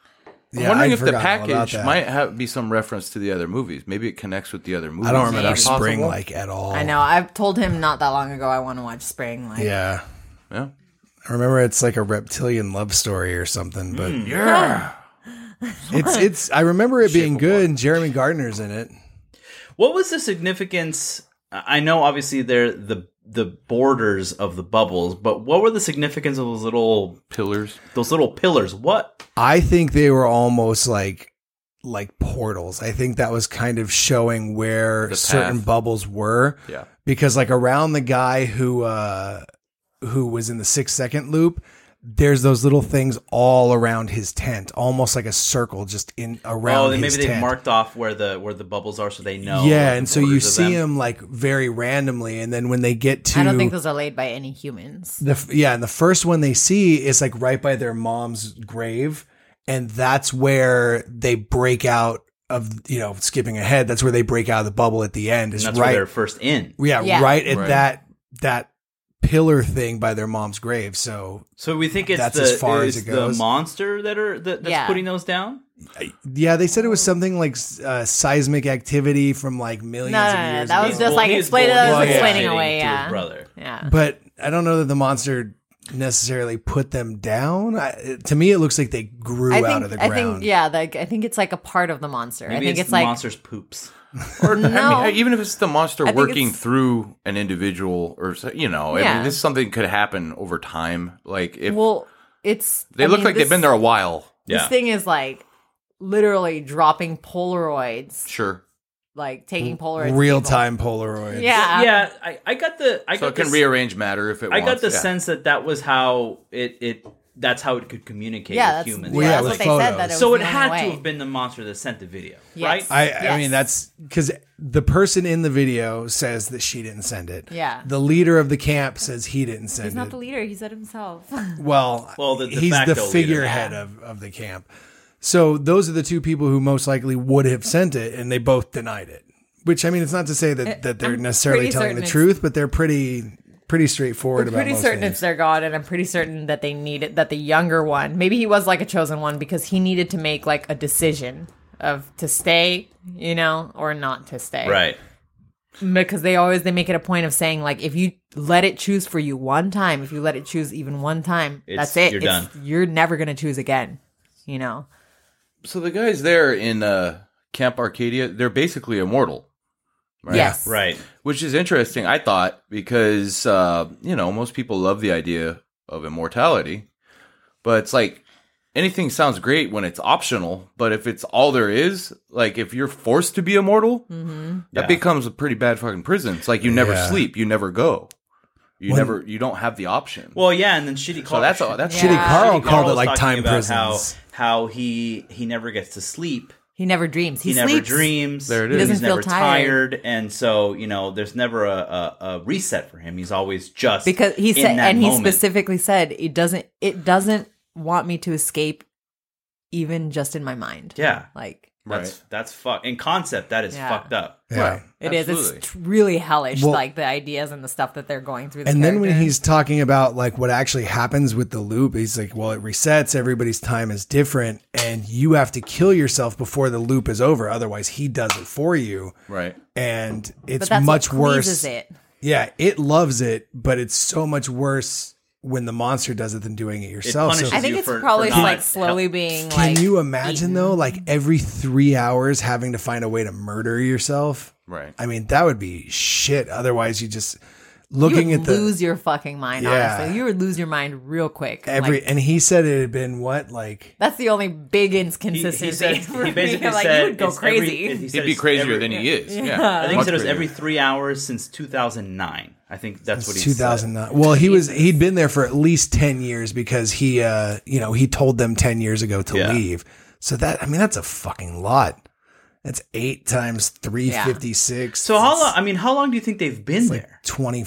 [SPEAKER 5] I'm
[SPEAKER 3] Yeah,
[SPEAKER 5] wondering
[SPEAKER 3] I'd
[SPEAKER 5] if the
[SPEAKER 3] forgotten all about
[SPEAKER 5] package
[SPEAKER 3] that.
[SPEAKER 5] might have, be some reference to the other movies. Maybe it connects with the other movies.
[SPEAKER 3] I don't
[SPEAKER 5] Is
[SPEAKER 3] remember
[SPEAKER 5] that
[SPEAKER 3] Spring
[SPEAKER 5] possible?
[SPEAKER 3] like at all.
[SPEAKER 4] I know. I've told him not that long ago I want to watch Spring. Like,
[SPEAKER 3] Yeah.
[SPEAKER 5] Yeah.
[SPEAKER 3] I remember it's like a reptilian love story or something, but
[SPEAKER 5] Yeah.
[SPEAKER 3] it's it's. I remember it being good, and Jeremy Gardner's in it.
[SPEAKER 2] What was the significance? I know, obviously, they're the the borders of the bubbles, but what were the significance of those little
[SPEAKER 5] Pillars.
[SPEAKER 2] those little pillars? What?
[SPEAKER 3] I think they were almost like like portals. I think that was kind of showing where
[SPEAKER 5] The
[SPEAKER 3] certain
[SPEAKER 5] path.
[SPEAKER 3] bubbles were.
[SPEAKER 5] Yeah.
[SPEAKER 3] Because like around the guy who uh who was in the six second loop, there's those little things all around his tent, almost like a circle just in around
[SPEAKER 2] Oh, then
[SPEAKER 3] his
[SPEAKER 2] maybe they've
[SPEAKER 3] tent.
[SPEAKER 2] marked off where the where the bubbles are, so they know.
[SPEAKER 3] yeah,
[SPEAKER 2] the
[SPEAKER 3] and so you
[SPEAKER 2] borders of
[SPEAKER 3] see
[SPEAKER 2] them.
[SPEAKER 3] him like very randomly, and then when they get to
[SPEAKER 4] I don't think those are laid by any humans.
[SPEAKER 3] the f- yeah, and the first one they see is like right by their mom's grave, and that's where they break out of, you know, skipping ahead. That's where they break out of the bubble at the end. Is
[SPEAKER 2] And that's where
[SPEAKER 3] right,
[SPEAKER 2] they're first in.
[SPEAKER 3] yeah,
[SPEAKER 4] Yeah.
[SPEAKER 3] right at
[SPEAKER 5] Right.
[SPEAKER 3] that that pillar thing by their mom's grave. So
[SPEAKER 2] So we think it's
[SPEAKER 3] That's
[SPEAKER 2] the
[SPEAKER 3] as far
[SPEAKER 2] is
[SPEAKER 3] as it
[SPEAKER 2] the
[SPEAKER 3] goes.
[SPEAKER 2] monster that are that, that's
[SPEAKER 4] Yeah.
[SPEAKER 2] putting those down.
[SPEAKER 3] yeah, they said it was something like uh, seismic activity from like millions
[SPEAKER 4] No, no,
[SPEAKER 3] of
[SPEAKER 4] no,
[SPEAKER 3] years
[SPEAKER 4] that
[SPEAKER 3] ago.
[SPEAKER 4] was just
[SPEAKER 2] Bull-
[SPEAKER 4] like
[SPEAKER 2] he's
[SPEAKER 4] explain it
[SPEAKER 2] bull-
[SPEAKER 4] as
[SPEAKER 3] Well, yeah.
[SPEAKER 4] explaining
[SPEAKER 2] bullshitting
[SPEAKER 4] away.
[SPEAKER 2] to
[SPEAKER 4] Yeah.
[SPEAKER 2] his brother.
[SPEAKER 4] Yeah.
[SPEAKER 3] But I don't know that the monster necessarily put them down. I, to me, it looks like they grew
[SPEAKER 4] I
[SPEAKER 3] out
[SPEAKER 4] think
[SPEAKER 3] of the
[SPEAKER 4] I
[SPEAKER 3] ground.
[SPEAKER 4] think yeah, like I think it's like a part of the monster.
[SPEAKER 2] Maybe
[SPEAKER 4] I think
[SPEAKER 2] it's,
[SPEAKER 4] it's,
[SPEAKER 2] the
[SPEAKER 4] like
[SPEAKER 2] monster's poops.
[SPEAKER 5] Or
[SPEAKER 4] No.
[SPEAKER 5] I mean, even if it's the monster
[SPEAKER 4] think
[SPEAKER 5] working
[SPEAKER 4] it's-
[SPEAKER 5] through an individual, or so- you know, I
[SPEAKER 4] Yeah.
[SPEAKER 5] mean, this something could happen over time. Like if
[SPEAKER 4] well, it's
[SPEAKER 5] they
[SPEAKER 4] I
[SPEAKER 5] look
[SPEAKER 4] mean,
[SPEAKER 5] like
[SPEAKER 4] this,
[SPEAKER 5] they've been there a while.
[SPEAKER 2] Yeah.
[SPEAKER 4] This thing is like literally dropping Polaroids,
[SPEAKER 5] Sure.
[SPEAKER 4] like taking Polaroids. of
[SPEAKER 3] real
[SPEAKER 4] people.
[SPEAKER 3] time Polaroids.
[SPEAKER 4] Yeah.
[SPEAKER 2] yeah, I, I got the I
[SPEAKER 5] So
[SPEAKER 2] got
[SPEAKER 5] it can
[SPEAKER 2] this-
[SPEAKER 5] rearrange matter if it
[SPEAKER 2] I
[SPEAKER 5] wants.
[SPEAKER 2] got the
[SPEAKER 5] yeah.
[SPEAKER 2] sense that that was how it it that's how it could communicate
[SPEAKER 4] Yeah,
[SPEAKER 2] with
[SPEAKER 4] that's,
[SPEAKER 2] humans.
[SPEAKER 3] Well,
[SPEAKER 4] yeah,
[SPEAKER 3] yeah,
[SPEAKER 4] that's
[SPEAKER 3] with
[SPEAKER 4] what they
[SPEAKER 3] photos.
[SPEAKER 4] said. That it
[SPEAKER 2] So
[SPEAKER 4] was
[SPEAKER 2] it
[SPEAKER 4] the
[SPEAKER 2] had
[SPEAKER 4] only
[SPEAKER 2] to
[SPEAKER 4] way.
[SPEAKER 2] have been the monster that sent the video,
[SPEAKER 4] Yes.
[SPEAKER 2] right?
[SPEAKER 3] I, I
[SPEAKER 4] Yes.
[SPEAKER 3] mean, that's because the person in the video says that she didn't send it.
[SPEAKER 4] Yeah.
[SPEAKER 3] The leader of the camp says he didn't send
[SPEAKER 4] He's not
[SPEAKER 3] it.
[SPEAKER 4] the leader. He said himself.
[SPEAKER 3] well,
[SPEAKER 2] Well, the de
[SPEAKER 3] he's the
[SPEAKER 2] facto leader.
[SPEAKER 3] figurehead
[SPEAKER 4] Yeah.
[SPEAKER 3] of, of the camp. So those are the two people who most likely would have sent it, and they both denied it. Which, I mean, it's not to say that, that they're
[SPEAKER 4] I'm
[SPEAKER 3] necessarily
[SPEAKER 4] pretty
[SPEAKER 3] telling
[SPEAKER 4] certain
[SPEAKER 3] the
[SPEAKER 4] it's-
[SPEAKER 3] truth, but they're pretty pretty straightforward
[SPEAKER 4] I'm
[SPEAKER 3] about
[SPEAKER 4] pretty
[SPEAKER 3] most
[SPEAKER 4] certain
[SPEAKER 3] things.
[SPEAKER 4] it's their god, and I'm pretty certain that they needed that the younger one. Maybe he was like a chosen one because he needed to make like a decision of to stay, you know, or not to stay.
[SPEAKER 2] Right.
[SPEAKER 4] Because they always they make it a point of saying like if you let it choose for you one time, if you let it choose even one time,
[SPEAKER 2] It's-
[SPEAKER 4] that's it.
[SPEAKER 2] you're
[SPEAKER 4] It's-
[SPEAKER 2] done.
[SPEAKER 4] You're never gonna choose again. You know.
[SPEAKER 5] So the guys there in uh, Camp Arcadia, they're basically immortal. Right?
[SPEAKER 4] Yes.
[SPEAKER 2] Right.
[SPEAKER 5] Which is interesting, I thought, because, uh, you know, most people love the idea of immortality. But it's like, anything sounds great when it's optional. But if it's all there is, like, if you're forced to be immortal,
[SPEAKER 4] Mm-hmm.
[SPEAKER 5] that
[SPEAKER 2] Yeah.
[SPEAKER 5] becomes a pretty bad fucking prison. It's like you never
[SPEAKER 3] Yeah.
[SPEAKER 5] sleep, you never go. You
[SPEAKER 3] When-
[SPEAKER 5] never, you don't have the option.
[SPEAKER 2] Well, yeah, and then shitty.
[SPEAKER 5] so that's all. That's
[SPEAKER 3] Shitty
[SPEAKER 4] Yeah.
[SPEAKER 3] Carl
[SPEAKER 2] Shitty
[SPEAKER 3] called it
[SPEAKER 2] was
[SPEAKER 3] like
[SPEAKER 2] talking
[SPEAKER 3] time
[SPEAKER 2] about
[SPEAKER 3] prisons.
[SPEAKER 2] How, how he he never gets to sleep.
[SPEAKER 4] He never dreams. He,
[SPEAKER 2] He, never
[SPEAKER 4] sleeps.
[SPEAKER 2] dreams.
[SPEAKER 5] There it
[SPEAKER 4] He
[SPEAKER 5] is.
[SPEAKER 4] doesn't
[SPEAKER 2] He's
[SPEAKER 4] feel
[SPEAKER 2] never
[SPEAKER 4] tired.
[SPEAKER 2] tired, and so you know, there's never a, a, a reset for him. He's always just
[SPEAKER 4] Because he
[SPEAKER 2] in
[SPEAKER 4] said,
[SPEAKER 2] that
[SPEAKER 4] and he
[SPEAKER 2] moment.
[SPEAKER 4] specifically said, it doesn't. It doesn't want me to escape, even just in my mind.
[SPEAKER 2] Yeah,
[SPEAKER 4] Like
[SPEAKER 2] that's
[SPEAKER 5] Right.
[SPEAKER 2] that's fuck. In concept, that is
[SPEAKER 4] Yeah.
[SPEAKER 2] fucked up.
[SPEAKER 3] Yeah.
[SPEAKER 5] Right.
[SPEAKER 4] it is.
[SPEAKER 5] Absolutely.
[SPEAKER 4] It's t- really hellish.
[SPEAKER 3] Well-
[SPEAKER 4] like the ideas and the stuff that they're going through. The
[SPEAKER 3] And then when
[SPEAKER 4] characters.
[SPEAKER 3] he's talking about like what actually happens with the loop, he's like, well, it resets. Everybody's time is different, and you have to kill yourself before the loop is over. Otherwise, he does it for you,
[SPEAKER 5] Right.
[SPEAKER 3] and it's
[SPEAKER 4] but that's
[SPEAKER 3] much
[SPEAKER 4] what
[SPEAKER 3] worse.
[SPEAKER 4] pleases it.
[SPEAKER 3] Yeah, it loves it, but it's so much worse when the monster does it than doing it yourself.
[SPEAKER 2] punishes
[SPEAKER 3] So
[SPEAKER 4] I think
[SPEAKER 2] you
[SPEAKER 4] it's
[SPEAKER 2] for-
[SPEAKER 4] probably
[SPEAKER 2] for not
[SPEAKER 4] like slowly
[SPEAKER 2] help-
[SPEAKER 4] being
[SPEAKER 3] can
[SPEAKER 4] like.
[SPEAKER 3] you imagine
[SPEAKER 4] eaten.
[SPEAKER 3] though, like every three hours having to find a way to murder yourself?
[SPEAKER 5] Right.
[SPEAKER 3] I mean, that would be shit. Otherwise, you just
[SPEAKER 4] You
[SPEAKER 3] looking
[SPEAKER 4] would
[SPEAKER 3] at the
[SPEAKER 4] lose your fucking mind.
[SPEAKER 3] Yeah.
[SPEAKER 4] Honestly, you would lose your mind real quick.
[SPEAKER 3] every,
[SPEAKER 4] Like,
[SPEAKER 3] and he said it had been what, like
[SPEAKER 4] that's the only big
[SPEAKER 2] He,
[SPEAKER 4] inconsistency.
[SPEAKER 2] he said
[SPEAKER 4] for
[SPEAKER 2] he
[SPEAKER 4] me.
[SPEAKER 2] basically
[SPEAKER 4] like,
[SPEAKER 2] said
[SPEAKER 4] you would go
[SPEAKER 2] it's every-
[SPEAKER 4] crazy.
[SPEAKER 2] he said
[SPEAKER 5] He'd be
[SPEAKER 2] it's
[SPEAKER 5] crazier
[SPEAKER 2] every-
[SPEAKER 5] than he is. Yeah.
[SPEAKER 2] I think he
[SPEAKER 5] Much
[SPEAKER 2] said it was
[SPEAKER 5] crazier.
[SPEAKER 2] every three hours since two thousand nine. I think that's what he
[SPEAKER 3] two thousand nine. Well, he was he'd been there for at least ten years because he, uh, you know, he told them ten years ago to
[SPEAKER 2] Yeah.
[SPEAKER 3] leave. So that I mean, that's a fucking lot. That's eight times three fifty six.
[SPEAKER 2] So how long? I mean, how long do you think they've been
[SPEAKER 3] Like
[SPEAKER 2] there?
[SPEAKER 3] twenty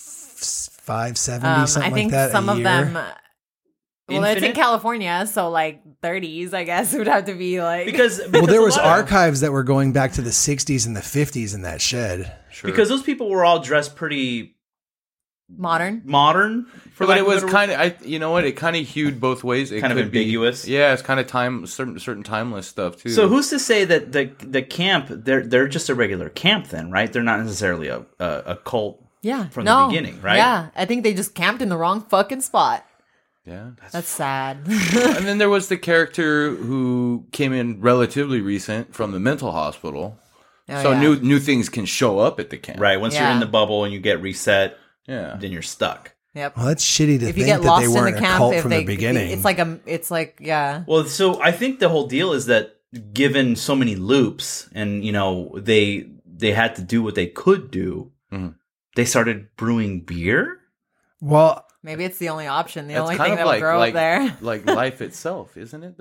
[SPEAKER 3] five, seventy,
[SPEAKER 4] Um,
[SPEAKER 3] something
[SPEAKER 4] I think
[SPEAKER 3] like that.
[SPEAKER 4] some
[SPEAKER 3] a
[SPEAKER 4] of
[SPEAKER 3] year.
[SPEAKER 4] them. uh, Well, it's in
[SPEAKER 2] Infinite?
[SPEAKER 4] California, so like thirties, I guess would have to be like
[SPEAKER 2] Because, because
[SPEAKER 3] Well, there
[SPEAKER 2] a
[SPEAKER 3] was
[SPEAKER 2] lot of-
[SPEAKER 3] archives that were going back to the sixties and the fifties in that shed.
[SPEAKER 5] Sure.
[SPEAKER 2] because those people were all dressed pretty
[SPEAKER 4] Modern.
[SPEAKER 2] modern. For
[SPEAKER 5] but
[SPEAKER 2] lack
[SPEAKER 5] it
[SPEAKER 2] of a
[SPEAKER 5] was
[SPEAKER 2] better
[SPEAKER 5] kind of, I, you know what? It kind of hewed both ways. It
[SPEAKER 2] Kind of
[SPEAKER 5] could be-
[SPEAKER 2] ambiguous.
[SPEAKER 5] yeah, it's kind of time, certain certain timeless stuff too.
[SPEAKER 2] So who's to say that the the camp they're they're just a regular camp then, right? They're not necessarily a a, a cult
[SPEAKER 4] Yeah.
[SPEAKER 2] from
[SPEAKER 4] no.
[SPEAKER 2] the beginning, right?
[SPEAKER 4] Yeah. I think they just camped in the wrong fucking spot.
[SPEAKER 5] Yeah.
[SPEAKER 4] That's sad.
[SPEAKER 5] And then there was the character who came in relatively recent from the mental hospital.
[SPEAKER 4] Oh,
[SPEAKER 5] so
[SPEAKER 4] yeah.
[SPEAKER 5] new new things can show up at the camp.
[SPEAKER 2] Right. Once you're in
[SPEAKER 4] Yeah.
[SPEAKER 2] the bubble and you get reset,
[SPEAKER 5] Yeah.
[SPEAKER 2] then you're stuck.
[SPEAKER 4] Yep.
[SPEAKER 3] Well, that's shitty to
[SPEAKER 4] If you
[SPEAKER 3] think
[SPEAKER 4] get
[SPEAKER 3] that
[SPEAKER 4] lost
[SPEAKER 3] they
[SPEAKER 4] in the
[SPEAKER 3] weren't a
[SPEAKER 4] camp,
[SPEAKER 3] cult
[SPEAKER 4] if
[SPEAKER 3] from
[SPEAKER 4] they,
[SPEAKER 3] the beginning.
[SPEAKER 4] it's like a, it's like yeah.
[SPEAKER 2] Well, so I think the whole deal is that given so many loops and you know they they had to do what they could do,
[SPEAKER 5] Mhm.
[SPEAKER 2] they started brewing beer.
[SPEAKER 3] well,
[SPEAKER 4] Maybe it's the only option, the
[SPEAKER 5] That's
[SPEAKER 4] only
[SPEAKER 5] kind
[SPEAKER 4] thing
[SPEAKER 5] of
[SPEAKER 4] that
[SPEAKER 5] like
[SPEAKER 4] will grow
[SPEAKER 5] like,
[SPEAKER 4] up there.
[SPEAKER 5] like life itself, isn't it? Though.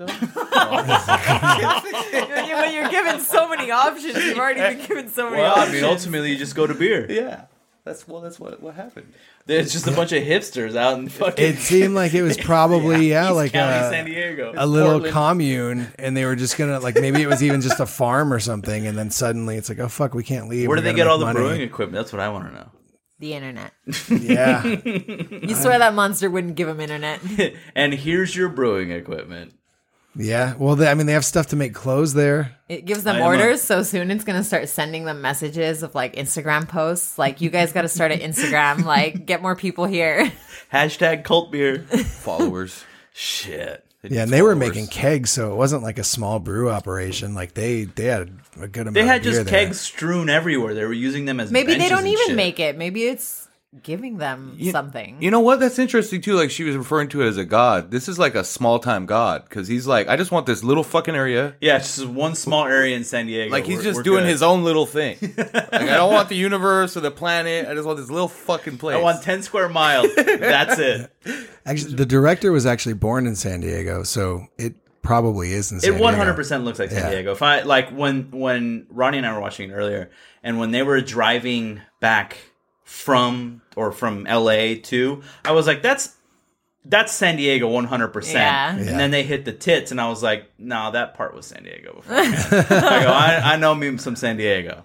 [SPEAKER 4] When you're given so many options, you've already been given so many
[SPEAKER 2] Well, I
[SPEAKER 4] options.
[SPEAKER 2] mean, ultimately, you just go to beer.
[SPEAKER 5] Yeah. That's well. That's what what happened.
[SPEAKER 2] There's just a bunch of hipsters out in fucking
[SPEAKER 3] it seemed like it was probably yeah,
[SPEAKER 2] East
[SPEAKER 3] like
[SPEAKER 2] County, San
[SPEAKER 3] a,
[SPEAKER 2] Diego,
[SPEAKER 3] a little
[SPEAKER 2] Portland.
[SPEAKER 3] commune, and they were just gonna like maybe it was even just a farm or something, and then suddenly it's like, oh fuck, we can't leave.
[SPEAKER 2] Where
[SPEAKER 3] we
[SPEAKER 2] do they
[SPEAKER 3] gotta
[SPEAKER 2] get
[SPEAKER 3] make
[SPEAKER 2] all the
[SPEAKER 3] money.
[SPEAKER 2] brewing equipment? That's what I want to know.
[SPEAKER 4] The internet.
[SPEAKER 3] Yeah,
[SPEAKER 4] You swear that monster wouldn't give him internet.
[SPEAKER 2] And here's your brewing equipment.
[SPEAKER 3] yeah. Well, they, I mean, they have stuff to make clothes there.
[SPEAKER 4] It gives them
[SPEAKER 2] I am
[SPEAKER 4] orders, so soon it's gonna start sending them messages of like Instagram posts. Like, you guys got to start an Instagram. Like, get more people here.
[SPEAKER 2] Hashtag cult beer.
[SPEAKER 5] Followers.
[SPEAKER 2] Shit.
[SPEAKER 3] Yeah, and they were making kegs, so it wasn't like a small brew operation. Like they they had a good amount.
[SPEAKER 2] They had
[SPEAKER 3] of beer
[SPEAKER 2] just
[SPEAKER 3] there.
[SPEAKER 2] kegs strewn everywhere. They were using them as
[SPEAKER 4] Maybe they
[SPEAKER 2] benches
[SPEAKER 4] don't
[SPEAKER 2] and
[SPEAKER 4] even
[SPEAKER 2] shit.
[SPEAKER 4] make it. Maybe it's giving them
[SPEAKER 5] You-
[SPEAKER 4] something.
[SPEAKER 5] You know what? That's interesting too. Like she was referring to it as a god. This is like a small time god because he's like, I just want this little fucking area.
[SPEAKER 2] Yeah, it's just one small area in San Diego.
[SPEAKER 5] Like he's
[SPEAKER 2] We're-
[SPEAKER 5] just
[SPEAKER 2] we're
[SPEAKER 5] doing
[SPEAKER 2] good.
[SPEAKER 5] his own little thing. Like I don't want the universe or the planet. I just want this little fucking place.
[SPEAKER 2] I want ten square miles. That's it.
[SPEAKER 3] Actually, the director was actually born in San Diego, so it probably is in San
[SPEAKER 2] It
[SPEAKER 3] Diego.
[SPEAKER 2] one hundred percent looks like San
[SPEAKER 3] Yeah.
[SPEAKER 2] Diego. If I like when when Ronnie and I were watching it earlier, and when they were driving back from or from L A to, I was like, that's that's San Diego one hundred percent.
[SPEAKER 4] Yeah.
[SPEAKER 2] And
[SPEAKER 3] Yeah.
[SPEAKER 2] then they hit the tits, and I was like, no, that part was San Diego before. I go, I, I know me some San Diego.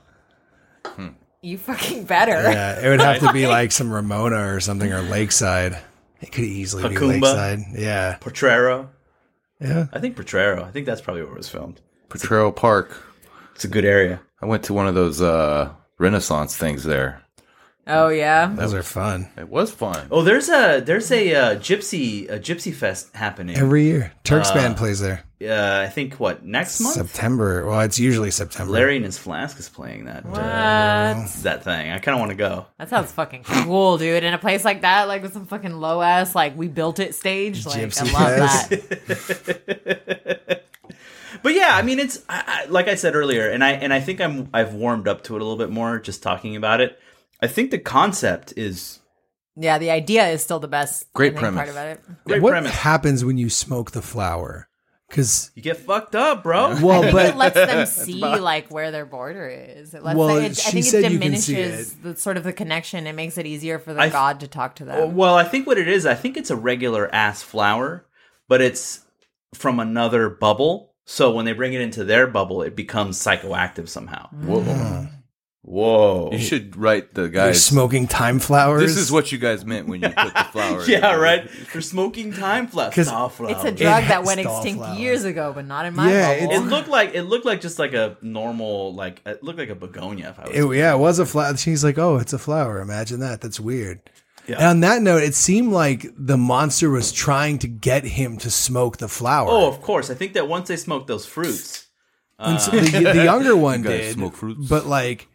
[SPEAKER 4] You fucking better.
[SPEAKER 3] Yeah, it would have to be like some Ramona or something or Lakeside. It could easily be
[SPEAKER 2] Pacumba?
[SPEAKER 3] Lakeside. Yeah,
[SPEAKER 2] Potrero.
[SPEAKER 3] yeah.
[SPEAKER 2] I think Potrero. I think that's probably where it was filmed.
[SPEAKER 5] Potrero Park.
[SPEAKER 2] It's a good area.
[SPEAKER 5] I went to one of those uh, Renaissance things there.
[SPEAKER 4] Oh yeah.
[SPEAKER 3] Those are fun
[SPEAKER 5] It was fun.
[SPEAKER 2] Oh, there's a there's a uh, gypsy a gypsy fest happening.
[SPEAKER 3] every year. Turks
[SPEAKER 2] Uh,
[SPEAKER 3] band plays there.
[SPEAKER 2] uh, I think what next month?
[SPEAKER 3] September. Well, it's usually September.
[SPEAKER 2] Larry and his flask is playing that
[SPEAKER 4] What?
[SPEAKER 2] uh, that thing. I kind of want to go.
[SPEAKER 4] That sounds fucking cool, dude. In a place like that, like with some fucking low ass, like we built it stage. Like
[SPEAKER 3] Gypsy
[SPEAKER 4] I love
[SPEAKER 3] fest.
[SPEAKER 4] that.
[SPEAKER 2] But yeah, I mean, it's I, I, like I said earlier, and I and I think I'm I've warmed up to it a little bit more just talking about it. I think the concept is
[SPEAKER 4] Yeah, the idea is still the best.
[SPEAKER 5] Great
[SPEAKER 4] I think,
[SPEAKER 5] premise.
[SPEAKER 4] Part about it.
[SPEAKER 2] great
[SPEAKER 3] what
[SPEAKER 2] premise.
[SPEAKER 3] happens when you smoke the flower? Because
[SPEAKER 2] You get fucked up, bro.
[SPEAKER 3] well,
[SPEAKER 4] I think
[SPEAKER 3] but
[SPEAKER 4] it lets them see like where their border is. It lets
[SPEAKER 3] Well,
[SPEAKER 4] them, it,
[SPEAKER 3] she
[SPEAKER 4] I think
[SPEAKER 3] said
[SPEAKER 4] it
[SPEAKER 3] you can see
[SPEAKER 4] diminishes the sort of the connection. It makes it easier for the
[SPEAKER 2] I th-
[SPEAKER 4] god to talk to them.
[SPEAKER 2] Well, I think what it is, I think it's a regular ass flower, but it's from another bubble. So when they bring it into their bubble, it becomes psychoactive somehow.
[SPEAKER 5] Whoa.
[SPEAKER 2] Whoa.
[SPEAKER 5] You should write the
[SPEAKER 3] you're
[SPEAKER 5] guys.
[SPEAKER 3] smoking time flowers.
[SPEAKER 5] This is what you guys meant when you put the flower.
[SPEAKER 2] Yeah,
[SPEAKER 5] in.
[SPEAKER 2] right. They're smoking time flowers.
[SPEAKER 3] 'Cause
[SPEAKER 4] It's a drug that went
[SPEAKER 3] stall
[SPEAKER 4] extinct
[SPEAKER 3] flowers.
[SPEAKER 4] years ago, but not in my
[SPEAKER 3] Yeah,
[SPEAKER 4] bubble.
[SPEAKER 2] It looked like it looked like just like a normal like it looked like a begonia. If I was
[SPEAKER 3] It, yeah, it was a flower. She's like, oh, it's a flower. Imagine that. That's weird.
[SPEAKER 2] Yeah.
[SPEAKER 3] And on that note, it seemed like the monster was trying to get him to smoke the flower.
[SPEAKER 2] Oh, of course. I think that once they smoke those fruits,
[SPEAKER 3] And so the, the younger one
[SPEAKER 5] You guys
[SPEAKER 3] did,
[SPEAKER 5] smoke fruits?
[SPEAKER 3] but like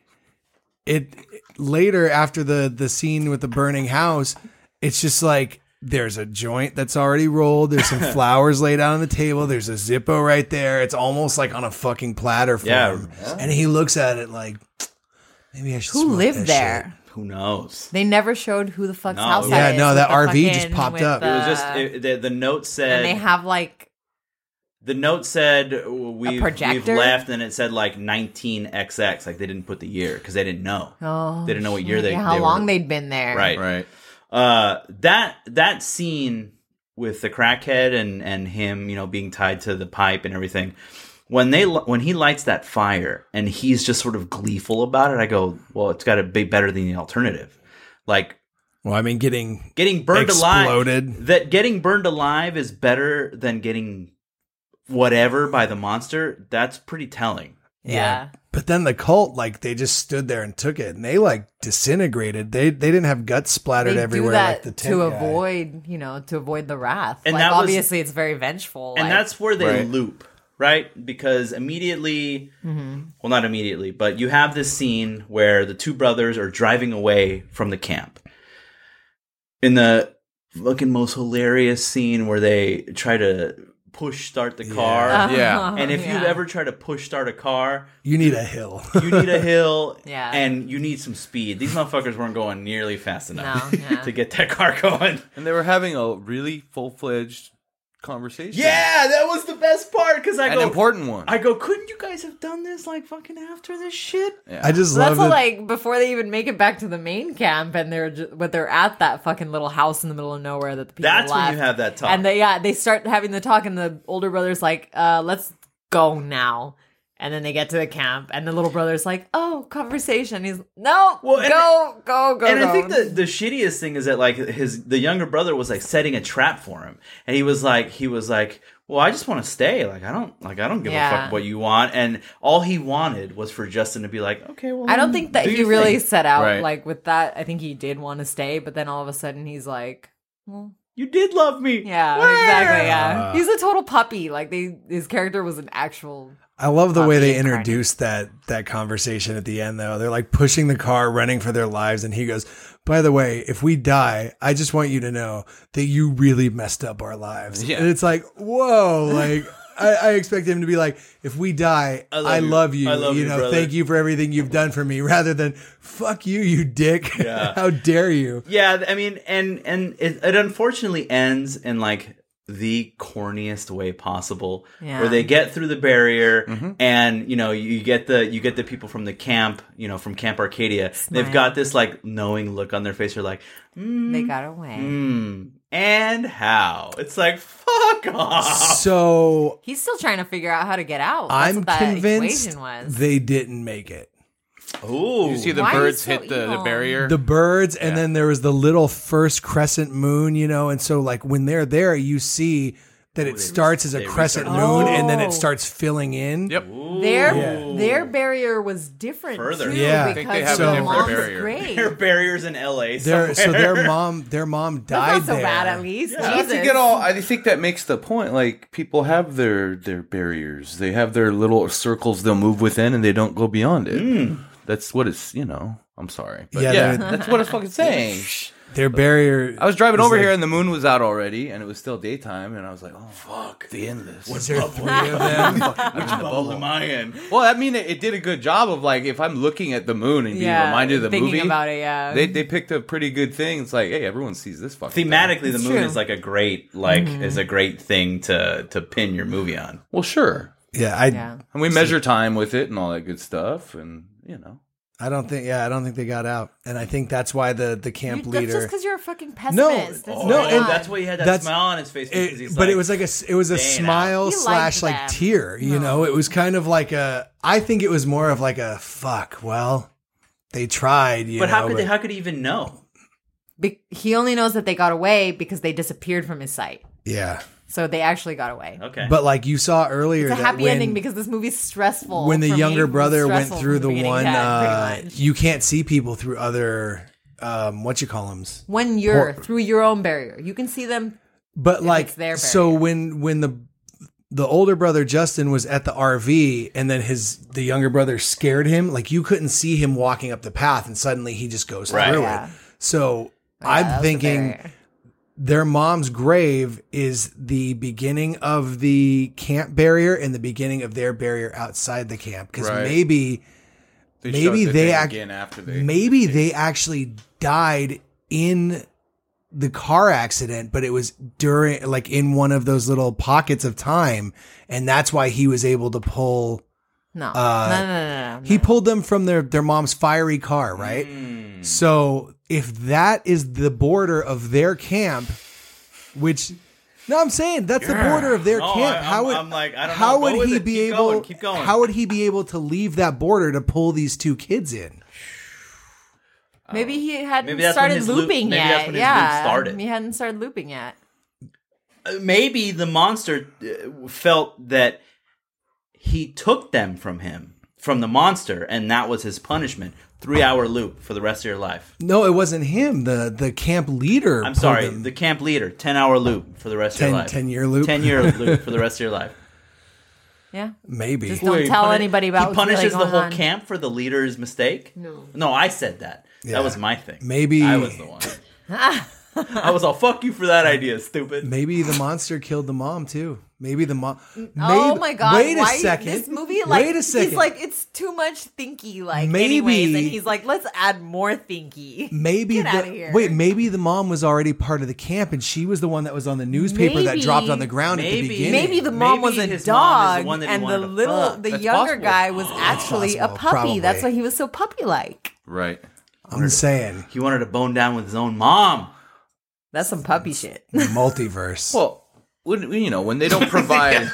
[SPEAKER 3] it later after the the scene with the burning house, it's just like there's a joint that's already rolled. There's some flowers laid out on the table. There's a Zippo right there. It's almost like on a fucking platter for
[SPEAKER 2] Yeah.
[SPEAKER 3] him. And he looks at it like, maybe I should.
[SPEAKER 4] Who
[SPEAKER 3] smoke
[SPEAKER 4] lived
[SPEAKER 3] that
[SPEAKER 4] there?
[SPEAKER 2] who knows?
[SPEAKER 4] They never showed who the fuck's
[SPEAKER 2] No,
[SPEAKER 4] house
[SPEAKER 2] yeah,
[SPEAKER 4] that is.
[SPEAKER 3] no,
[SPEAKER 4] with
[SPEAKER 3] that
[SPEAKER 4] the
[SPEAKER 3] R V just
[SPEAKER 4] fucking-
[SPEAKER 3] popped
[SPEAKER 4] with
[SPEAKER 3] up.
[SPEAKER 2] It was
[SPEAKER 4] the-
[SPEAKER 2] just it, the, the note said
[SPEAKER 4] and they have like
[SPEAKER 2] the note said we've, we've
[SPEAKER 4] projector?
[SPEAKER 2] left, and it said like nineteen X X. Like they didn't put the year because they didn't know.
[SPEAKER 4] oh,
[SPEAKER 2] They didn't know what year
[SPEAKER 4] shit,
[SPEAKER 2] they-
[SPEAKER 4] yeah, how
[SPEAKER 2] they
[SPEAKER 4] long
[SPEAKER 2] were-
[SPEAKER 4] they'd been there.
[SPEAKER 2] Right.
[SPEAKER 5] Right.
[SPEAKER 2] Uh, that that scene with the crackhead and and him, you know, being tied to the pipe and everything. When they when he lights that fire and he's just sort of gleeful about it, I go, well, it's got to be better than the alternative. Like
[SPEAKER 3] Well, I mean, getting
[SPEAKER 2] Getting burned
[SPEAKER 3] Exploded.
[SPEAKER 2] alive. That getting burned alive is better than getting whatever by the monster. That's pretty telling.
[SPEAKER 4] Yeah.
[SPEAKER 3] But then the cult, like, they just stood there and took it, and they like disintegrated. They they didn't have guts splattered
[SPEAKER 4] They
[SPEAKER 3] everywhere
[SPEAKER 4] do that
[SPEAKER 3] like the tent
[SPEAKER 4] to
[SPEAKER 3] guy.
[SPEAKER 4] avoid, you know, to avoid the wrath.
[SPEAKER 2] And
[SPEAKER 4] like,
[SPEAKER 2] that was-
[SPEAKER 4] obviously, it's very vengeful.
[SPEAKER 2] And
[SPEAKER 4] like,
[SPEAKER 2] that's where they
[SPEAKER 5] Right.
[SPEAKER 2] loop, right? Because immediately,
[SPEAKER 4] Mm-hmm.
[SPEAKER 2] well, not immediately, but you have this scene where the two brothers are driving away from the camp. In the fucking most hilarious scene where they try to push start the car.
[SPEAKER 3] Yeah.
[SPEAKER 5] Yeah.
[SPEAKER 2] And if you've
[SPEAKER 4] Yeah.
[SPEAKER 2] ever tried to push start a car,
[SPEAKER 3] You need a hill.
[SPEAKER 2] you need a hill
[SPEAKER 4] Yeah.
[SPEAKER 2] and you need some speed. These motherfuckers weren't going nearly fast enough
[SPEAKER 4] No, yeah.
[SPEAKER 2] to get that car going.
[SPEAKER 5] And they were having a really full-fledged conversation.
[SPEAKER 2] Yeah, that was the best part because I
[SPEAKER 5] An
[SPEAKER 2] go,
[SPEAKER 5] important one.
[SPEAKER 2] I go, couldn't you guys have done this like fucking after this shit?
[SPEAKER 5] Yeah.
[SPEAKER 3] I just
[SPEAKER 4] So
[SPEAKER 3] love
[SPEAKER 4] that's
[SPEAKER 3] it.
[SPEAKER 4] what, like before they even make it back to the main camp, and they're just, but they're at that fucking little house in the middle of nowhere that the people
[SPEAKER 2] That's when
[SPEAKER 4] left.
[SPEAKER 2] you have that talk.
[SPEAKER 4] And they yeah they start having the talk, and the older brother's like, uh, "Let's go now." And then they get to the camp, and the little brother's like, "Oh, conversation." He's no,
[SPEAKER 2] Well, and-
[SPEAKER 4] go, go, go,
[SPEAKER 2] and
[SPEAKER 4] go.
[SPEAKER 2] I think the the shittiest thing is that like his the younger brother was like setting a trap for him, and he was like he was like, well, I just want to stay. Like I don't like I don't give a
[SPEAKER 4] Yeah.
[SPEAKER 2] fuck what you want. And all he wanted was for Justin to be like, okay, well,
[SPEAKER 4] I don't
[SPEAKER 2] then
[SPEAKER 4] think that
[SPEAKER 2] do
[SPEAKER 4] he
[SPEAKER 2] your
[SPEAKER 4] really
[SPEAKER 2] thing.
[SPEAKER 4] set out
[SPEAKER 5] Right.
[SPEAKER 4] like with that. I think he did want to stay, but then all of a sudden he's like, well,
[SPEAKER 2] You did love me.
[SPEAKER 4] yeah,
[SPEAKER 2] Where?
[SPEAKER 4] exactly, yeah.
[SPEAKER 3] Uh.
[SPEAKER 4] He's a total puppy. Like they, his character was an actual.
[SPEAKER 3] I love the way
[SPEAKER 4] Puppy
[SPEAKER 3] they
[SPEAKER 4] incarnate.
[SPEAKER 3] introduced that that conversation at the end, though. They're like pushing the car, running for their lives, and he goes, "By the way, if we die, I just want you to know that you really messed up our lives."
[SPEAKER 5] Yeah.
[SPEAKER 3] And it's like, whoa, like I, I expect him to be like, "If we die, I
[SPEAKER 2] I
[SPEAKER 3] love,
[SPEAKER 2] love
[SPEAKER 3] you.
[SPEAKER 2] you. I love
[SPEAKER 3] you
[SPEAKER 2] you,
[SPEAKER 3] know,
[SPEAKER 2] brother."
[SPEAKER 3] thank you for everything you've done for me," rather than "Fuck you, you dick."
[SPEAKER 2] Yeah.
[SPEAKER 3] How dare you?
[SPEAKER 2] Yeah, I mean, and and it, it unfortunately ends in like the corniest way possible,
[SPEAKER 4] Yeah.
[SPEAKER 2] where they get through the barrier, and you know you get the you get the people from the camp, you know, from Camp Arcadia. They've
[SPEAKER 4] Smile.
[SPEAKER 2] got this like knowing look on their face. They're like, mm,
[SPEAKER 4] They got away.
[SPEAKER 2] mm, and how? It's like fuck off.
[SPEAKER 3] So
[SPEAKER 4] He's still trying to figure out how to get out. That's
[SPEAKER 3] I'm
[SPEAKER 4] what that
[SPEAKER 3] convinced
[SPEAKER 4] equation was.
[SPEAKER 3] they didn't make it.
[SPEAKER 2] Ooh,
[SPEAKER 5] You see the
[SPEAKER 4] Why are you
[SPEAKER 5] birds
[SPEAKER 4] so
[SPEAKER 5] hit the, the
[SPEAKER 4] evil?
[SPEAKER 5] barrier.
[SPEAKER 3] The birds, and
[SPEAKER 5] Yeah.
[SPEAKER 3] then there was the little first crescent moon, you know, and so like when they're there, you see that it
[SPEAKER 2] they
[SPEAKER 3] starts as a
[SPEAKER 2] they
[SPEAKER 3] crescent
[SPEAKER 2] restarted.
[SPEAKER 3] moon, and then
[SPEAKER 4] Oh.
[SPEAKER 3] it starts filling in.
[SPEAKER 5] Yep.
[SPEAKER 4] Their
[SPEAKER 3] Yeah.
[SPEAKER 4] their barrier was different
[SPEAKER 2] Further.
[SPEAKER 4] too,
[SPEAKER 3] Yeah. I
[SPEAKER 4] because
[SPEAKER 3] think they
[SPEAKER 5] have
[SPEAKER 3] a
[SPEAKER 4] the
[SPEAKER 3] different
[SPEAKER 4] mom's
[SPEAKER 5] barrier.
[SPEAKER 4] great.
[SPEAKER 2] There are barriers in L A.
[SPEAKER 3] Their, so
[SPEAKER 2] somewhere.
[SPEAKER 3] their mom, their mom
[SPEAKER 4] That's
[SPEAKER 3] died
[SPEAKER 4] not so
[SPEAKER 3] there.
[SPEAKER 4] bad, at least.
[SPEAKER 2] Yeah.
[SPEAKER 5] Not
[SPEAKER 4] Jesus.
[SPEAKER 5] to get all, I think that makes the point. Like people have their their barriers. They have their little circles they'll move within, and they don't go beyond it. That's what it's. You know. I'm sorry, but
[SPEAKER 3] Yeah,
[SPEAKER 5] yeah,
[SPEAKER 3] they're-
[SPEAKER 5] that's what it's fucking saying.
[SPEAKER 3] Their barrier.
[SPEAKER 5] I was driving
[SPEAKER 3] is
[SPEAKER 5] over
[SPEAKER 3] like-
[SPEAKER 5] here, and the moon was out already, and it was still daytime, and I was like, "Oh fuck, the endless."
[SPEAKER 3] Was there three of them?
[SPEAKER 2] Which bubble am I in?
[SPEAKER 5] Well, I mean, it, it did a good job of like if I'm looking at the moon and being
[SPEAKER 4] Yeah,
[SPEAKER 5] reminded of the
[SPEAKER 4] thinking
[SPEAKER 5] movie.
[SPEAKER 4] about it, yeah.
[SPEAKER 5] They they picked a pretty good thing. It's like, hey, everyone sees this fucking thing.
[SPEAKER 2] Thematically, the
[SPEAKER 4] It's
[SPEAKER 2] moon
[SPEAKER 4] true.
[SPEAKER 2] is like a great like
[SPEAKER 4] Mm-hmm.
[SPEAKER 2] is a great thing to to pin your movie on.
[SPEAKER 5] Well, sure,
[SPEAKER 3] Yeah, I,
[SPEAKER 4] yeah.
[SPEAKER 5] and we measure time with it and all that good stuff, and you know.
[SPEAKER 3] I don't think. Yeah, I don't think they got out, and I think that's why the the camp
[SPEAKER 4] You- that's just
[SPEAKER 3] leader.
[SPEAKER 4] because you're a fucking
[SPEAKER 3] No,
[SPEAKER 4] pessimist. That's
[SPEAKER 3] no,
[SPEAKER 4] why.
[SPEAKER 3] and
[SPEAKER 2] that's why he had that
[SPEAKER 3] That's-
[SPEAKER 2] smile on his face because
[SPEAKER 3] It,
[SPEAKER 2] he's
[SPEAKER 3] but
[SPEAKER 2] like,
[SPEAKER 3] it was like a it was a
[SPEAKER 2] staying
[SPEAKER 3] smile
[SPEAKER 4] out. He
[SPEAKER 3] slash
[SPEAKER 4] liked
[SPEAKER 3] like
[SPEAKER 4] them.
[SPEAKER 3] tear, you know. It was kind of like a. I think it was more of like a fuck. Well, they tried, you
[SPEAKER 2] But
[SPEAKER 3] know.
[SPEAKER 2] how could they, how could he even know?
[SPEAKER 4] Be- he only knows that they got away because they disappeared from his sight.
[SPEAKER 3] yeah,
[SPEAKER 4] So they actually got away.
[SPEAKER 2] Okay,
[SPEAKER 3] but like you saw earlier,
[SPEAKER 4] It's a
[SPEAKER 3] that
[SPEAKER 4] happy
[SPEAKER 3] when,
[SPEAKER 4] ending because this movie's stressful.
[SPEAKER 3] when the
[SPEAKER 4] for me.
[SPEAKER 3] younger
[SPEAKER 4] It was
[SPEAKER 3] brother went
[SPEAKER 4] stressful
[SPEAKER 3] through
[SPEAKER 4] from
[SPEAKER 3] the
[SPEAKER 4] beginning
[SPEAKER 3] one,
[SPEAKER 4] to end,
[SPEAKER 3] uh,
[SPEAKER 4] pretty much.
[SPEAKER 3] you can't see people through other, um, what you call them.
[SPEAKER 4] when you're
[SPEAKER 3] Por-
[SPEAKER 4] through your own barrier, you can see them.
[SPEAKER 3] But like,
[SPEAKER 4] it's their
[SPEAKER 3] so
[SPEAKER 4] barrier.
[SPEAKER 3] when when the the older brother Justin was at the R V, and then his the younger brother scared him, like you couldn't see him walking up the path, and suddenly he just goes
[SPEAKER 2] Right.
[SPEAKER 3] through
[SPEAKER 4] Yeah.
[SPEAKER 3] it. So
[SPEAKER 4] Yeah, that
[SPEAKER 3] I'm
[SPEAKER 4] was the
[SPEAKER 3] thinking
[SPEAKER 4] barrier.
[SPEAKER 3] their mom's grave is the beginning of the camp barrier and the beginning of their barrier outside the camp, because
[SPEAKER 5] Right.
[SPEAKER 3] maybe
[SPEAKER 5] They
[SPEAKER 3] Maybe
[SPEAKER 5] showed the
[SPEAKER 3] they
[SPEAKER 5] thing
[SPEAKER 3] act-
[SPEAKER 5] again after they
[SPEAKER 3] maybe they actually died in the car accident, but it was during like in one of those little pockets of time, and that's why he was able to pull
[SPEAKER 4] No.
[SPEAKER 3] Uh,
[SPEAKER 4] no, no, no, no, no.
[SPEAKER 3] he pulled them from their their mom's fiery car, right?
[SPEAKER 2] Hmm.
[SPEAKER 3] So if that is the border of their camp, which no, I'm saying that's the border of their
[SPEAKER 2] No,
[SPEAKER 3] camp.
[SPEAKER 2] I-
[SPEAKER 3] how
[SPEAKER 2] I'm-
[SPEAKER 3] would
[SPEAKER 2] I'm like, I don't
[SPEAKER 3] how
[SPEAKER 2] know. Go
[SPEAKER 3] would
[SPEAKER 2] with
[SPEAKER 3] he
[SPEAKER 2] it.
[SPEAKER 3] be
[SPEAKER 2] Keep
[SPEAKER 3] able?
[SPEAKER 2] going. Keep going.
[SPEAKER 3] How would he be able to leave that border to pull these two kids in?
[SPEAKER 4] Maybe he hadn't
[SPEAKER 2] Maybe that's when
[SPEAKER 4] started
[SPEAKER 2] his loop-
[SPEAKER 4] looping
[SPEAKER 2] maybe
[SPEAKER 4] yet.
[SPEAKER 2] that's when his
[SPEAKER 4] yeah,
[SPEAKER 2] loop started.
[SPEAKER 4] he hadn't started looping yet.
[SPEAKER 2] Uh, Maybe the monster uh, felt that he took them from him, from the monster, and that was his punishment. Three hour loop for the rest of your life.
[SPEAKER 3] No, it wasn't him. The the camp leader.
[SPEAKER 2] I'm
[SPEAKER 3] pulled
[SPEAKER 2] sorry,
[SPEAKER 3] him.
[SPEAKER 2] the camp leader. Ten hour loop for the rest
[SPEAKER 3] ten,
[SPEAKER 2] of your life.
[SPEAKER 3] ten year loop.
[SPEAKER 2] Ten year loop for the rest of your life.
[SPEAKER 4] Yeah.
[SPEAKER 3] Maybe.
[SPEAKER 4] Just don't
[SPEAKER 2] Wait,
[SPEAKER 4] tell
[SPEAKER 2] puni-
[SPEAKER 4] anybody about
[SPEAKER 2] He
[SPEAKER 4] what's really
[SPEAKER 2] punishes the
[SPEAKER 4] going
[SPEAKER 2] whole
[SPEAKER 4] on.
[SPEAKER 2] camp for the leader's mistake?
[SPEAKER 4] No.
[SPEAKER 2] No, I said that.
[SPEAKER 3] Yeah.
[SPEAKER 2] That was my thing.
[SPEAKER 3] Maybe-
[SPEAKER 2] I was the one. I was all, fuck you for that idea, stupid.
[SPEAKER 3] Maybe the monster killed the mom too. Maybe the mom.
[SPEAKER 4] Oh my god!
[SPEAKER 3] Wait a
[SPEAKER 4] why
[SPEAKER 3] second.
[SPEAKER 4] This movie, like,
[SPEAKER 3] Wait a second.
[SPEAKER 4] he's like, it's too much thinky, like,
[SPEAKER 3] Maybe-
[SPEAKER 4] anyways, and he's like, let's add more thinky.
[SPEAKER 3] Maybe
[SPEAKER 4] Get
[SPEAKER 3] the,
[SPEAKER 4] outta here.
[SPEAKER 3] wait, maybe the mom was already part of the camp, and she was the one that was on the newspaper that
[SPEAKER 4] Maybe-
[SPEAKER 3] dropped on the ground at the
[SPEAKER 2] maybe-
[SPEAKER 3] beginning.
[SPEAKER 4] Maybe the mom
[SPEAKER 2] Maybe
[SPEAKER 4] was a
[SPEAKER 2] his mom is the
[SPEAKER 4] dog,
[SPEAKER 2] one that he
[SPEAKER 4] and the
[SPEAKER 2] wanted to
[SPEAKER 4] little,
[SPEAKER 2] fuck.
[SPEAKER 4] the
[SPEAKER 5] That's
[SPEAKER 4] younger
[SPEAKER 5] possible.
[SPEAKER 4] guy was actually a
[SPEAKER 3] possible,
[SPEAKER 4] puppy.
[SPEAKER 3] probably.
[SPEAKER 4] That's why he was so puppy-like.
[SPEAKER 5] Right.
[SPEAKER 3] I'm saying
[SPEAKER 2] He wanted to bone down with his own mom.
[SPEAKER 4] That's some puppy shit.
[SPEAKER 3] multiverse.
[SPEAKER 5] Well, when, you know, when they don't provide,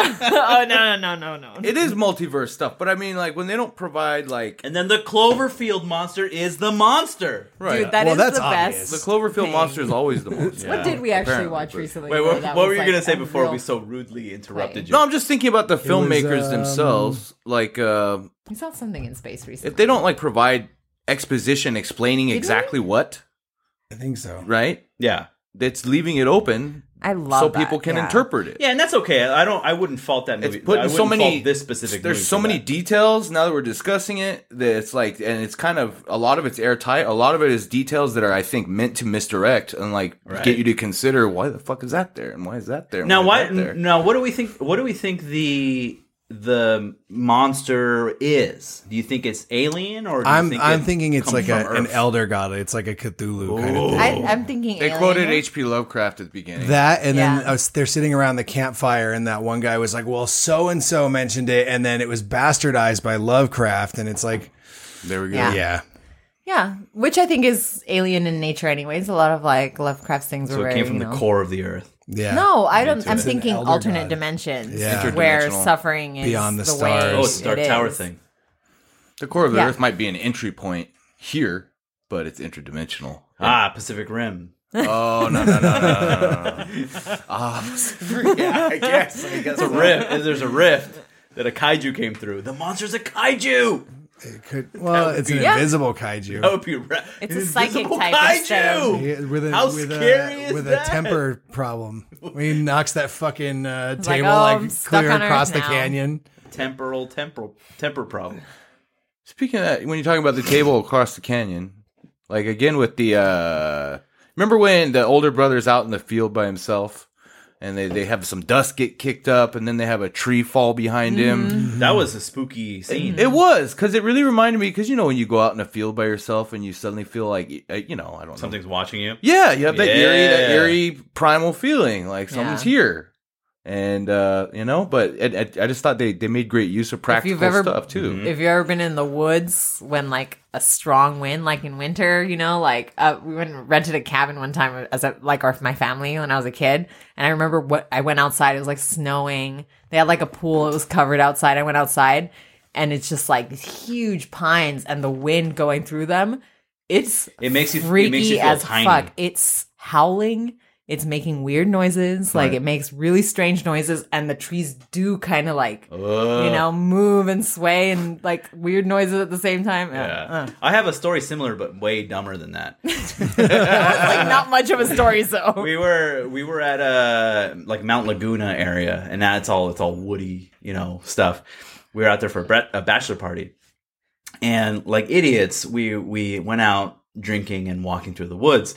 [SPEAKER 4] Oh no no no no no!
[SPEAKER 5] it is multiverse stuff. But I mean, like when they don't provide, like
[SPEAKER 2] And then the Cloverfield monster is the monster.
[SPEAKER 5] right.
[SPEAKER 4] Dude, that
[SPEAKER 3] Well,
[SPEAKER 4] is
[SPEAKER 3] that's
[SPEAKER 4] the
[SPEAKER 3] obvious.
[SPEAKER 5] the
[SPEAKER 4] best.
[SPEAKER 5] Cloverfield
[SPEAKER 4] thing.
[SPEAKER 5] monster is always the monster.
[SPEAKER 4] What did we actually
[SPEAKER 5] Apparently,
[SPEAKER 4] watch
[SPEAKER 5] but-
[SPEAKER 4] recently?
[SPEAKER 2] Wait,
[SPEAKER 4] where
[SPEAKER 2] what,
[SPEAKER 4] that
[SPEAKER 2] what
[SPEAKER 4] was
[SPEAKER 2] were you
[SPEAKER 4] like
[SPEAKER 2] going to say
[SPEAKER 4] a
[SPEAKER 2] before
[SPEAKER 4] real-
[SPEAKER 2] we so rudely interrupted you?
[SPEAKER 5] No, I'm just thinking about the filmmakers
[SPEAKER 3] um,
[SPEAKER 5] themselves. Like, uh,
[SPEAKER 4] We saw something in space recently.
[SPEAKER 5] if they don't like provide exposition explaining
[SPEAKER 4] Did we?
[SPEAKER 5] exactly what,
[SPEAKER 3] I think so.
[SPEAKER 5] right?
[SPEAKER 2] Yeah.
[SPEAKER 5] That's leaving it open
[SPEAKER 4] I love
[SPEAKER 5] so
[SPEAKER 4] that,
[SPEAKER 5] people can
[SPEAKER 4] yeah.
[SPEAKER 5] interpret it.
[SPEAKER 2] Yeah, and that's okay. I don't. I wouldn't fault that movie.
[SPEAKER 5] It's putting
[SPEAKER 2] I
[SPEAKER 5] so
[SPEAKER 2] wouldn't
[SPEAKER 5] many
[SPEAKER 2] fault this specific.
[SPEAKER 5] There's
[SPEAKER 2] movie
[SPEAKER 5] so
[SPEAKER 2] for
[SPEAKER 5] many
[SPEAKER 2] that.
[SPEAKER 5] details now that we're discussing it that it's like, and it's kind of a lot of it's airtight. A lot of it is details that are, I think, meant to misdirect and like
[SPEAKER 2] Right.
[SPEAKER 5] get you to consider why the fuck is that there and why is that there. And
[SPEAKER 2] Now, why?
[SPEAKER 5] is that there?
[SPEAKER 2] Now, what do we think? What do we think the the monster is? Do you think it's alien, or do you
[SPEAKER 3] I'm
[SPEAKER 2] think
[SPEAKER 3] I'm
[SPEAKER 2] it
[SPEAKER 3] thinking it's
[SPEAKER 2] comes
[SPEAKER 3] like a,
[SPEAKER 2] from
[SPEAKER 3] an
[SPEAKER 2] Earth?
[SPEAKER 3] elder god. It's like a Cthulhu kind of
[SPEAKER 2] Ooh.
[SPEAKER 3] thing.
[SPEAKER 4] I, I'm thinking
[SPEAKER 5] They
[SPEAKER 4] alien.
[SPEAKER 5] quoted H P Lovecraft at the beginning.
[SPEAKER 3] That and then
[SPEAKER 4] Yeah.
[SPEAKER 3] uh, they're sitting around the campfire, and that one guy was like, "Well, so and so mentioned it," and then it was bastardized by Lovecraft, and it's like,
[SPEAKER 5] there we go.
[SPEAKER 4] Yeah.
[SPEAKER 3] yeah,
[SPEAKER 4] Yeah, which I think is alien in nature, anyways. A lot of like Lovecraft's things
[SPEAKER 2] So
[SPEAKER 4] were
[SPEAKER 2] it
[SPEAKER 4] very,
[SPEAKER 2] came from
[SPEAKER 4] you
[SPEAKER 2] the
[SPEAKER 4] know.
[SPEAKER 2] core of the Earth.
[SPEAKER 3] yeah.
[SPEAKER 4] No, I don't. I'm
[SPEAKER 3] It's an
[SPEAKER 4] thinking
[SPEAKER 3] elder
[SPEAKER 4] alternate
[SPEAKER 3] god.
[SPEAKER 4] dimensions,
[SPEAKER 3] Yeah.
[SPEAKER 4] where
[SPEAKER 5] Interdimensional.
[SPEAKER 4] suffering is
[SPEAKER 3] Beyond the
[SPEAKER 4] the
[SPEAKER 3] stars.
[SPEAKER 4] way
[SPEAKER 2] Oh, it's the Dark
[SPEAKER 4] it
[SPEAKER 2] Tower
[SPEAKER 4] is.
[SPEAKER 2] thing.
[SPEAKER 5] The core of the
[SPEAKER 4] Yeah.
[SPEAKER 5] Earth might be an entry point here, but it's interdimensional.
[SPEAKER 2] Ah, Pacific Rim.
[SPEAKER 5] Oh no no no no no! no. Ah, yeah, I guess. I guess
[SPEAKER 2] It's a rift. There's a rift that a kaiju came through. The monster's a kaiju.
[SPEAKER 3] It could, well,
[SPEAKER 2] would
[SPEAKER 3] it's an
[SPEAKER 2] be-
[SPEAKER 4] Yeah.
[SPEAKER 3] invisible kaiju.
[SPEAKER 2] That would be ra-
[SPEAKER 4] It's
[SPEAKER 2] an
[SPEAKER 4] a psychic
[SPEAKER 2] invisible
[SPEAKER 4] type instead of-
[SPEAKER 3] Yeah, with a,
[SPEAKER 2] How
[SPEAKER 3] with
[SPEAKER 2] scary
[SPEAKER 3] a,
[SPEAKER 2] is
[SPEAKER 3] with
[SPEAKER 2] that?
[SPEAKER 3] a temper problem. When he knocks that fucking uh,
[SPEAKER 4] It's like,
[SPEAKER 3] table
[SPEAKER 4] oh,
[SPEAKER 3] like,
[SPEAKER 4] I'm stuck
[SPEAKER 3] clear
[SPEAKER 4] on
[SPEAKER 3] across
[SPEAKER 4] Earth
[SPEAKER 3] the
[SPEAKER 4] now.
[SPEAKER 3] canyon.
[SPEAKER 2] temporal temporal temper problem.
[SPEAKER 5] Speaking of that, when you're talking about the table across the canyon, like again with the, uh, remember when the older brother's out in the field by himself and they, they have some dust get kicked up and then they have a tree fall behind him?
[SPEAKER 2] That was a spooky scene.
[SPEAKER 5] It was, because it really reminded me, because you know when you go out in a field by yourself and you suddenly feel like, uh, you know, I don't know.
[SPEAKER 2] Something's watching you.
[SPEAKER 5] Yeah, you have that eerie, that
[SPEAKER 2] Yeah.
[SPEAKER 5] eerie primal feeling, like someone's
[SPEAKER 4] Yeah.
[SPEAKER 5] here. And, uh, you know, but it, it, I just thought they, they made great use of practical
[SPEAKER 4] you've ever-
[SPEAKER 5] stuff too.
[SPEAKER 2] Mm-hmm.
[SPEAKER 4] If you've ever been in the woods when like a strong wind, like in winter, you know, like uh, we went and rented a cabin one time as a like our my family when I was a kid, and I remember what I went outside. It was like snowing. They had like a pool. It was covered outside. I went outside, and it's just like these huge pines and the wind going through them. It's
[SPEAKER 2] It makes you- it
[SPEAKER 4] freaky
[SPEAKER 2] makes you feel
[SPEAKER 4] as
[SPEAKER 2] tiny.
[SPEAKER 4] fuck. It's howling. It's making weird noises. Like
[SPEAKER 5] Right.
[SPEAKER 4] it makes really strange noises, and the trees do kind of like
[SPEAKER 2] Ugh.
[SPEAKER 4] you know, move and sway and like weird noises at the same time.
[SPEAKER 2] Yeah.
[SPEAKER 4] Uh,
[SPEAKER 2] I have a story similar, but way dumber than that.
[SPEAKER 4] like not much of a story, so
[SPEAKER 2] we were we were at uh like Mount Laguna area, and that's all it's all woody, you know, stuff. We were out there for a, bre- a bachelor party, and like idiots, we we went out drinking and walking through the woods.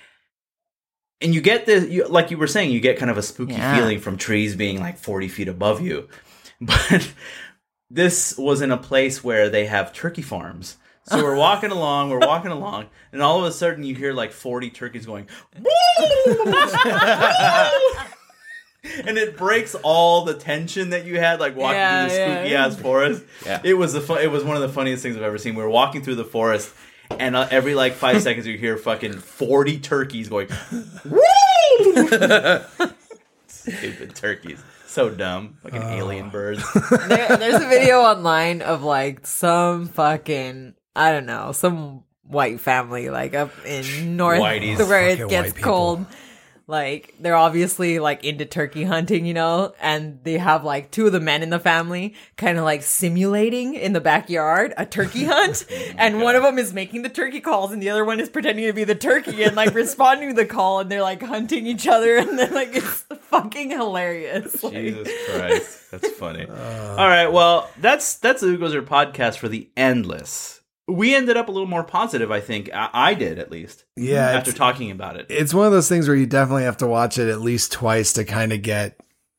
[SPEAKER 2] And you get this, you, like you were saying, you get kind of a spooky
[SPEAKER 4] Yeah.
[SPEAKER 2] feeling from trees being like forty feet above you. But this was in a place where they have turkey farms. So we're walking along, we're walking along, and all of a sudden you hear like forty turkeys going, and it breaks all the tension that you had, like walking
[SPEAKER 4] Yeah,
[SPEAKER 2] through the
[SPEAKER 4] yeah.
[SPEAKER 2] spooky ass forest.
[SPEAKER 5] Yeah.
[SPEAKER 2] It was the fu- it was one of the funniest things I've ever seen. We were walking through the forest, and uh, every like five seconds you hear fucking forty turkeys going, stupid turkeys, so dumb, like an alien bird.
[SPEAKER 4] there, there's a video online of like some fucking I don't know some white family, like up in north
[SPEAKER 2] Whiteys.
[SPEAKER 4] where
[SPEAKER 3] Fucking
[SPEAKER 4] it gets
[SPEAKER 3] white people.
[SPEAKER 4] cold. Like they're obviously like into turkey hunting, you know, and they have like two of the men in the family kind of like simulating in the backyard a turkey hunt, and one of them is making the turkey calls, and the other one is pretending to be the turkey and like responding to the call, and they're like hunting each other, and then like it's fucking hilarious. Like,
[SPEAKER 2] Jesus Christ, that's funny. All right, well, that's that's the Who Goes There podcast for the endless. We ended up a little more positive, I think. I, I did, at least.
[SPEAKER 3] Yeah,
[SPEAKER 2] After
[SPEAKER 3] it's-
[SPEAKER 2] talking about it.
[SPEAKER 3] It's one of those things where you definitely have to watch it at least twice to kind of get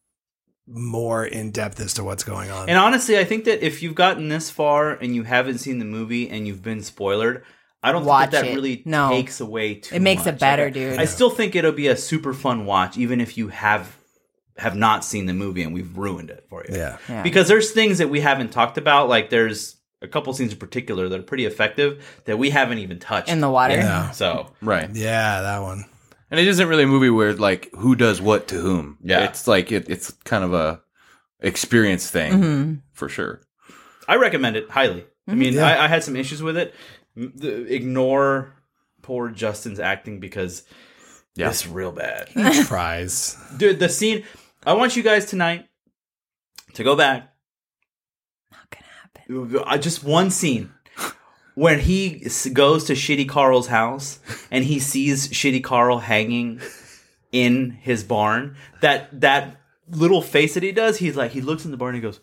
[SPEAKER 3] more in depth as to what's going on.
[SPEAKER 2] And honestly, I think that if you've gotten this far and you haven't seen the movie and you've been spoiled, I don't
[SPEAKER 4] Watch
[SPEAKER 2] think that, that
[SPEAKER 4] it.
[SPEAKER 2] really
[SPEAKER 4] No.
[SPEAKER 2] takes away too much.
[SPEAKER 4] It makes it better,
[SPEAKER 2] Like,
[SPEAKER 4] dude.
[SPEAKER 2] I still think it'll be a super fun watch, even if you have have not seen the movie and we've ruined it for you.
[SPEAKER 3] yeah.
[SPEAKER 4] Yeah.
[SPEAKER 2] Because there's things that we haven't talked about, like there's a couple scenes in particular that are pretty effective that we haven't even touched.
[SPEAKER 4] in the water.
[SPEAKER 3] Yeah.
[SPEAKER 2] So,
[SPEAKER 5] Right.
[SPEAKER 3] Yeah, that one.
[SPEAKER 5] And it isn't really a movie where like who does what to whom.
[SPEAKER 2] Yeah.
[SPEAKER 5] It's like it, it's kind of a experience thing
[SPEAKER 4] Mm-hmm.
[SPEAKER 5] for sure.
[SPEAKER 2] I recommend it highly. I mean,
[SPEAKER 3] Yeah.
[SPEAKER 2] I, I had some issues with it. M- the- ignore poor Justin's acting because
[SPEAKER 5] Yeah.
[SPEAKER 2] it's real bad.
[SPEAKER 3] He tries.
[SPEAKER 2] Dude, the scene. I want you guys tonight to go back.
[SPEAKER 4] Not gonna happen.
[SPEAKER 2] Uh, Just one scene when he s- goes to Shitty Carl's house and he sees Shitty Carl hanging in his barn. That that little face that he does, he's like, he looks in the barn and he goes.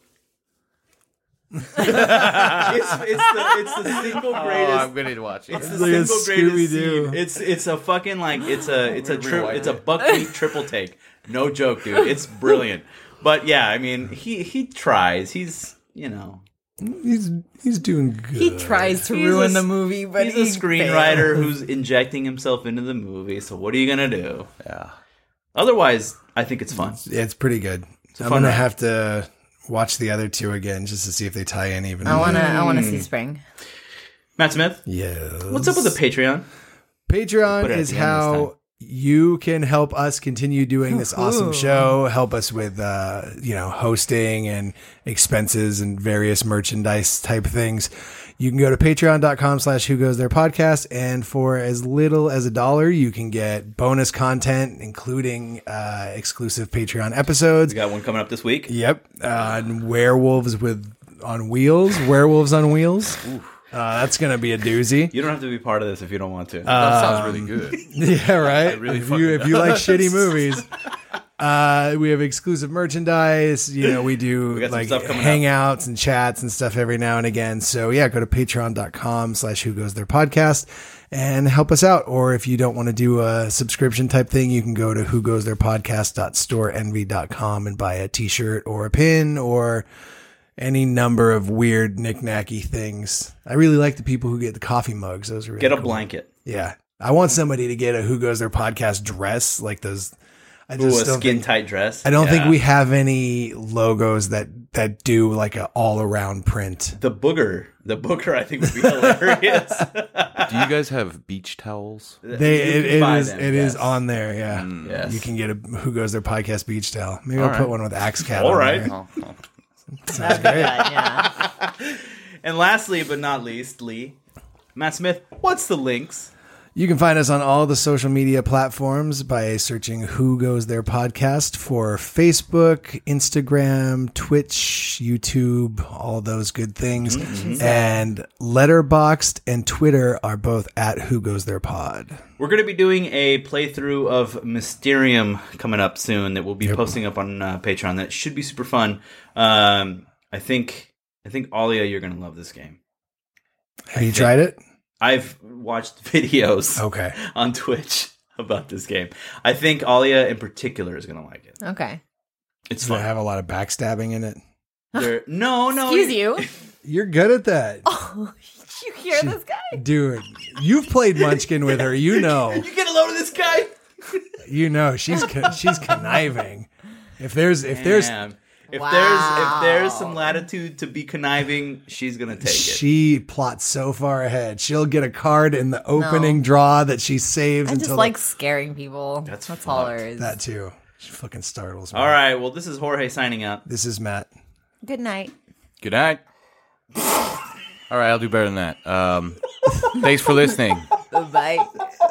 [SPEAKER 2] it's, it's the it's the single greatest.
[SPEAKER 5] Oh, I'm going to watch it.
[SPEAKER 2] It's the
[SPEAKER 3] like a
[SPEAKER 2] single greatest
[SPEAKER 3] Scooby-Doo.
[SPEAKER 2] scene. It's it's a fucking like it's a it's a tri-
[SPEAKER 5] Rewind
[SPEAKER 2] it's a
[SPEAKER 5] it.
[SPEAKER 2] buckwheat triple take. No joke, dude. It's brilliant. But yeah, I mean, he he tries. He's you know
[SPEAKER 3] He's he's doing good.
[SPEAKER 4] He tries to
[SPEAKER 2] He's
[SPEAKER 4] ruin
[SPEAKER 2] a-
[SPEAKER 4] the movie, but
[SPEAKER 2] he's
[SPEAKER 4] he
[SPEAKER 2] a screenwriter
[SPEAKER 4] fails.
[SPEAKER 2] who's injecting himself into the movie. So what are you gonna do?
[SPEAKER 5] Yeah.
[SPEAKER 2] Otherwise, I think it's fun.
[SPEAKER 3] Yeah, it's pretty good.
[SPEAKER 2] a
[SPEAKER 3] I'm
[SPEAKER 2] fun
[SPEAKER 3] gonna
[SPEAKER 2] ride.
[SPEAKER 3] have to watch the other two again just to see if they tie in even
[SPEAKER 4] I
[SPEAKER 3] more.
[SPEAKER 4] wanna, I wanna see Spring.
[SPEAKER 2] Matt Smith,
[SPEAKER 3] Yes.
[SPEAKER 2] what's up with the Patreon?
[SPEAKER 3] Patreon
[SPEAKER 2] Put it at
[SPEAKER 3] is
[SPEAKER 2] the end this
[SPEAKER 3] how you can help us continue doing this awesome
[SPEAKER 4] Ooh.
[SPEAKER 3] show, help us with, uh, you know, hosting and expenses and various merchandise type things. You can go to patreon.com slash who goes there podcast. And for as little as a dollar, you can get bonus content, including, uh, exclusive Patreon episodes.
[SPEAKER 2] We got one coming up this week.
[SPEAKER 3] Yep. Uh, and werewolves with, on wheels, werewolves on wheels. Uh, that's going to be a doozy.
[SPEAKER 2] You don't have to be part of this if you don't want to.
[SPEAKER 5] That sounds really good.
[SPEAKER 3] Yeah, right.
[SPEAKER 5] really
[SPEAKER 3] if you if you like shitty movies, uh, we have exclusive merchandise. You know, we do
[SPEAKER 2] We got some
[SPEAKER 3] like
[SPEAKER 2] stuff coming up.
[SPEAKER 3] hangouts and chats and stuff every now and again. So yeah, go to patreon.com slash who goes there podcast and help us out. Or if you don't want to do a subscription type thing, you can go to who goes there podcast dot store envy dot com and buy a t-shirt or a pin or any number of weird knick-knacky things. I really like the people who get the coffee mugs. Those are really
[SPEAKER 2] Get a
[SPEAKER 3] cool.
[SPEAKER 2] blanket.
[SPEAKER 3] Yeah. I want somebody to get a Who Goes There podcast dress, like those. I
[SPEAKER 2] Ooh,
[SPEAKER 3] just
[SPEAKER 2] a
[SPEAKER 3] don't
[SPEAKER 2] skin
[SPEAKER 3] think,
[SPEAKER 2] tight dress.
[SPEAKER 3] I don't think
[SPEAKER 2] Yeah.
[SPEAKER 3] we have any logos that, that do like a all around print.
[SPEAKER 2] The booger, the booger, I think would be hilarious.
[SPEAKER 5] Do you guys have beach towels?
[SPEAKER 3] They,
[SPEAKER 2] You
[SPEAKER 3] it,
[SPEAKER 2] can
[SPEAKER 3] it
[SPEAKER 2] buy
[SPEAKER 3] is,
[SPEAKER 2] them,
[SPEAKER 3] it is
[SPEAKER 2] yes.
[SPEAKER 3] on there. Yeah.
[SPEAKER 2] Yes.
[SPEAKER 3] You can get a Who Goes There podcast beach towel. Maybe
[SPEAKER 5] All
[SPEAKER 3] I'll put
[SPEAKER 5] right.
[SPEAKER 3] one with Axe Cat.
[SPEAKER 2] All
[SPEAKER 3] on
[SPEAKER 2] right.
[SPEAKER 3] there.
[SPEAKER 5] Oh, oh.
[SPEAKER 3] Sounds great.
[SPEAKER 4] Yeah.
[SPEAKER 2] And lastly, but not least, Lee, Matt Smith, what's the links?
[SPEAKER 3] You can find us on all the social media platforms by searching Who Goes There Podcast for Facebook, Instagram, Twitch, YouTube, all those good things. And Letterboxd and Twitter are both at Who Goes There Pod.
[SPEAKER 2] We're going to be doing a playthrough of Mysterium coming up soon that we'll be posting up on uh, Patreon. That should be super fun. Um, I think, I think Alia, you're going to love this game.
[SPEAKER 3] Have you tried it?
[SPEAKER 2] I've watched videos
[SPEAKER 3] Okay.
[SPEAKER 2] on Twitch about this game. I think Alia in particular is going to like it.
[SPEAKER 4] Okay.
[SPEAKER 2] It's
[SPEAKER 3] Does it
[SPEAKER 2] fun.
[SPEAKER 3] have a lot of backstabbing in it?
[SPEAKER 2] There- no, no.
[SPEAKER 4] Excuse you.
[SPEAKER 3] You're good at that.
[SPEAKER 4] Oh, you hear this guy?
[SPEAKER 3] Dude, you've played Munchkin with her. You know.
[SPEAKER 2] You get a load of this guy?
[SPEAKER 3] You know she's con- she's conniving. If there's if there's
[SPEAKER 2] Damn. If
[SPEAKER 4] Wow.
[SPEAKER 2] there's if there's some latitude to be conniving, she's gonna take it.
[SPEAKER 3] she plots so far ahead. She'll get a card in the opening
[SPEAKER 4] No.
[SPEAKER 3] draw that she saves
[SPEAKER 4] I
[SPEAKER 3] until
[SPEAKER 4] just like scaring people.
[SPEAKER 2] That's
[SPEAKER 4] That's, all
[SPEAKER 2] fucked.
[SPEAKER 4] there is.
[SPEAKER 3] the, that too. She fucking startles me.
[SPEAKER 2] All right. Well, this is Jorge signing out.
[SPEAKER 3] This is Matt.
[SPEAKER 4] Good night.
[SPEAKER 5] Good night. All right, I'll do better than that. Um, thanks for listening.
[SPEAKER 4] Bye.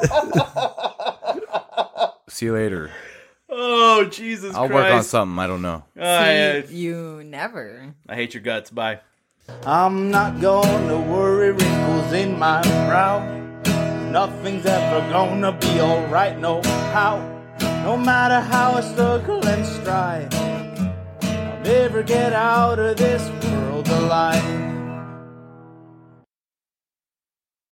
[SPEAKER 5] See you later.
[SPEAKER 2] Oh, Jesus
[SPEAKER 5] I'll
[SPEAKER 2] Christ.
[SPEAKER 5] work on something. I don't know.
[SPEAKER 2] I,
[SPEAKER 4] See you never.
[SPEAKER 2] I hate your guts. Bye.
[SPEAKER 1] I'm not gonna worry wrinkles in my brow. Nothing's ever gonna be alright, no how. No matter how I struggle and strive, I'll never get out of this world alive.